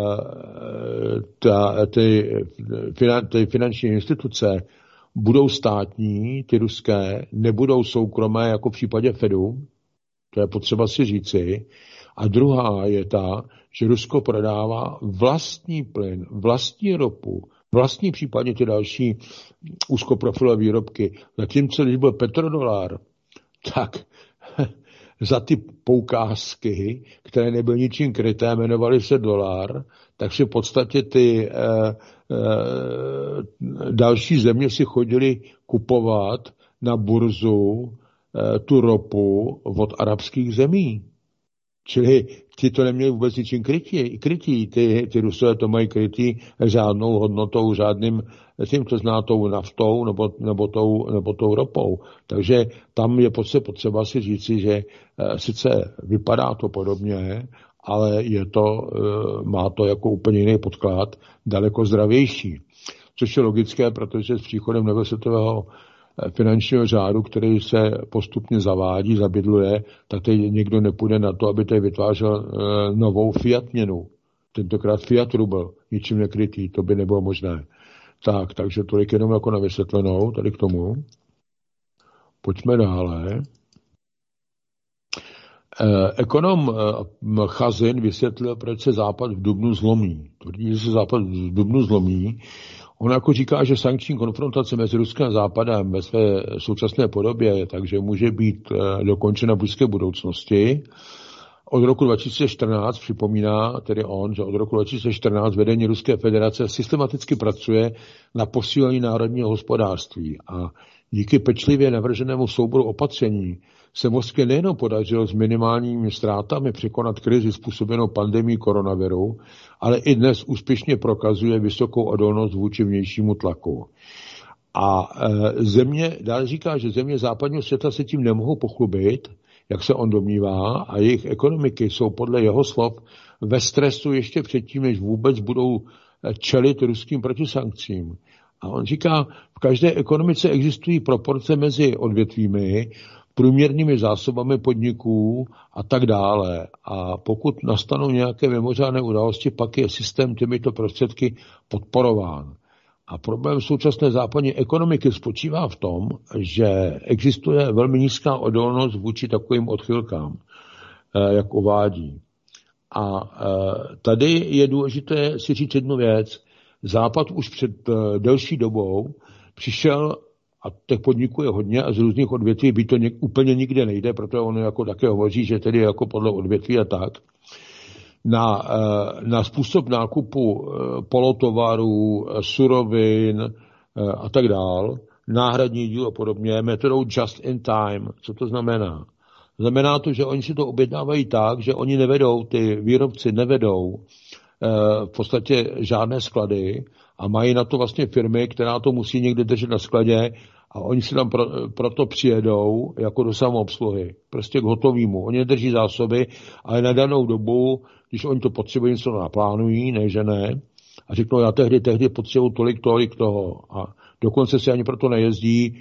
ta, ty, ty finanční instituce budou státní, ty ruské, nebudou soukromé jako v případě Fedu, to je potřeba si říci. A druhá je ta, že Rusko prodává vlastní plyn, vlastní ropu, vlastní případně ty další úzkoprofilové výrobky. Zatímco, když byl petrodolar, tak za ty poukázky, které nebyly ničím kryté, jmenovaly se dolar, takže v podstatě ty e, e, další země si chodili kupovat na burzu e, tu ropu od arabských zemí. Čili ti to neměli vůbec ničím krytí. krytí. Ty, ty Rusové to mají krytí žádnou hodnotou, žádným tím, to zná tou naftou nebo, nebo, tou, nebo tou ropou. Takže tam je potřeba si říci, že e, sice vypadá to podobně, ale je to, e, má to jako úplně jiný podklad, daleko zdravější. Což je logické, protože s příchodem nového světového finančního řádu, který se postupně zavádí, zabydluje, tak teď někdo nepůjde na to, aby tady vytvářel e, novou fiat měnu. Tentokrát fiat rubl, ničím nekrytý, to by nebylo možné. Tak, takže tolik jenom jako na vysvětlenou, tady k tomu. Pojďme dále. E, ekonom e, Chazin vysvětlil, proč se Západ v dubnu zlomí. Tvrdí, že se Západ v dubnu zlomí. On jako říká, že sankční konfrontace mezi Ruskem a Západem ve své současné podobě, takže může být e, dokončena v blízké budoucnosti. Od roku dva tisíce čtrnáct připomíná tedy on, že od roku dva tisíce čtrnáct vedení Ruské federace systematicky pracuje na posílení národního hospodářství a díky pečlivě navrženému souboru opatření se Moskvě nejen podařilo s minimálními ztrátami překonat krizi způsobenou pandemií koronaviru, ale i dnes úspěšně prokazuje vysokou odolnost vůči vnějšímu tlaku. A e, země, dále říká, že země západního světa se tím nemohou pochlubit, jak se on domnívá, a jejich ekonomiky jsou podle jeho slov ve stresu ještě předtím, než vůbec budou čelit ruským protisankcím. A on říká, v každé ekonomice existují proporce mezi odvětvími, průměrnými zásobami podniků a tak dále. A pokud nastanou nějaké mimořádné události, pak je systém těmito prostředky podporován. A problém současné západní ekonomiky spočívá v tom, že existuje velmi nízká odolnost vůči takovým odchylkám, jak uvádí. A tady je důležité si říct jednu věc. Západ už před delší dobou přišel, a těch podniků je hodně a z různých odvětví by to něk, úplně nikde nejde, protože on jako také hovoří, že tedy jako podle odvětví a tak, na, na způsob nákupu polotovarů, surovin a tak dál, náhradní díl a podobně, metodou just in time. Co to znamená? Znamená to, že oni si to objednávají tak, že oni nevedou, ty výrobci nevedou v podstatě žádné sklady a mají na to vlastně firmy, která to musí někde držet na skladě a oni si tam pro, proto přijedou jako do samoobsluhy, prostě k hotovému. Oni nedrží zásoby, ale na danou dobu, když oni to potřebují, něco naplánují, ne, že ne, a řeknou, já tehdy, tehdy potřebuji tolik, tolik toho. A dokonce se ani proto nejezdí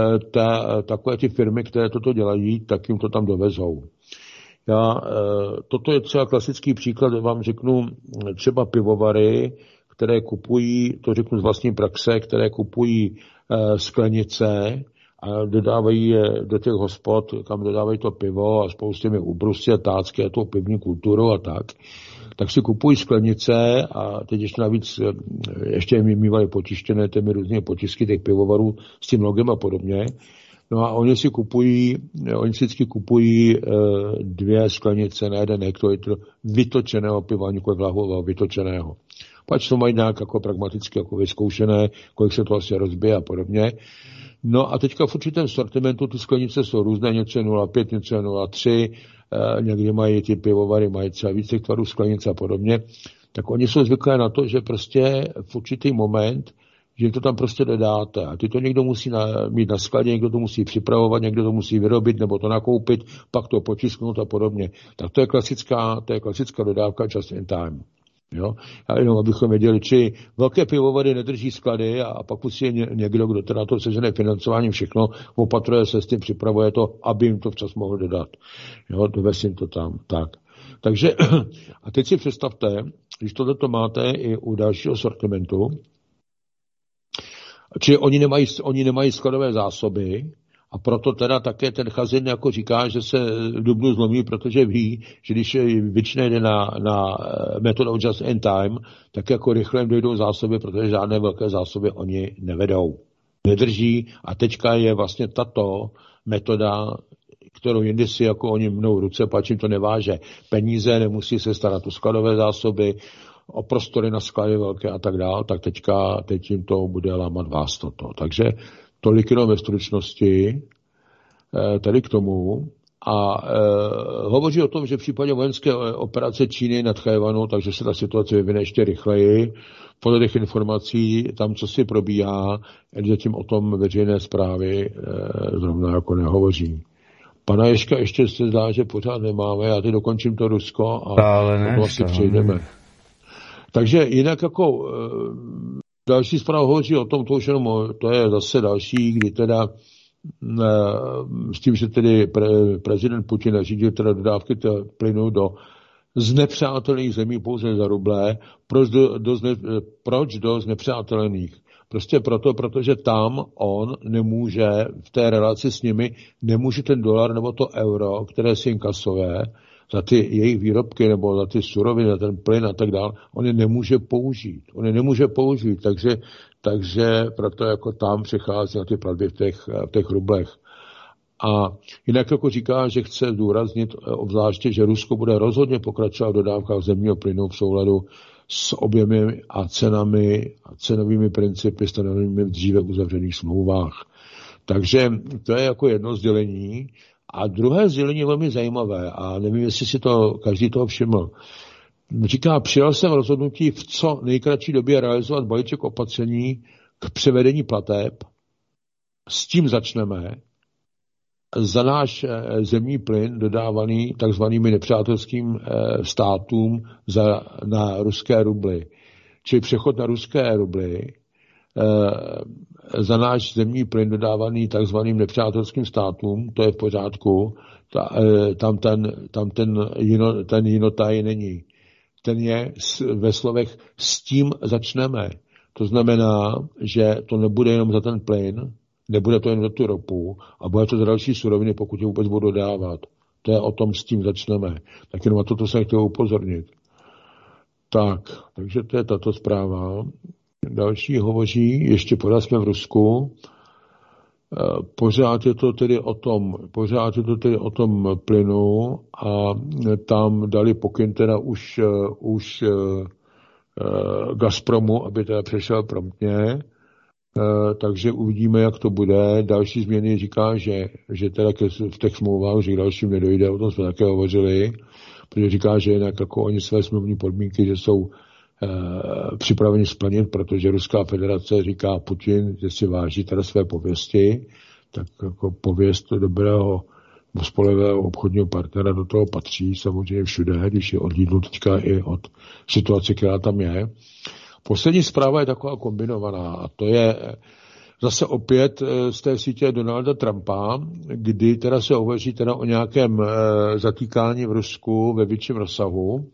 ta, takové ty firmy, které toto dělají, tak jim to tam dovezou. Já, toto je třeba klasický příklad, vám řeknu třeba pivovary, které kupují, to řeknu z vlastní praxe, které kupují sklenice a dodávají je do těch hospod, kam dodávají to pivo a spolu s těmi ubrusy a tácky a tou pivní kulturu a tak, tak si kupují sklenice a teď ještě navíc ještě jim mývají počištěné těmi různé potisky těch pivovarů s tím logem a podobně. No a oni si kupují, oni si vždycky kupují e, dvě sklenice na jeden hektolitr vytočeného piva, nikoli vlahového, vytočeného. Pač to mají nějak jako pragmaticky jako vyzkoušené, kolik se to asi rozbije a podobně. No a teďka v určitém sortimentu ty sklenice jsou různé, něco je nula celá pět, něco je nula celá tři, e, někdy mají ty pivovary, mají třeba více tvarů sklenice a podobně. Tak oni jsou zvyklé na to, že prostě v určitý moment že to tam prostě dodáte. A ty to někdo musí na, mít na skladě, někdo to musí připravovat, někdo to musí vyrobit nebo to nakoupit, pak to potisknout a podobně. Tak to je klasická, to je klasická dodávka just in time. Jo? A jenom abychom věděli, či velké pivovary nedrží sklady a, a pak musí je někdo, kdo teda to sežené financování všechno, opatruje se s tím, připravuje to, aby jim to včas mohl dodat. Jo? Dovez jim to tam. Tak. Takže a teď si představte, když tohleto máte i u dalšího sortimentu, Čili oni nemají, oni nemají skladové zásoby a proto teda také ten Chazin jako říká, že se v dubnu zlomí, protože ví, že když většina jde na, na metodou just in time, tak jako rychle jim dojdou zásoby, protože žádné velké zásoby oni nevedou. Nedrží a teďka je vlastně tato metoda, kterou jindy si jako oni mnou ruce, pač jim to neváže peníze, nemusí se starat o skladové zásoby, o prostory na sklady velké a tak dále, tak teďka, teď jim to bude lámat vás toto. Takže tolik jenom ve stručnosti tady k tomu. A e, hovoří o tom, že v případě vojenské operace Číny nad Tchaj-wanu, takže se ta situace vyvine ještě rychleji. Podle těch informací tam, co si probíhá, zatím o tom veřejné zprávy e, zrovna jako nehovoří. Pana Ježka ještě se zdá, že pořád nemáme. Já teď dokončím to Rusko a ne, to asi přejdeme. Takže jinak jako e, další zpráva hovoří o tom, to už jenom, to je zase další, kdy teda e, s tím, že tedy pre, prezident Putin nařídil teda dodávky plynu do znepřátelných zemí pouze za ruble. Proč do, do, zne, proč do znepřátelených? Prostě proto, protože tam on nemůže, v té relaci s nimi, nemůže ten dolar nebo to euro, které si inkasové, za ty jejich výrobky nebo za ty suroviny, za ten plyn a tak dále, on je nemůže použít. On je nemůže použít, takže, takže proto jako tam přichází na ty platby v těch, v těch rublech. A jinak jako říká, že chce zdůraznit obzvláště, že Rusko bude rozhodně pokračovat v dodávkách zemního plynu v souladu s objemy a cenami a cenovými principy stanovenými v dříve uzavřených smlouvách. Takže to je jako jedno sdělení. A druhé sdělení je velmi zajímavé a nevím, jestli si to každý toho všiml. Říká, přijal jsem rozhodnutí v co nejkratší době realizovat balíček opatření k převedení plateb. S tím začneme. Za náš zemní plyn dodávaný takzvanými nepřátelským státům za, na ruské rubly. Čili přechod na ruské rubly za náš zemní plyn dodávaný takzvaným nepřátelským státům, to je v pořádku, ta, tam ten, tam ten, jino, ten jinotaj není. Ten je ve slovech s tím začneme. To znamená, že to nebude jenom za ten plyn, nebude to jen za tu ropu a bude to za další suroviny, pokud je vůbec budou dodávat. To je o tom, s tím začneme. Tak jenom na toto jsem chtěl upozornit. Tak, takže to je tato zpráva. Další hovoří, ještě pořád jsme v Rusku, pořád je to tedy o tom, pořád je to tedy o tom plynu a tam dali pokyn teda už, už Gazpromu, aby teda přešel promptně, takže uvidíme, jak to bude. Další změny říká, že, že teda v těch smlouvách, že k dalším nedojde, o tom jsme také hovořili, protože říká, že jinak jako oni své smluvní podmínky, že jsou připraveni splnit, protože Ruská federace říká Putin, že si váží teda své pověsti, tak jako pověst dobrého spolehlivého obchodního partnera do toho patří samozřejmě všude, když je odlídnu teďka i od situace, která tam je. Poslední zpráva je taková kombinovaná a to je zase opět z té sítě Donalda Trumpa, kdy teda se hovoří teda o nějakém zatýkání v Rusku ve větším rozsahu.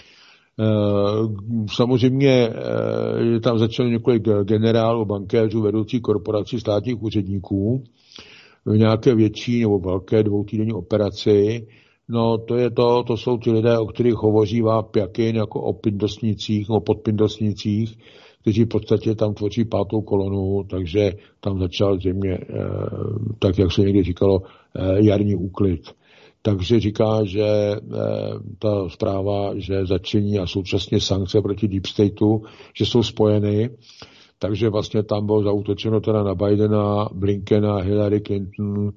Samozřejmě tam začalo několik generálů, bankéřů, vedoucích korporací, státních úředníků v nějaké větší nebo velké dvoutýdenní operaci. No to je to, to jsou ty lidé, o kterých hovoří Pjakin jako o pindosnicích, o podpindosnicích, kteří v podstatě tam tvoří pátou kolonu, takže tam začal zřejmě, tak jak se někdy říkalo, jarní úklid. Takže říká, že ta zpráva, že začení a současně sankce proti Deep Stateu, že jsou spojeny, takže vlastně tam bylo zaútočeno teda na Bidena, Blinkena, Hillary Clinton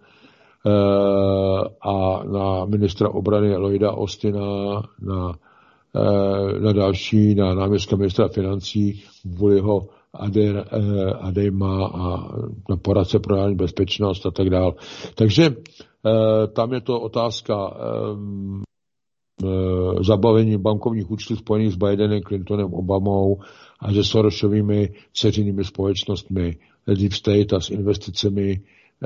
a na ministra obrany Lloyda Austina, na, na další, na náměstka ministra financí Vůliho Adema a na poradce pro národní bezpečnost a tak dále. Takže tam je to otázka zabavení bankovních účtů spojených s Bidenem, Clintonem, Obamou a se Sorosovými dceřinými společnostmi Deep State a s investicemi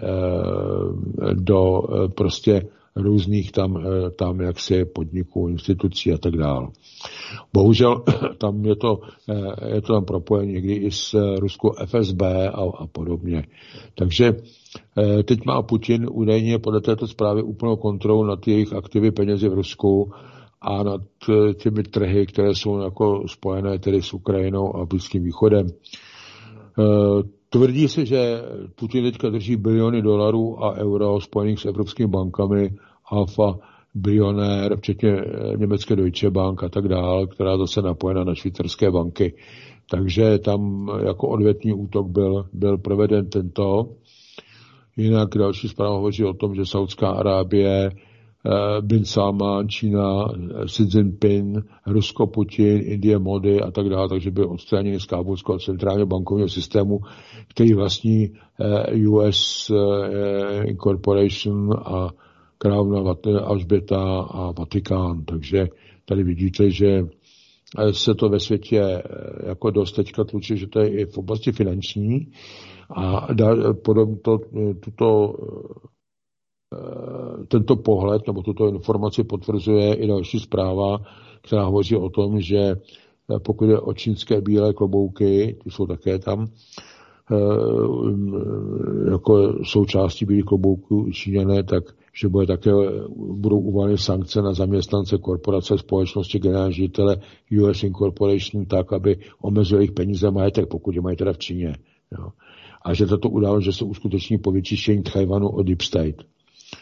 do prostě různých tam, tam jaksi podniků, institucí a tak dále. Bohužel tam je to, je to tam propojení někdy i s ruskou F S B a, a podobně. Takže teď má Putin údajně podle této zprávy úplnou kontrolu nad jejich aktivy penězi v Rusku a nad těmi trhy, které jsou jako spojené tedy s Ukrajinou a Blízkým východem. Tvrdí se, že Putin teďka drží biliony dolarů a euro spojených s evropskými bankami, Alfa, bilionér, včetně německé Deutsche Bank a tak dále, která zase napojena na švýcarské banky. Takže tam jako odvetný útok byl, byl proveden tento. Jinak další zpráva hovoří o tom, že Saudská Arábie, Bin Salman, Čína, Xi Jinping, Rusko, Putin, Indie, Modi a tak dále, takže byl odstraněni z kábulského centrálního bankovního systému, který vlastní U S Incorporation a královna Alžběta a Vatikán. Takže tady vidíte, že se to ve světě jako dost teďka tlučí, že to je i v oblasti finanční a podobně to, tuto tento pohled nebo tuto informaci potvrzuje i další zpráva, která hovoří o tom, že pokud je o čínské bílé klobouky, ty jsou také tam, jako součástí bílých klobouků Číňané, tak že bude také, budou uvaleny sankce na zaměstnance korporace společnosti generální ředitele U S Incorporation tak, aby omezili jejich peníze a majetek, pokud je mají teda v Číně. Jo. A že tato událost, že se uskuteční po vyčištění Tchajvanu od Deep State.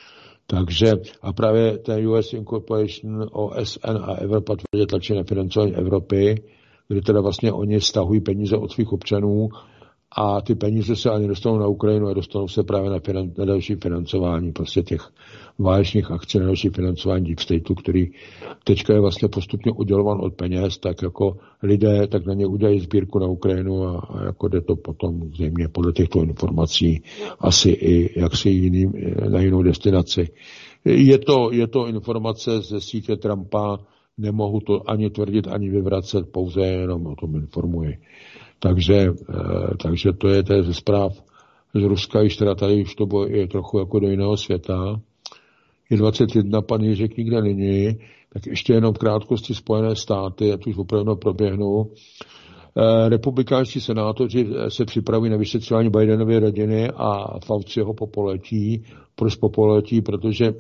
Takže a právě ten U S Incorporation, O S N a Evropa tvrdě tlačí na financování Evropy, kdy teda vlastně oni stahují peníze od svých občanů a ty peníze se ani dostanou na Ukrajinu a dostanou se právě na, finan- na další financování prostě těch válečných akcí, na další financování Deep Stateu, který teďka je vlastně postupně udělovan od peněz, tak jako lidé, tak na ně udělají sbírku na Ukrajinu a, a jako jde to potom zřejmě podle těchto informací asi i jaksi jiným, na jinou destinaci. Je to, je to informace ze sítě Trumpa, nemohu to ani tvrdit, ani vyvracet, pouze jenom o tom informuji. Takže, takže to je té ze zpráv z Ruska, již teda tady už to je trochu jako do jiného světa. Je dvacet jedna, pan Ježek nikde není, tak ještě jenom v krátkosti Spojené státy, ať už opravdu proběhnou. Republikánští senátoři se připravují na vyšetřování Bidenovy rodiny a Fauciho po poletí. Proč po poletí? Protože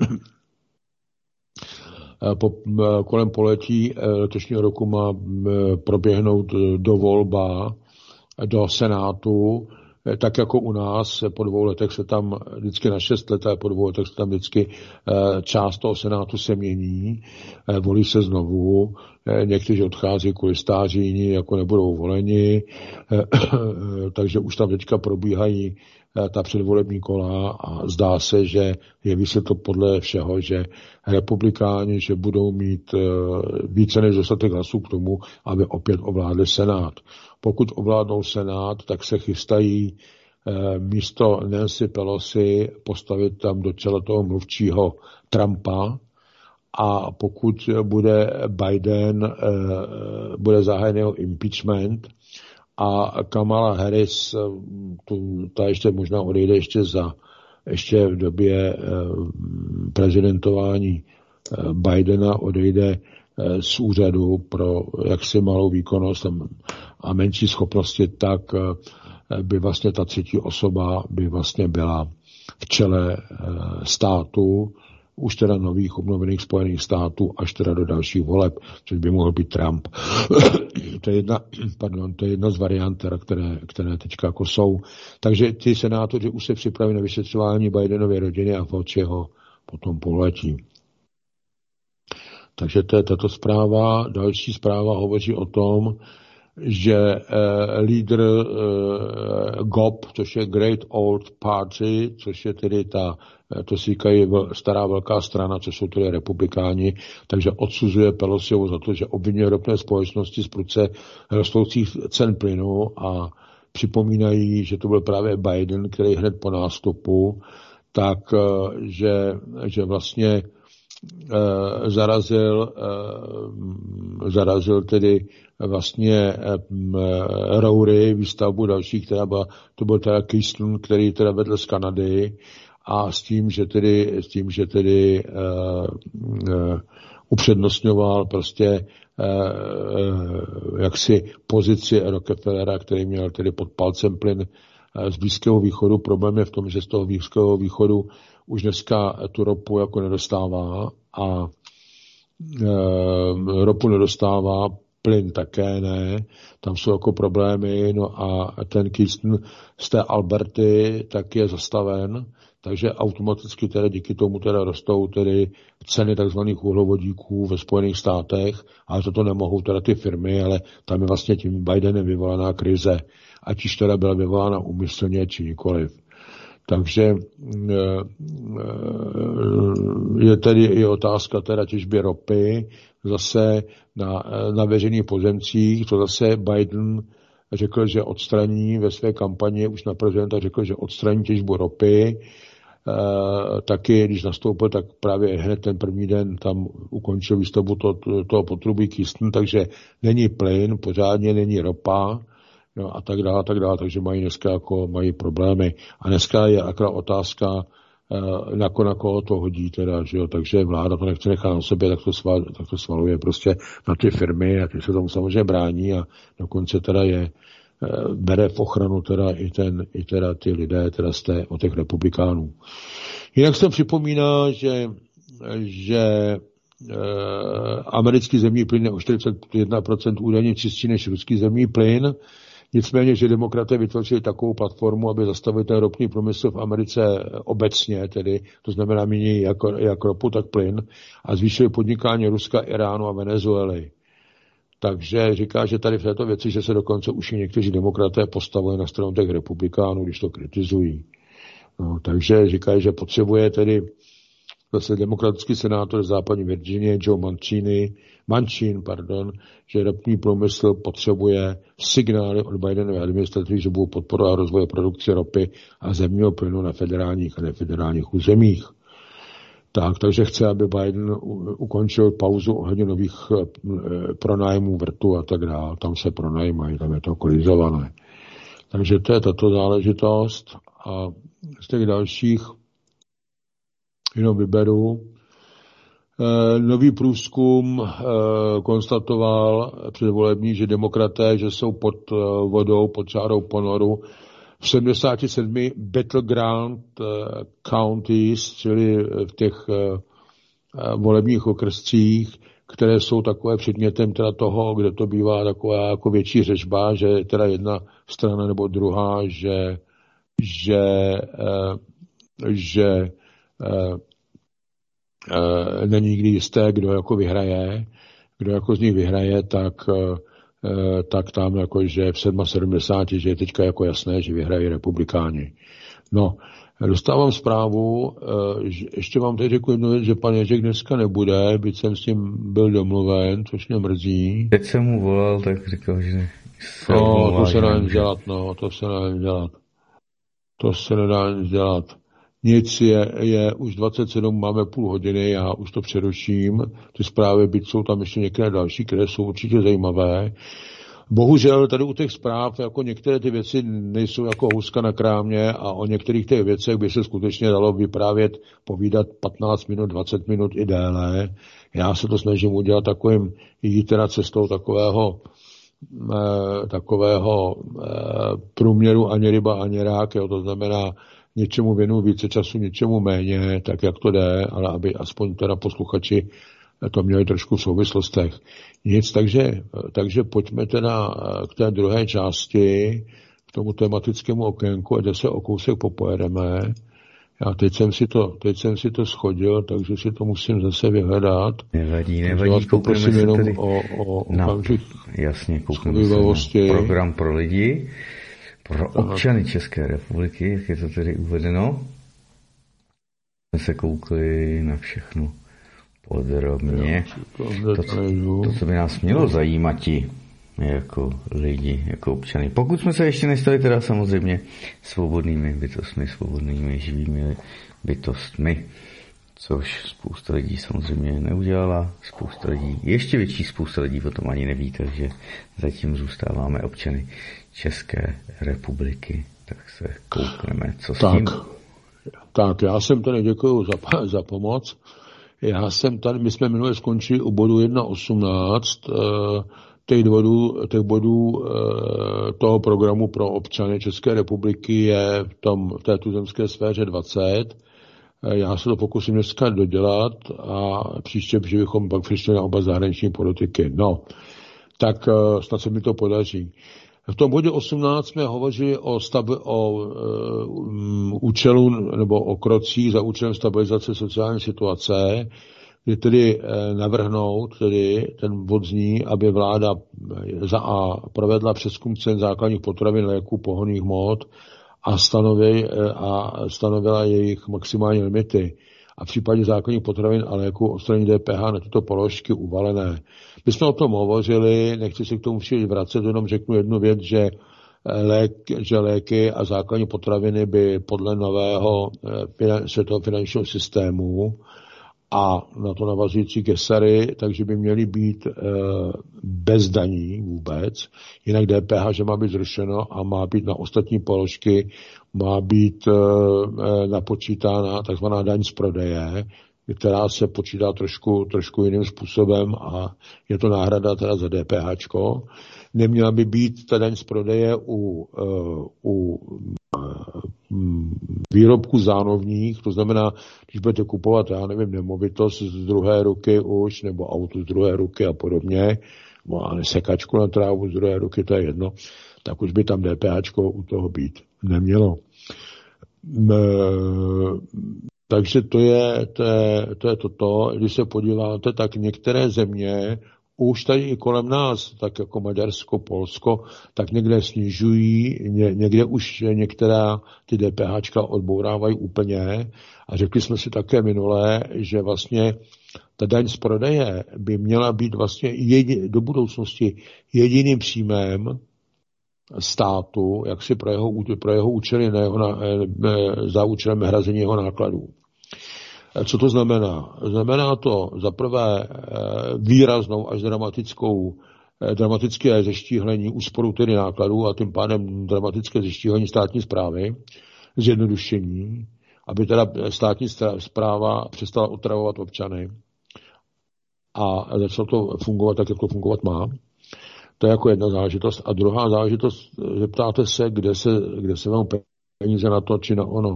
po, kolem poletí letošního roku má proběhnout dovolba do Senátu, tak jako u nás po dvou letech se tam vždycky na šest let a po dvou letech se tam vždycky část toho Senátu se mění, volí se znovu, někteří odchází kvůli stáří, jiní jako nebudou voleni, takže už tam teďka probíhají ta předvolební kola a zdá se, že jeví se to podle všeho, že republikáni, že budou mít více než dostatek hlasů k tomu, aby opět ovládli Senát. Pokud ovládnou Senát, tak se chystají místo Nancy Pelosi postavit tam do čela toho mluvčího Trumpa a pokud bude Biden, bude zahájen jeho impeachment, a Kamala Harris, tu, ta ještě možná odejde ještě za, ještě v době eh, prezidentování eh, Bidena odejde eh, z úřadu pro jaksi malou výkonnost a, a menší schopnosti, tak eh, by vlastně ta třetí osoba by vlastně byla v čele eh, státu, už teda nových obnovených Spojených států, až teda do dalších voleb, což by mohl být Trump. to je jedna, pardon, to je jedna z variant, které, které teďka jako jsou. Takže ty senátoři už se připraví na vyšetřování Bidenovy rodiny a Fauciho potom poletí. Takže to je tato zpráva. Další zpráva hovoří o tom, že eh, lídr eh, G O P, což je Great Old Party, což je tedy ta, to si říkají stará velká strana, což jsou tedy republikáni, takže odsuzuje Pelosiovou za to, že obvinuje ropné společnosti z prudce rostoucích cen plynu a připomínají, že to byl právě Biden, který hned po nástupu, tak, že, že vlastně eh, zarazil, eh, zarazil tedy vlastně eh, Roury, výstavbu další, která byla, to byl teda Keystone, který teda vedl z Kanady a s tím, že tedy, s tím, že tedy uh, uh, upřednostňoval prostě uh, jaksi pozici Rockefellera, který měl tedy pod palcem plyn uh, z Blízkého východu. Problém je v tom, že z toho Blízkého východu už dneska tu ropu jako nedostává a uh, ropu nedostává, plyn také ne, tam jsou jako problémy, no a ten Keystone z té Alberty tak je zastaven, takže automaticky teda díky tomu teda rostou tedy ceny takzvaných uhlovodíků ve Spojených státech, ale toto nemohou teda ty firmy, ale tam je vlastně tím Bidenem vyvolaná krize, ať již teda byla vyvolána úmyslně či nikoliv. Takže je tedy i otázka teda těžby ropy, zase na, na veřejných pozemcích, to zase Biden řekl, že odstraní ve své kampani, už na prezidenta řekl, že odstraní těžbu ropy, e, taky, když nastoupil, tak právě hned ten první den tam ukončil výstavbu to, to, toho potrubí Keystone, takže není plyn, pořádně není ropa, no a tak dále, a tak dále, takže mají dneska jako mají problémy. A dneska je akorát otázka, na, na koho to hodí teda, že jo, takže vláda to nechce nechat na sobě, tak to, sval, tak to svaluje prostě na ty firmy a ty se tomu samozřejmě brání a dokonce teda je bere v ochranu teda i, ten, i teda ty lidé teda z té, od těch republikánů. Jinak se připomíná, že, že e, americký zemní plyn je o čtyřicet jedna procent údajně čistší než ruský zemní plyn. Nicméně, že demokraté vytvořili takovou platformu, aby zastavili ten ropný průmysl v Americe obecně, tedy, to znamená méně jak, jak ropu, tak plyn, a zvýšili podnikání Ruska, Iránu a Venezuely. Takže říká, že tady v této věci, že se dokonce už i někteří demokraté postavili na stranu těch republikánů, když to kritizují. No, takže říkají, že potřebuje tedy zase demokratický senátor západní Virginie, Joe Mancini, Manchin, pardon, že ropný průmysl potřebuje signály od Bidenové administrativy, že budou podporovat rozvoje produkce ropy a zemního plynu na federálních a nefederálních územích. Tak, takže chce, aby Biden ukončil pauzu ohledně nových pronájmů vrtu a tak dále. Tam se pronajímají, tam je to kolizované. Takže to je tato záležitost. A z těch dalších jenom vyberu. E, nový průzkum e, konstatoval předvolební, že demokraté, že jsou pod e, vodou, pod čárou ponoru v sedmdesát sedm battleground e, counties, čili v těch e, volebních okrscích, které jsou takové předmětem teda toho, kde to bývá taková jako větší řežba, že teda jedna strana nebo druhá, že že, e, že Uh, uh, není nikdy jisté, kdo jako vyhraje, kdo jako z nich vyhraje, tak, uh, tak tam jako, že v sedmdesát sedm, že je teďka jako jasné, že vyhrají republikáni. No, dostávám zprávu, uh, že ještě vám teď řeknu jednu věc, že pan Ježek dneska nebude, byť jsem s tím byl domluven, což mě mrzí. Teď jsem mu volal, tak říkal, že se No, omlouvá, to se že nedá nic dělat, no, to se nedá nic dělat. To se nedá nic dělat. Nic je, je už dvacet sedm, máme půl hodiny, já už to přeruším. Ty zprávy, byť jsou tam ještě některé další, které jsou určitě zajímavé. Bohužel tady u těch zpráv jako některé ty věci nejsou jako houska na krámě a o některých těch věcech by se skutečně dalo vyprávět, povídat patnáct minut, dvacet minut i déle. Já se to snažím udělat takovým, jít teda cestou takového eh, takového eh, průměru ani ryba, ani rák, jo, to znamená něčemu věnu více času, něčemu méně, tak jak to jde, ale aby aspoň teda posluchači to měli trošku v souvislostech. Nic, takže, takže pojďme teda k té druhé části, k tomu tematickému okénku, kde se o kousek popojedeme. Já teď jsem si to, teď jsem si to schodil, takže si to musím zase vyhledat. Nevadí, nevadí, koukneme se jenom tady o, o na, okamžik jasně, koukneme se na program pro lidi, pro občany České republiky, jak je to tedy uvedeno. Jsme se koukli na všechno podrobně. To, to, to, co by nás mělo zajímat jako lidi, jako občany. Pokud jsme se ještě nestali teda samozřejmě svobodnými bytostmi, svobodnými živými bytostmi, což spousta lidí samozřejmě neudělala, spousta lidí, ještě větší spousta lidí o tom ani neví, takže zatím zůstáváme občany České republiky. Tak se koukneme, co s tak, tím. Tak, já jsem tady děkuju za, za pomoc. Já jsem tady, my jsme minule skončili u bodu jedna osmnáct, těch bodů, těch bodů toho programu pro občany České republiky je v, tom, v té tuzemské sféře dvacet. Já se to pokusím dneska dodělat a příště, že bychom pak přišli na oba zahraniční politiky. No, tak snad se mi to podaří. V tom bodě osmnáct jsme hovořili o, stabi- o um, účelu nebo o krocích za účelem stabilizace sociální situace, kdy tedy eh, navrhnout, tedy ten bod zní, aby vláda za A provedla přezkum cen základních potravin, léků, pohonných hmot a, stanovi, eh, a stanovila jejich maximální limity. A v případě základních potravin a léků odstraní D P H na tyto položky uvalené. My jsme o tom hovořili, nechci se k tomu příliš vracet, jenom řeknu jednu věc, že, lék, že léky a základní potraviny by podle nového světového finančního systému a na to navazující kesary, takže by měly být e, bez daní vůbec, jinak D P H, že má být zrušeno a má být na ostatní položky, má být e, napočítána takzvaná daň z prodeje, která se počítá trošku, trošku jiným způsobem a je to náhrada teda za DPHčko. Neměla by být ta daň z prodeje u, u výrobků zánovních, to znamená, když budete kupovat, já nevím, nemovitost z druhé ruky už, nebo auto z druhé ruky a podobně, a sekačku na trávu z druhé ruky, to je jedno, tak už by tam DPHčko u toho být nemělo. Takže to je, to je, to je toto. Když se podíváte, tak některé země už tady i kolem nás, tak jako Maďarsko, Polsko, tak někde snižují, ně, někde už některá ty DPHčka odbourávají úplně. A řekli jsme si také minule, že vlastně ta daň z prodeje by měla být vlastně jedi, do budoucnosti jediným příjmem státu, jak si pro jeho, pro jeho účely, ne, ne, za účelem hrazení jeho nákladů. Co to znamená? Znamená to za prvé výraznou až dramatickou, dramatické zeštíhlení úsporu tedy nákladů a tím pádem dramatické zeštíhlení státní správy, zjednodušení, aby teda státní správa přestala otravovat občany a začalo to fungovat tak, jak to fungovat má. To je jako jedna záležitost. A druhá záležitost, zeptáte se, kde se, kde se vám peníze na to, či na ono.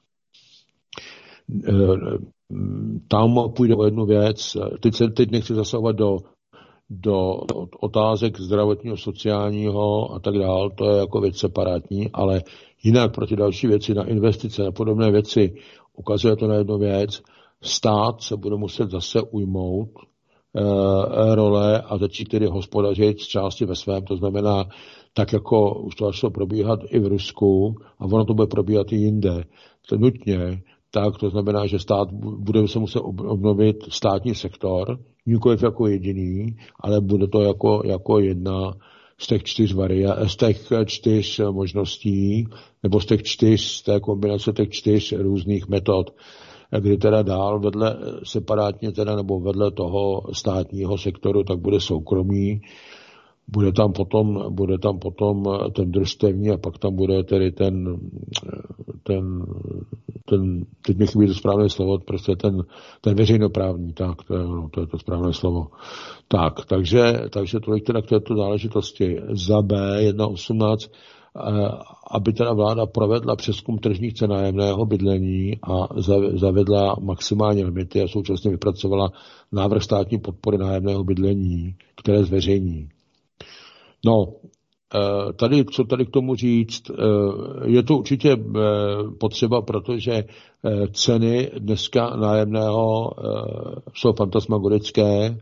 Tam půjde o jednu věc. Teď, se, teď nechci zasahovat do, do otázek zdravotního, sociálního a tak dál. To je jako věc separátní, ale jinak pro ty další věci, na investice, na podobné věci, ukazuje to na jednu věc. Stát se bude muset zase ujmout role a začít tedy hospodařit z části ve svém, to znamená tak, jako už to začalo probíhat i v Rusku a ono to bude probíhat i jinde. To nutně, tak to znamená, že stát bude se muset obnovit státní sektor, nikoliv jako jediný, ale bude to jako, jako jedna z těch čtyř variant, z těch čtyř možností, nebo z těch čtyř, z té kombinace těch čtyř různých metod, kdy teda dál vedle separátně teda nebo vedle toho státního sektoru, tak bude soukromý, bude tam potom, bude tam potom ten družstevní a pak tam bude tedy ten, ten, ten teď mi chybí to správné slovo, prostě ten, ten veřejnoprávní, tak, to je, no, to je to správné slovo. Tak, takže, takže tolik teda k této záležitosti. Za B jedna osmnáct, aby teda vláda provedla přezkum tržních cen nájemného bydlení a zavedla maximální limity a současně vypracovala návrh státní podpory nájemného bydlení, které zveřejní. No, tady, co tady k tomu říct, je to určitě potřeba, protože ceny dneska nájemného jsou fantasmagorické,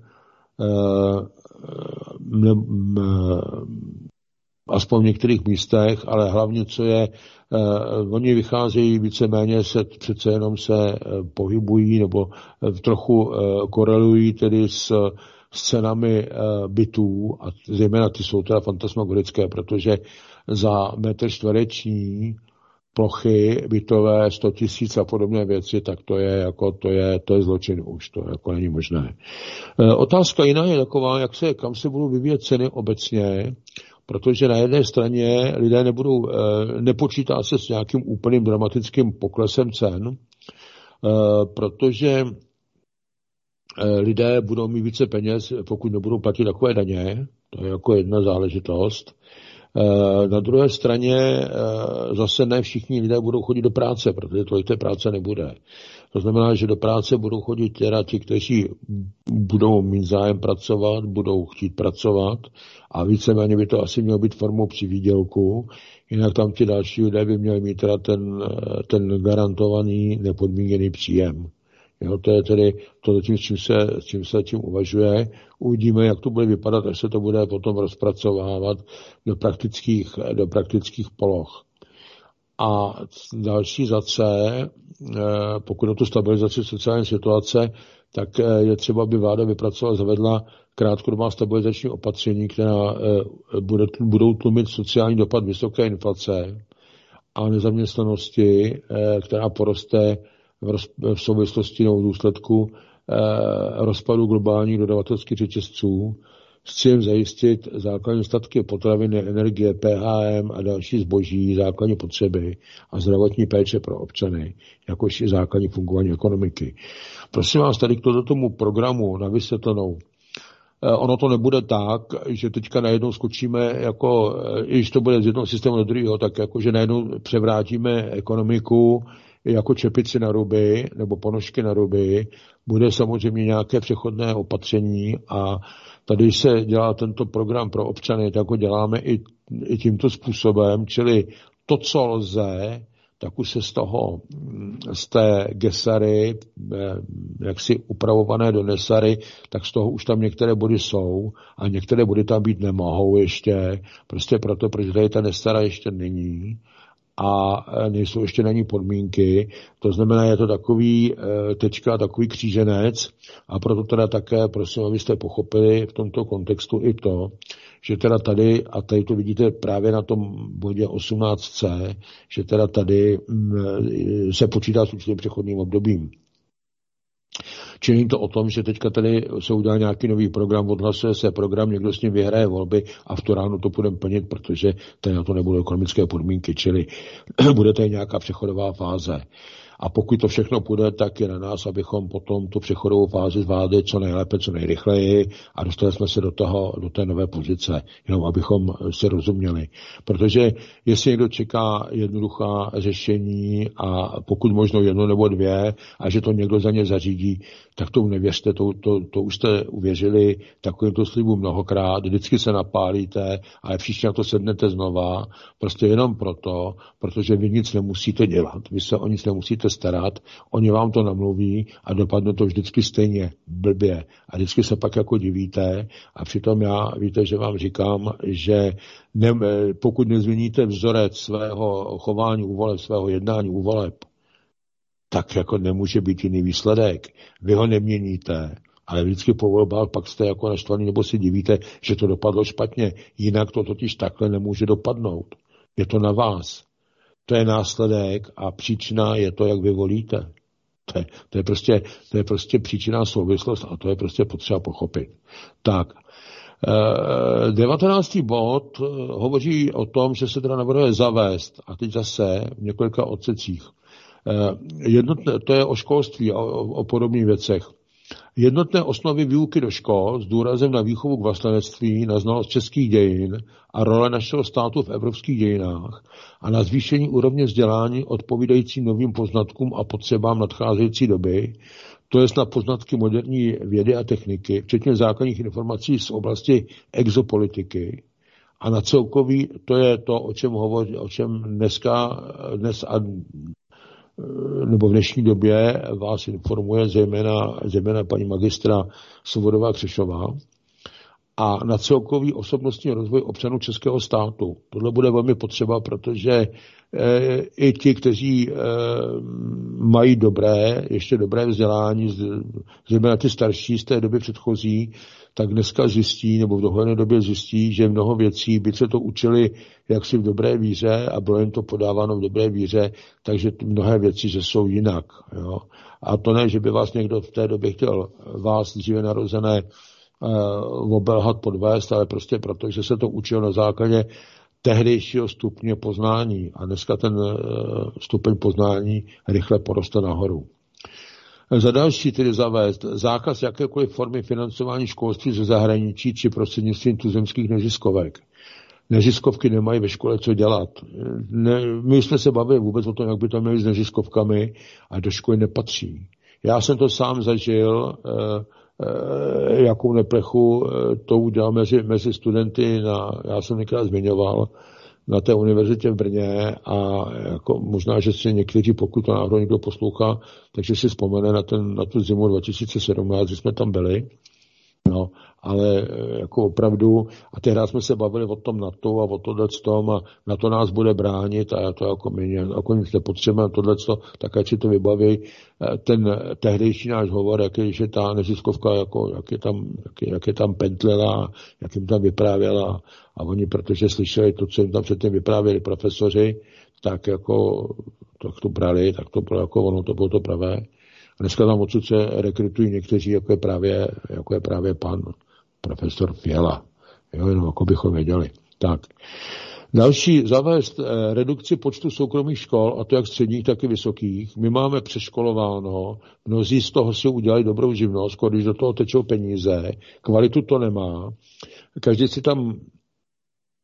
aspoň v některých místech, ale hlavně, co je, uh, oni vycházejí víceméně, se přece jenom se uh, pohybují nebo uh, trochu uh, korelují tedy s, s cenami uh, bytů a zejména ty jsou teda fantasmagorické, protože za metr čtvereční plochy bytové sto tisíc a podobné věci, tak to je jako, to je, to je zločin už, to jako není možné. Uh, otázka jiná je taková, jak se, kam se budou vyvíjet ceny obecně, protože na jedné straně lidé nebudou, nepočítá se s nějakým úplným dramatickým poklesem cen, protože lidé budou mít více peněz, pokud nebudou platit takové daně, to je jako jedna záležitost. Na druhé straně zase ne všichni lidé budou chodit do práce, protože tolik té práce nebude. To znamená, že do práce budou chodit teda ti, kteří budou mít zájem pracovat, budou chtít pracovat a víceméně by to asi mělo být formou přivýdělku, jinak tam ti další lidé by měli mít teda ten, ten garantovaný nepodmíněný příjem. Jo, to je tedy to, tím, s čím se, s čím se tím uvažuje. Uvidíme, jak to bude vypadat, až se to bude potom rozpracovávat do praktických, do praktických poloh. A další za C, pokud o tu stabilizaci sociální situace, tak je třeba, aby vláda vypracovala, zavedla krátkodobá stabilizační opatření, která bude, budou tlumit sociální dopad vysoké inflace a nezaměstnanosti, která poroste v, roz, v souvislosti nebo v důsledku rozpadu globálních dodavatelských řetězců s cílem zajistit základní statky potraviny, energie, P H M a další zboží, základní potřeby a zdravotní péče pro občany, jakož i základní fungování ekonomiky. Prosím vás, tady k tomu programu na vysvětlenou. Ono to nebude tak, že teďka najednou skočíme, jako, i když to bude z jednoho systému do druhého, tak jako, že najednou převrátíme ekonomiku, jako čepici na ruby nebo ponožky na ruby, bude samozřejmě nějaké přechodné opatření a tady se dělá tento program pro občany, tak ho děláme i, i tímto způsobem, čili to, co lze, tak už se z toho, z té gesary, jaksi upravované do nesary, tak z toho už tam některé body jsou a některé body tam být nemohou ještě, prostě proto, protože tady ta nesara ještě není a nejsou ještě na ní podmínky. To znamená, je to takový tečka, takový kříženec a proto teda také, prosím, abyste pochopili v tomto kontextu i to, že teda tady, a tady to vidíte právě na tom bodě osmnáct C, že teda tady se počítá s určitým přechodným obdobím. Činí to o tom, že teďka tady se udělá nějaký nový program, odhlasuje se program, někdo s ním vyhraje volby a v tu ránu to budeme plnit, protože tady na to nebudou ekonomické podmínky, čili bude tady nějaká přechodová fáze. A pokud to všechno půjde, tak je na nás, abychom potom tu přechodovou fázi zvládli co nejlépe, co nejrychleji a dostali jsme se do toho, do té nové pozice, jenom abychom si rozuměli. Protože jestli někdo čeká jednoduchá řešení a pokud možno jedno nebo dvě a že to někdo za ně zařídí, tak tomu nevěřte, to, to, to už jste uvěřili takovýmto slibu mnohokrát, vždycky se napálíte, ale příště na to sednete znova, prostě jenom proto, protože vy nic nemusíte dělat, vy se o nic nemusíte starat, oni vám to namluví a dopadne to vždycky stejně blbě. A vždycky se pak jako divíte a přitom já víte, že vám říkám, že ne, pokud nezměníte vzorec svého chování u voleb, svého jednání u voleb, tak jako nemůže být jiný výsledek. Vy ho neměníte, ale vždycky po volbách pak jste jako naštvaný nebo si divíte, že to dopadlo špatně. Jinak to totiž takhle nemůže dopadnout. Je to na vás. To je následek a příčina je to, jak vy volíte. To je, to je, prostě, to je prostě příčinná souvislost a to je prostě potřeba pochopit. Tak, eh, devatenáctý bod hovoří o tom, že se teda navrhuje zavést, a teď zase v několika odsecích. Eh, jednotné, to je o školství a o, o podobných věcech. Jednotné osnovy výuky do škol s důrazem na výchovu k vlastenectví, na znalost českých dějin a role našeho státu v evropských dějinách a na zvýšení úrovně vzdělání odpovídající novým poznatkům a potřebám nadcházející doby, to je na poznatky moderní vědy a techniky, včetně základních informací z oblasti exopolitiky a na celkový, to je to, o čem hovoří, o čem dneska, dnes a nebo v dnešní době vás informuje zejména, zejména paní magistra Svobodová Křešová a na celkový osobnostní rozvoj občanů českého státu. Tohle bude velmi potřeba, protože e, i ti, kteří e, mají dobré, ještě dobré vzdělání, zejména ty starší z té doby předchozí, tak dneska zjistí, nebo v dohledné době zjistí, že mnoho věcí by se to učili jaksi v dobré víře a bylo jim to podáváno v dobré víře, takže mnohé věci, že jsou jinak. Jo. A to ne, že by vás někdo v té době chtěl vás dříve narozené uh, obelhat, podvést, ale prostě proto, že se to učilo na základě tehdejšího stupně poznání a dneska ten uh, stupeň poznání rychle poroste nahoru. Za další tedy zavést zákaz jakékoliv formy financování školství ze zahraničí či prostřednictvím tuzemských neziskovek. Neziskovky nemají ve škole co dělat. Ne, my jsme se bavili vůbec o tom, jak by to měli s neziskovkami a do školy nepatří. Já jsem to sám zažil, eh, eh, jakou neplechu eh, to udělal mezi, mezi studenty, na, já jsem některá zmiňoval, na té univerzitě v Brně a jako možná, že si někteří, pokud to náhodou někdo poslouchá, takže si vzpomene na, ten, na tu zimu dva tisíce sedmnáct, kdy jsme tam byli. No, ale jako opravdu, a tehdy jsme se bavili o tom NATO a o tohletom a na to nás bude bránit a já to jako my jako nic nepotřebujeme tohleto, tak ať si to vybaví ten tehdejší náš hovor, jak je, že ta neziskovka, jako, jak, je tam, jak, je, jak je tam pentlela, jak jim tam vyprávěla a oni, protože slyšeli to, co jim tam předtím vyprávěli profesoři, tak jako tak to brali, tak to bylo jako ono, to bylo to pravé. A dneska tam odsud se rekrutují někteří, jako je právě, jako je právě pan profesor Fiala. Jo, jenom jako bychom věděli. Tak. Další, zavést eh, redukci počtu soukromých škol, a to jak středních, tak i vysokých. My máme přeškolováno, mnozí z toho si udělali dobrou živnost, když do toho tečou peníze, kvalitu to nemá. Každý si tam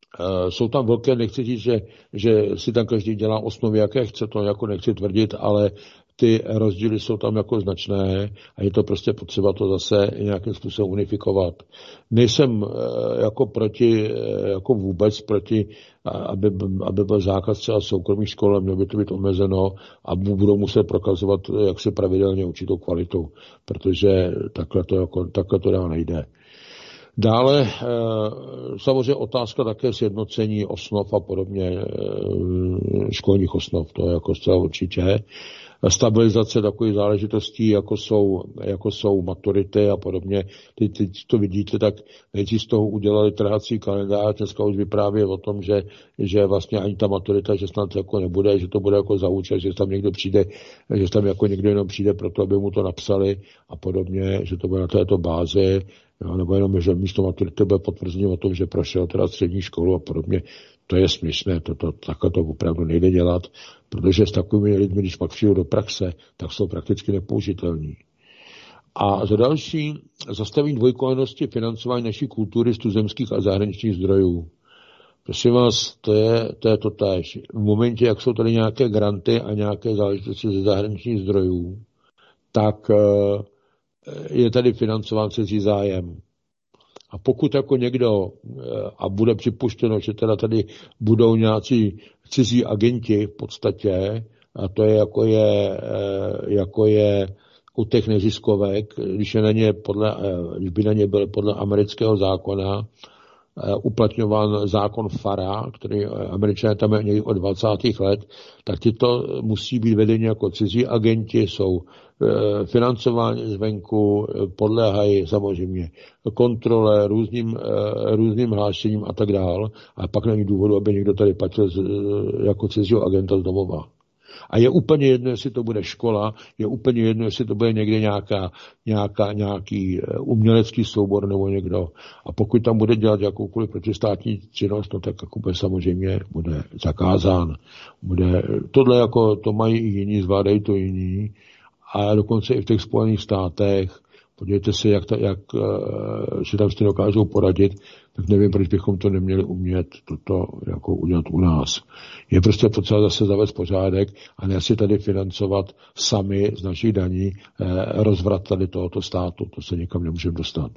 Jsou tam velké, nechci říct, že, že si tam každý dělá osnovy, jaké chce, to jako nechci tvrdit, ale ty rozdíly jsou tam jako značné a je to prostě potřeba to zase nějakým způsobem unifikovat. Nejsem jako proti, jako vůbec proti, aby, aby byl zákaz třeba soukromých škol, ale mělo by to být omezeno a budou muset prokazovat jaksi pravidelně určitou kvalitu, protože takhle to, jako, takhle to dál nejde. Dále samozřejmě otázka také sjednocení osnov a podobně, školních osnov, to je jako zcela určitě. Stabilizace takových záležitostí, jako jsou, jako jsou maturity a podobně. Teď, teď to vidíte, tak nejdřív z toho udělali trhací kalendář, dneska už vypráví o tom, že, že vlastně ani ta maturita, že snad jako nebude, že to bude jako za účel, že tam někdo přijde, že tam jako někdo jenom přijde proto, aby mu to napsali a podobně, že to bude na této bázi. Jo, nebo jenom, že místo maturity bude potvrzení o tom, že prošel teda střední školu a podobně. To je směšné, to, to, takhle to opravdu nejde dělat, protože s takovými lidmi, když pak přijdou do praxe, tak jsou prakticky nepoužitelní. A za další, zastavení dvojkolejnosti financování naší kultury z tuzemských a zahraničních zdrojů. Prosím vás, to je, to je to též. V momentě, jak jsou tady nějaké granty a nějaké záležitosti ze zahraničních zdrojů, tak je tady financován cizí zájem. A pokud jako někdo, a bude připuštěno, že teda tady budou nějací cizí agenti v podstatě, a to je jako je, jako je u těch neziskovek, když, je na ně podle, když by na ně byl podle amerického zákona uplatňován zákon FARA, který Američané tam je někdy od dvacátých let, tak tyto musí být vedeni jako cizí agenti, jsou financování zvenku, podléhají samozřejmě kontrole, různým, různým hlášením a tak dál. A pak není důvodu, aby někdo tady platil jako cizího agenta z domova. A je úplně jedno, jestli to bude škola, je úplně jedno, jestli to bude někde nějaká, nějaká, nějaký umělecký soubor nebo někdo. A pokud tam bude dělat jakoukoliv protistátní činnost, no tak jako bude samozřejmě bude zakázán. Bude, tohle jako to mají i jiní, zvládají to jiní. A dokonce i v těch Spojených státech, podívejte se, jak, ta, jak uh, si tam s tím dokážou poradit, tak nevím, proč bychom to neměli umět toto jako udělat u nás. Je prostě potřeba zase zavést pořádek a ne si tady financovat sami z našich daní eh, rozvrat tady tohoto státu. To se nikam nemůžeme dostat.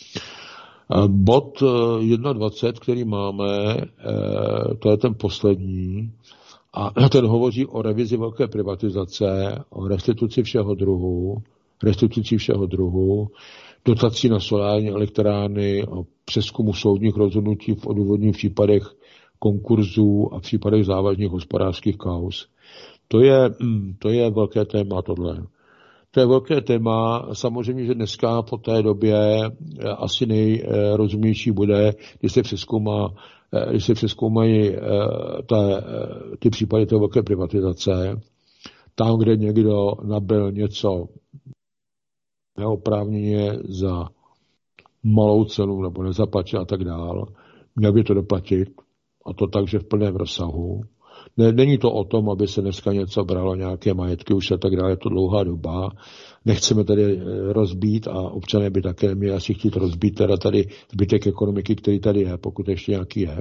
Eh, bod eh, dvacet jedna, který máme, eh, to je ten poslední, a ten hovoří o revizi velké privatizace, o restituci všeho druhu, restituci všeho druhu, dotací na solární elektrárny, o přezkumu soudních rozhodnutí v odůvodních případech konkurzů a v případech závažných hospodářských kauz. To je, to je velké téma tohle. To je velké téma. Samozřejmě, že dneska po té době asi nejrozumnější bude, když se přezkoumá když se přezkoumají ta, ty případy té velké privatizace, tam, kde někdo nabyl něco neoprávněně za malou cenu nebo nezaplatil a tak dál, měl by to doplatit, a to tak, že v plném rozsahu. Není to o tom, aby se dneska něco bralo, nějaké majetky už a tak dále, je to dlouhá doba. Nechceme tady rozbít a občané by také měli asi chtít rozbít teda tady zbytek ekonomiky, který tady je, pokud ještě nějaký je.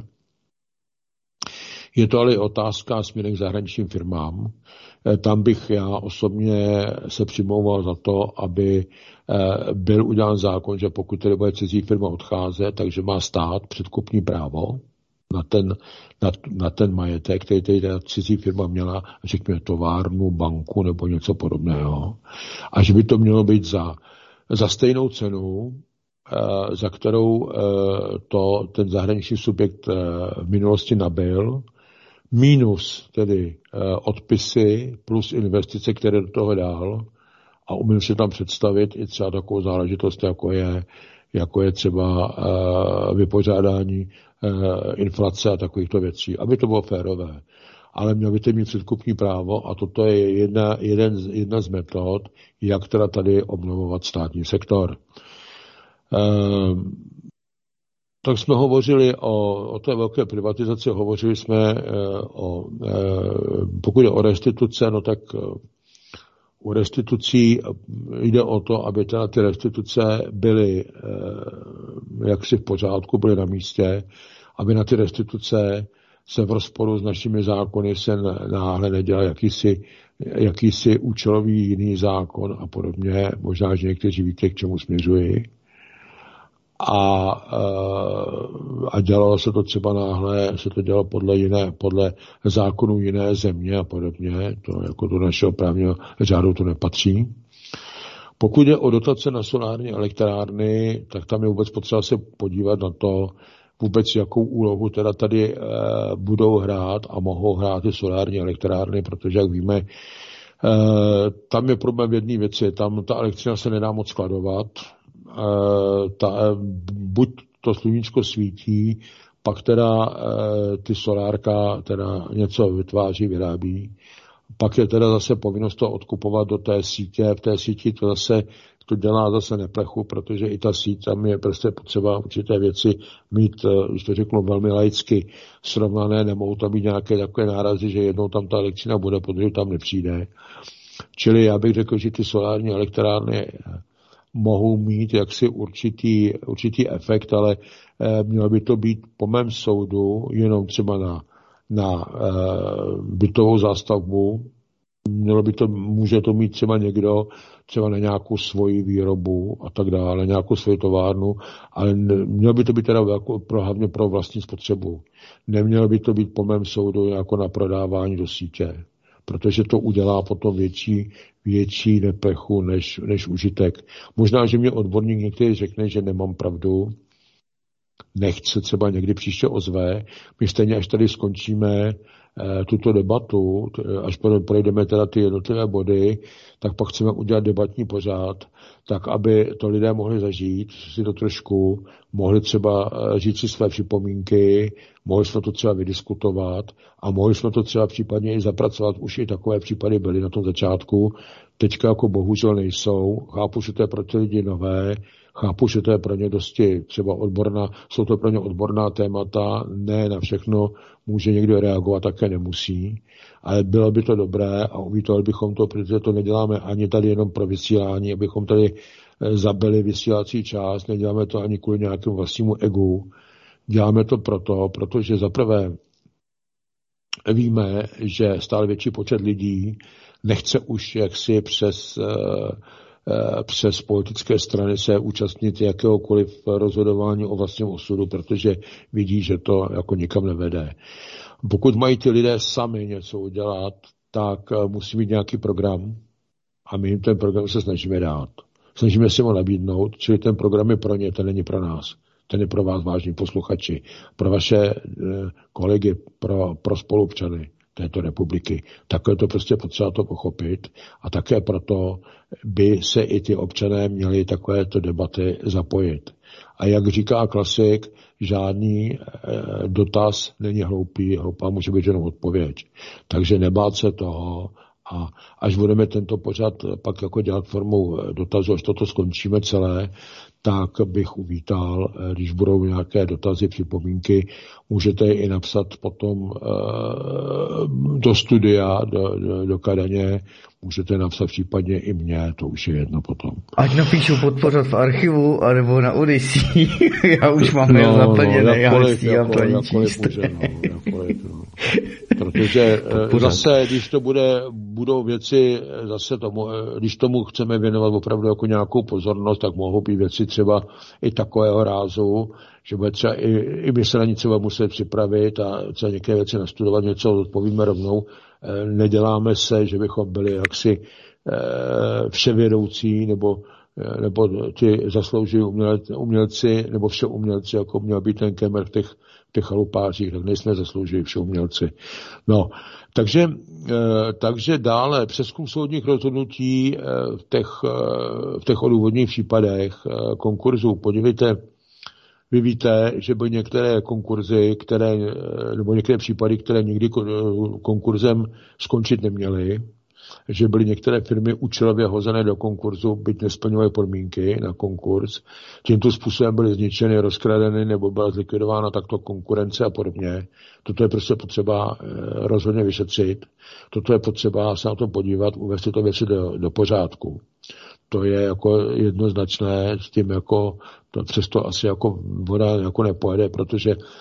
Je to ale otázka směrem k zahraničním firmám. Tam bych já osobně se přimlouval za to, aby byl udělán zákon, že pokud tady bude cizí firma odcházet, takže má stát předkupní právo na ten, na, na ten majetek, který tady ta cizí firma měla, řekněme továrnu, banku nebo něco podobného. A že by to mělo být za, za stejnou cenu, eh, za kterou eh, to ten zahraniční subjekt eh, v minulosti nabyl, minus tedy eh, odpisy plus investice, které do toho dál, a umím si tam představit i třeba takovou záležitost, jako je, jako je třeba uh, vypořádání uh, inflace a takovýchto věcí, aby to bylo férové. Ale měl by to mít předkupní právo a toto je jedna, jeden, jedna z metod, jak teda tady obnovovat státní sektor. Uh, tak jsme hovořili o, o té velké privatizaci, hovořili jsme uh, o, uh, pokud je o restituce, no tak uh, u restitucí jde o to, aby teda ty restituce byly eh, jaksi v pořádku, byly na místě aby na ty restituce se v rozporu s našimi zákony se náhle nedělal jakýsi, jakýsi účelový jiný zákon a podobně. Možná, že někteří víte, k čemu směřuji. A, a dělalo se to třeba náhle, se to dělalo podle jiné, podle zákonů jiné země a podobně. To jako do našeho právního řádu to nepatří. Pokud je o dotace na solární elektrárny, tak tam je vůbec potřeba se podívat na to, vůbec jakou úlohu teda tady e, budou hrát a mohou hrát ty solární elektrárny, protože jak víme, e, tam je problém v jedné věci, tam ta elektřina se nedá moc skladovat, e, ta, e, buď to sluníčko svítí, pak teda e, ty solárka teda něco vytváří, vyrábí, pak je teda zase povinnost to odkupovat do té sítě, v té síti to zase to dělá zase neplechu, protože i ta síť, tam je prostě potřeba určité věci mít, když to řeknu velmi laicky, srovnané, nemohou tam být nějaké takové nárazy, že jednou tam ta elektřina bude, protože tam nepřijde. Čili já bych řekl, že ty solární elektrárny mohou mít jaksi určitý, určitý efekt, ale eh, mělo by to být po mém soudu jenom třeba na, na eh, bytovou zástavbu. Mělo by to, může to mít třeba někdo, třeba na nějakou svoji výrobu a tak dále, nějakou svoji továrnu, ale mělo by to být teda jako pro, hlavně pro vlastní spotřebu. Nemělo by to být po mém soudu jako na prodávání do sítě, protože to udělá potom větší, větší neplechu než, než užitek. Možná, že mě odborník některý řekne, že nemám pravdu, nechce třeba někdy příště ozve. My stejně, až tady skončíme tuto debatu, až projdeme teda ty jednotlivé body, tak pak chceme udělat debatní pořád, tak aby to lidé mohli zažít, si to trošku, mohli třeba říct si své připomínky, mohli jsme to třeba vydiskutovat a mohli jsme to třeba případně i zapracovat. Už i takové případy byly na tom začátku, teďka jako bohužel nejsou. Chápu, že to je pro ty lidi nové, chápu, že to je pro ně dosti třeba odborná, jsou to pro ně odborná témata, ne na všechno může někdo reagovat, také nemusí, ale bylo by to dobré a uvítali bychom to, protože to neděláme ani tady jenom pro vysílání, abychom tady zabili vysílací čas, neděláme to ani kvůli nějakému vlastnímu egu, děláme to proto, protože zaprvé víme, že stále větší počet lidí nechce už jaksi přes přes politické strany se účastnit jakéhokoliv rozhodování o vlastním osudu, protože vidí, že to jako nikam nevede. Pokud mají ty lidé sami něco udělat, tak musí mít nějaký program a my jim ten program se snažíme dát. Snažíme si ho nabídnout, čili ten program je pro ně, ten není pro nás. Ten je pro vás, vážní posluchači, pro vaše kolegy, pro, pro spolupčany této republiky. Takhle je to prostě potřeba to pochopit a také proto by se i ty občané měli takovéto debaty zapojit. A jak říká klasik, žádný e, dotaz není hloupý, hloupá může být jenom odpověď. Takže nebát se toho a až budeme tento pořad pak jako dělat formou dotazu, až toto skončíme celé, tak bych uvítal, když budou nějaké dotazy, připomínky, můžete je i napsat potom e, do studia, do, do, do Kadaně, můžete napsat případně i mě, to už je jedno potom. Ať napíšu podpořad v archivu, anebo na Odyssey. Já už mám mail no, zaplněný, no, já nestíhám to ani číst. Může, no, jakkoliv, no. Protože podpořad. Zase, když to bude, budou věci, zase tomu, když tomu chceme věnovat opravdu jako nějakou pozornost, tak mohou být věci třeba i takového rázu, že bude třeba i, i my se na ní třeba muset připravit a třeba některé věci nastudovat, něco odpovíme rovnou. Neděláme se, že bychom byli jaksi vševědoucí nebo, nebo ti zaslouží umělci nebo všeumělci, jako měl být ten Kemer v těch, v těch chalupářích, tak nejsme zasloužili všeumělci. No, takže, takže dále přezkum soudních rozhodnutí v těch, v těch odůvodných případech konkurzů. Podívejte, vy víte, že byly některé konkurzy, které, nebo některé případy, které nikdy konkurzem skončit neměly, že byly některé firmy účelově hozené do konkurzu, byť nesplňovaly podmínky na konkurs. Tímto způsobem byly zničeny, rozkradeny nebo byla zlikvidována takto konkurence a podobně. Toto je prostě potřeba rozhodně vyšetřit. Toto je potřeba se na to podívat, uvést tyto věci do, do pořádku. To je jako jednoznačné, s tím jako to přesto asi jako voda jako nepojede, protože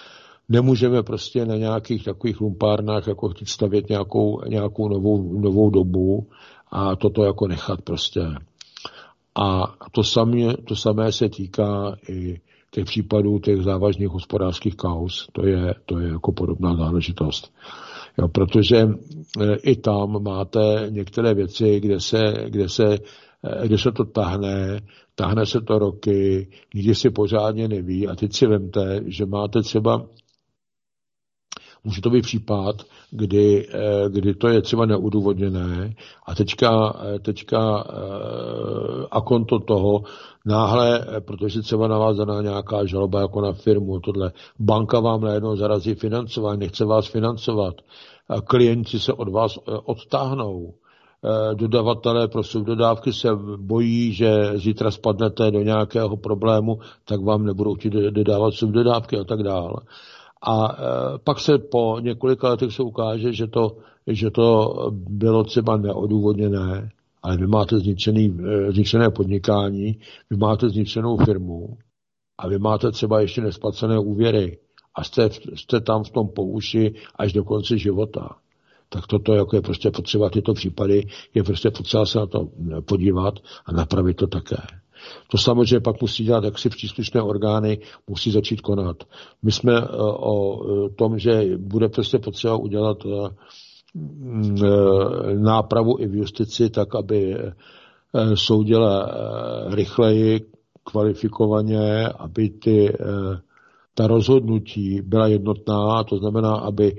nemůžeme prostě na nějakých takových lumpárnách jako chtít stavět nějakou, nějakou novou, novou dobu a toto jako nechat prostě. A to samé, to samé se týká i těch případů těch závažných hospodářských kauz. To je, to je jako podobná záležitost. Jo, protože i tam máte některé věci, kde se, kde se, kde se to tahne, tahne se to roky, nikdy si pořádně neví a teď si vemte, že máte třeba, může to být případ, kdy, kdy to je třeba neudůvodněné a teďka, teďka a konto toho náhle, protože třeba na vás daná nějaká žaloba jako na firmu, tohle, banka vám najednou zarazí financování, nechce vás financovat, klienti se od vás odtáhnou, dodavatelé pro subdodávky se bojí, že zítra spadnete do nějakého problému, tak vám nebudou chtít dodávat subdodávky a tak dále. A e, pak se po několika letech se ukáže, že to, že to bylo třeba neodůvodněné, ale vy máte zničený, e, zničené podnikání, vy máte zničenou firmu a vy máte třeba ještě nesplacené úvěry a jste, jste tam v tom po uši až do konce života. Tak toto jako je prostě potřeba, tyto případy, je prostě potřeba se na to podívat a napravit to také. To samozřejmě pak musí dělat jaksi příslušné orgány, musí začít konat. My jsme o tom, že bude prostě potřeba udělat nápravu i v justici, tak aby soudila rychleji, kvalifikovaně, aby ty, ta rozhodnutí byla jednotná, to znamená, aby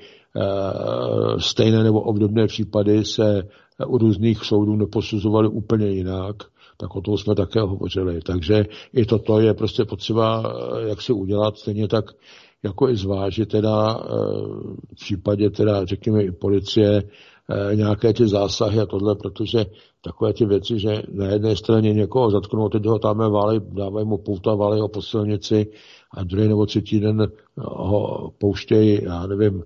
stejné nebo obdobné případy se u různých soudů neposuzovaly úplně jinak, tak o tom jsme také hovořili. Takže i toto je prostě potřeba, jak si udělat, stejně tak jako i zvážit teda v případě teda, řekněme, i policie nějaké ty zásahy a tohle, protože takové ty věci, že na jedné straně někoho zatknou, teď ho tam válej, dávají mu pouta, válej ho po silnici a druhý nebo třetí den ho pouštějí, já nevím,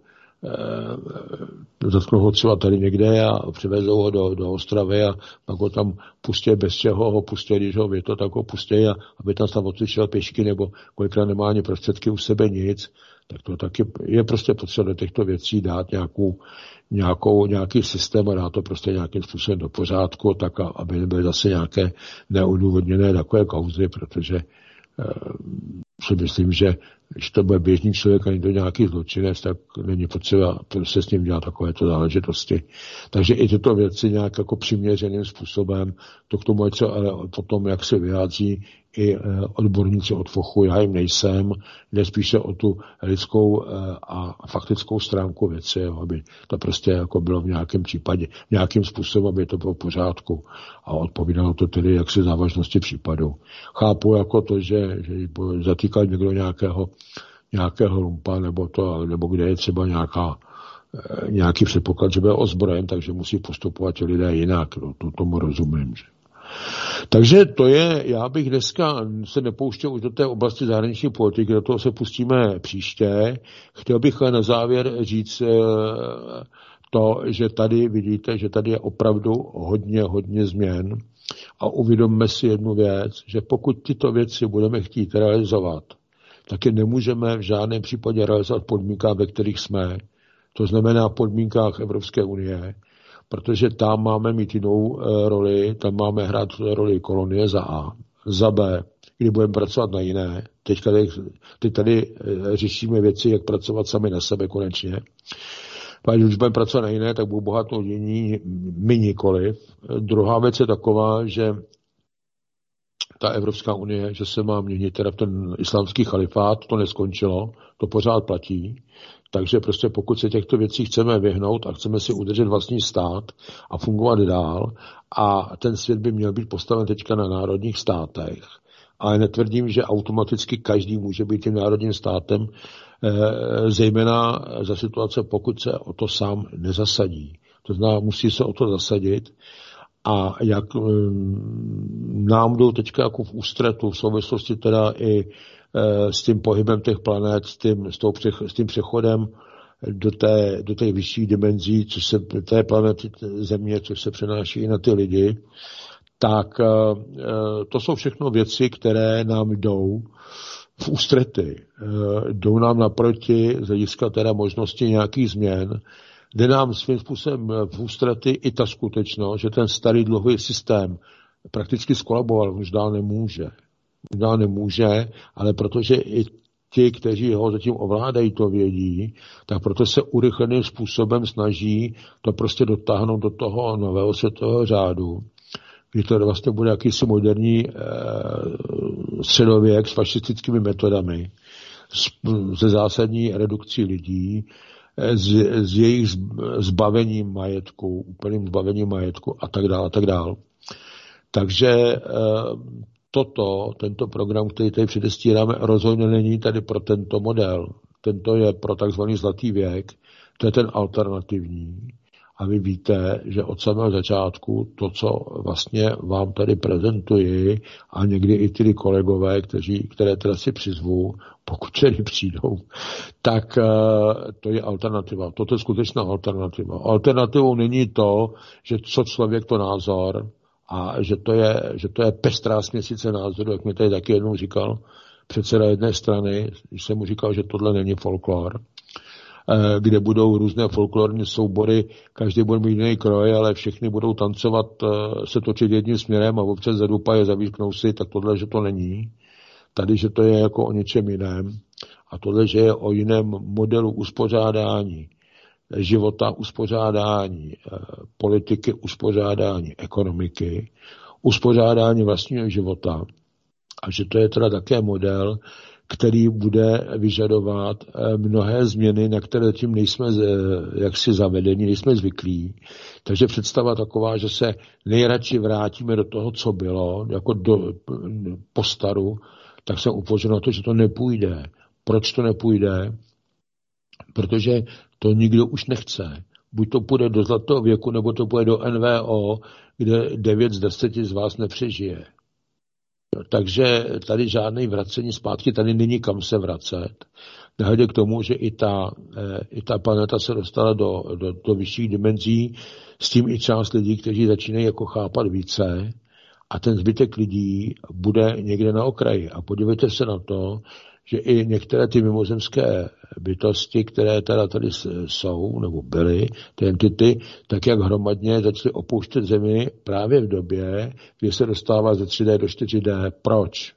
zatknou ho třeba tady někde a přivezou ho do, do Ostravy a pak ho tam pustí bez čeho, ho pustí, když ho věto, tak ho pustí a aby tam tam odcvičil pěšky nebo kolikrát nemá ani prostředky u sebe nic, tak to taky je prostě potřeba do těchto věcí dát nějakou, nějakou, nějaký systém a dát to prostě nějakým způsobem do pořádku, tak aby nebyly zase nějaké neodůvodněné takové kauzy, protože si myslím, že když to bude běžný člověk a někdo nějaký zločinec, tak není potřeba se s ním dělat takovéto záležitosti. Takže i tyto věci nějak jako přiměřeným způsobem, to k tomu, ale potom, jak se vyjádří i odborníci od fochu, já jim nejsem, jde spíše o tu lidskou a faktickou stránku věci, aby to prostě jako bylo v nějakém případě, nějakým způsobem, aby to bylo v pořádku a odpovídalo to tedy jaksi závažnosti případu. Chápu jako to, že, že zatýkal někdo nějakého, nějakého lumpa, nebo to, nebo kde je třeba nějaká, nějaký předpoklad, že byl ozbrojen, takže musí postupovat lidé jinak. No, to tomu rozumím, že. Takže to je, já bych dneska se nepouštěl už do té oblasti zahraniční politiky, do toho se pustíme příště. Chtěl bych na závěr říct to, že tady vidíte, že tady je opravdu hodně, hodně změn a uvědomme si jednu věc, že pokud tyto věci budeme chtít realizovat, tak je nemůžeme v žádném případě realizovat v podmínkách, ve kterých jsme, to znamená v podmínkách Evropské unie, protože tam máme mít jinou e, roli, tam máme hrát roli kolonie za A. Za B, kdy budeme pracovat na jiné. Teď tady, teď tady e, řešíme věci, jak pracovat sami na sebe konečně. A když budeme pracovat na jiné, tak budou bohatnout jiní, my nikoliv. E, druhá věc je taková, že ta Evropská unie, že se má měnit teda ten islámský chalifát, to neskončilo, to pořád platí. Takže prostě pokud se těchto věcí chceme vyhnout a chceme si udržet vlastní stát a fungovat dál a ten svět by měl být postaven teďka na národních státech, ale netvrdím, že automaticky každý může být tím národním státem, zejména za situace, pokud se o to sám nezasadí. To znamená, musí se o to zasadit a jak nám jdou teďka jako v ústretu v souvislosti teda i s tím pohybem těch planet, s tím, s tou, s tím přechodem do té, do těch vyšších dimenzí, což se té planety Země, což se přenáší i na ty lidi, tak to jsou všechno věci, které nám jdou v ústrety, jdou nám naproti z hlediska teda možnosti nějakých změn, jde nám svým způsobem v ústrety i ta skutečnost, že ten starý dluhový systém prakticky skolaboval, už dál nemůže. Už dál nemůže, ale protože i ti, kteří ho zatím ovládají, to vědí, tak proto se urychleným způsobem snaží to prostě dotáhnout do toho nového světového řádu, kdy to vlastně bude jakýsi moderní eh, středověk s fašistickými metodami, se zásadní redukcí lidí, s, s jejich zbavením majetku, úplným zbavením majetku a tak dále, a tak dále. Takže eh, toto, tento program, který tady předestíráme, rozhodně není tady pro tento model. Tento je pro takzvaný zlatý věk, to je ten alternativní. A vy víte, že od samého začátku to, co vlastně vám tady prezentuji, a někdy i ty kolegové, kteří, které teda si přizvu, pokud tedy přijdou, tak to je alternativa. Toto je skutečná alternativa. Alternativou není to, že co člověk, to názor, a že to je, že to je pestrá směsice názoru, jak mi tady taky jednou říkal předseda jedné strany, když jsem mu říkal, že tohle není folklor, kde budou různé folklorní soubory, každý bude mít jiný kroj, ale všechny budou tancovat, se točit jedním směrem a občas zadupají, zavíknou si, tak tohle, že to není. Tady, že to je jako o něčem jiném. A tohle, že je o jiném modelu uspořádání života, uspořádání politiky, uspořádání ekonomiky, uspořádání vlastního života. A že to je teda také model, který bude vyžadovat mnohé změny, na které tím nejsme jaksi zavedeni, nejsme zvyklí. Takže představa taková, že se nejradši vrátíme do toho, co bylo, jako do postaru, tak jsem upozornil na to, že to nepůjde. Proč to nepůjde? Protože to nikdo už nechce. Buď to půjde do zlatého věku, nebo to půjde do N V O, kde devět z deseti z vás nepřežije. Takže tady žádné vracení zpátky, tady není kam se vracet. Nehledě k tomu, že i ta, i ta planeta se dostala do, do, do vyšších dimenzí, s tím i část lidí, kteří začínají jako chápat více, a ten zbytek lidí bude někde na okraji. A podívejte se na to, že i některé ty mimozemské bytosti, které teda tady jsou, nebo byly, ty entity, tak jak hromadně začaly opouštět Zemi právě v době, kdy se dostává ze tři dé do čtyři dé. Proč?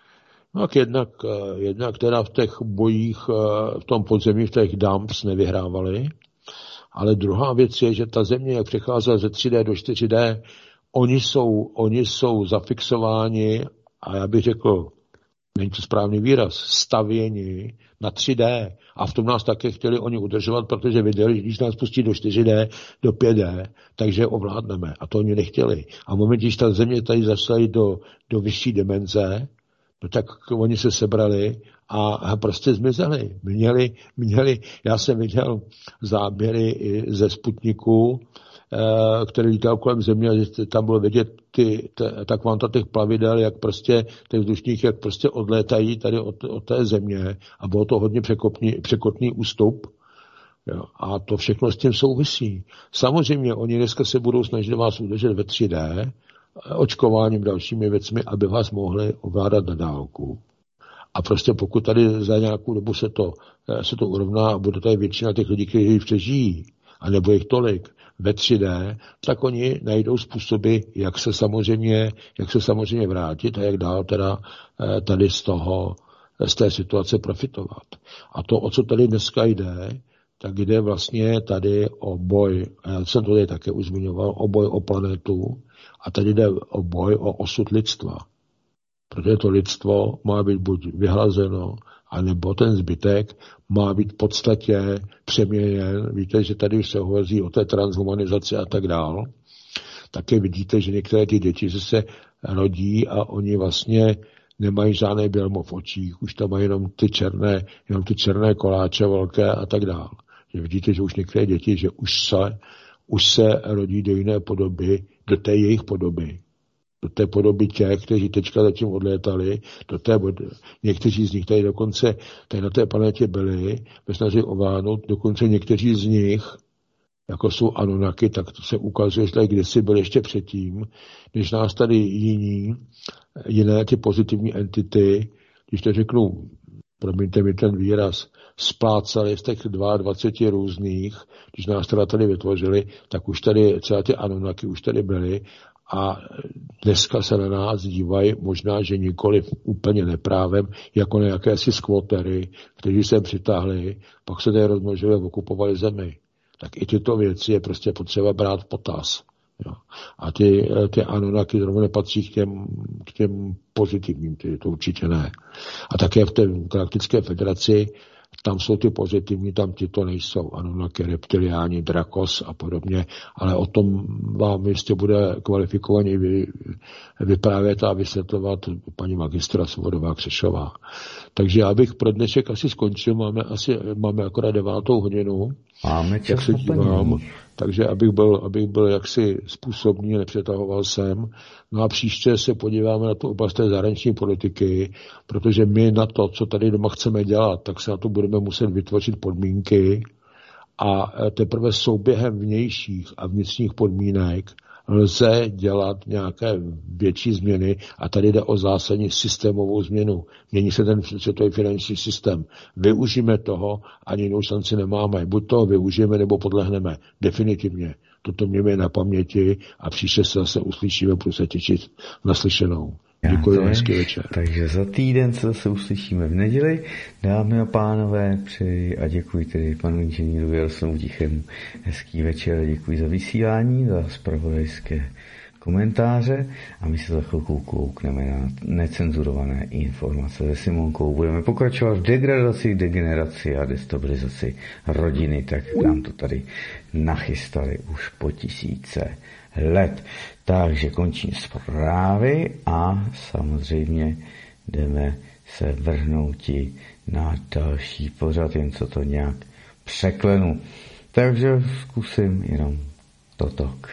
No tak jednak, jednak teda v těch bojích, v tom podzemí, v těch dumps nevyhrávali, ale druhá věc je, že ta Země, jak přecházela ze tři dé do čtyři dé, oni jsou, oni jsou zafixováni, a já bych řekl, není to správný výraz, stavěni na tři dé. A v tom nás také chtěli oni udržovat, protože viděli, že když nás pustí do čtyři dé, do pět dé, takže ovládneme. A to oni nechtěli. A v momentě, když ta Země tady začala do, do vyšší dimenze, no tak oni se sebrali a, a prostě zmizeli. Měli, měli, já jsem viděl záběry i ze Sputniku, který lítal kolem Země, a tam bylo vidět ty, ta, ta kvanta těch plavidel, jak prostě těch vzdušních, jak prostě odlétají tady od, od té Země, a bylo to hodně překopný, překotný ústup. Jo. A to všechno s tím souvisí. Samozřejmě oni dneska se budou snažit vás udržet ve tři dé, očkováním, dalšími věcmi, aby vás mohli ovládat na dálku. A prostě pokud tady za nějakou dobu se to, se to urovná a bude tady většina těch lidí, kteří přežijí, a nebo jich tolik, ve tři dé, tak oni najdou způsoby, jak se samozřejmě, jak se samozřejmě vrátit a jak dál teda tady z toho, z té situace profitovat. A to, o co tady dneska jde, tak jde vlastně tady o boj, a já jsem to tady také už zmiňoval, o boj o planetu, a tady jde o boj o osud lidstva. Protože to lidstvo má být buď vyhlazeno, anebo ten zbytek má být v podstatě přeměněn. Víte, že tady už se hovoří o té transhumanizaci a tak dál. Také vidíte, že některé ty děti se rodí a oni vlastně nemají žádné bělmo v očích, už tam mají jenom ty černé, jenom ty černé koláče velké a tak dál. Že vidíte, že už některé děti, že už se, už se rodí do jiné podoby, do té jejich podoby. Do té podoby těch, kteří teďka zatím odlétali, do té, někteří z nich tady dokonce tady na té planetě byli, ve snaží ovládnout, dokonce někteří z nich, jako jsou Anunnaki, tak to se ukazuje, že tady kdysi byli ještě předtím, než nás tady jiní, jiné ty pozitivní entity, když to řeknu, promiňte mi ten výraz, splácali z těch dvacet dva různých, když nás teda tady vytvořili, tak už tady, třeba ty Anunnaky už tady byly a dneska se na nás dívají, možná, že nikoli úplně neprávem, jako na jakési skvotery, kteří se přitáhli, pak se tady rozmnožili a okupovali zemi. Tak i tyto věci je prostě potřeba brát v potaz. Jo. A ty, ty Anunnaky zrovna nepatří k těm, k těm pozitivním, ty, to určitě ne. A také v té Galaktické federaci, tam jsou ty pozitivní, tam ty to nejsou. Anunnaky, reptiliáni, drakos a podobně, ale o tom vám jistě bude kvalifikovaně vy, vyprávět a vysvětlovat paní magistra Svobodová Křešová. Takže já bych pro dnešek asi skončil, máme asi máme akorát devátou hodinu. Máme čas, jak se dívám, takže abych byl, abych byl jaksi způsobný, nepřetahoval jsem. No a příště se podíváme na tu oblast té zahraniční politiky, protože my na to, co tady doma chceme dělat, tak se na to budeme muset vytvořit podmínky a teprve souběhem vnějších a vnitřních podmínek lze dělat nějaké větší změny a tady jde o zásadní systémovou změnu. Mění se ten světový finanční systém. Využijeme toho, ani jinou šanci nemáme. Buď toho využijeme, nebo podlehneme. Definitivně. Toto mějme na paměti a příště se zase uslyšíme, budu se těšit naslyšenou. Děkuji, hezký večer. Takže za týden se zase uslyšíme v neděli. Dámy a pánové, přeji a děkuji tedy panu inženýru Jaroslavu Tichému. Hezký večer a děkuji za vysílání, za zpravodajské komentáře a my se za chvilku koukneme na necenzurované informace se Simonkou. Budeme pokračovat v degradaci, degeneraci a destabilizaci rodiny, tak nám to tady nachystali už po tisíce let. Takže končím zprávy a samozřejmě jdeme se vrhnouti na další pořad, jen co to nějak překlenu. Takže zkusím jenom toto.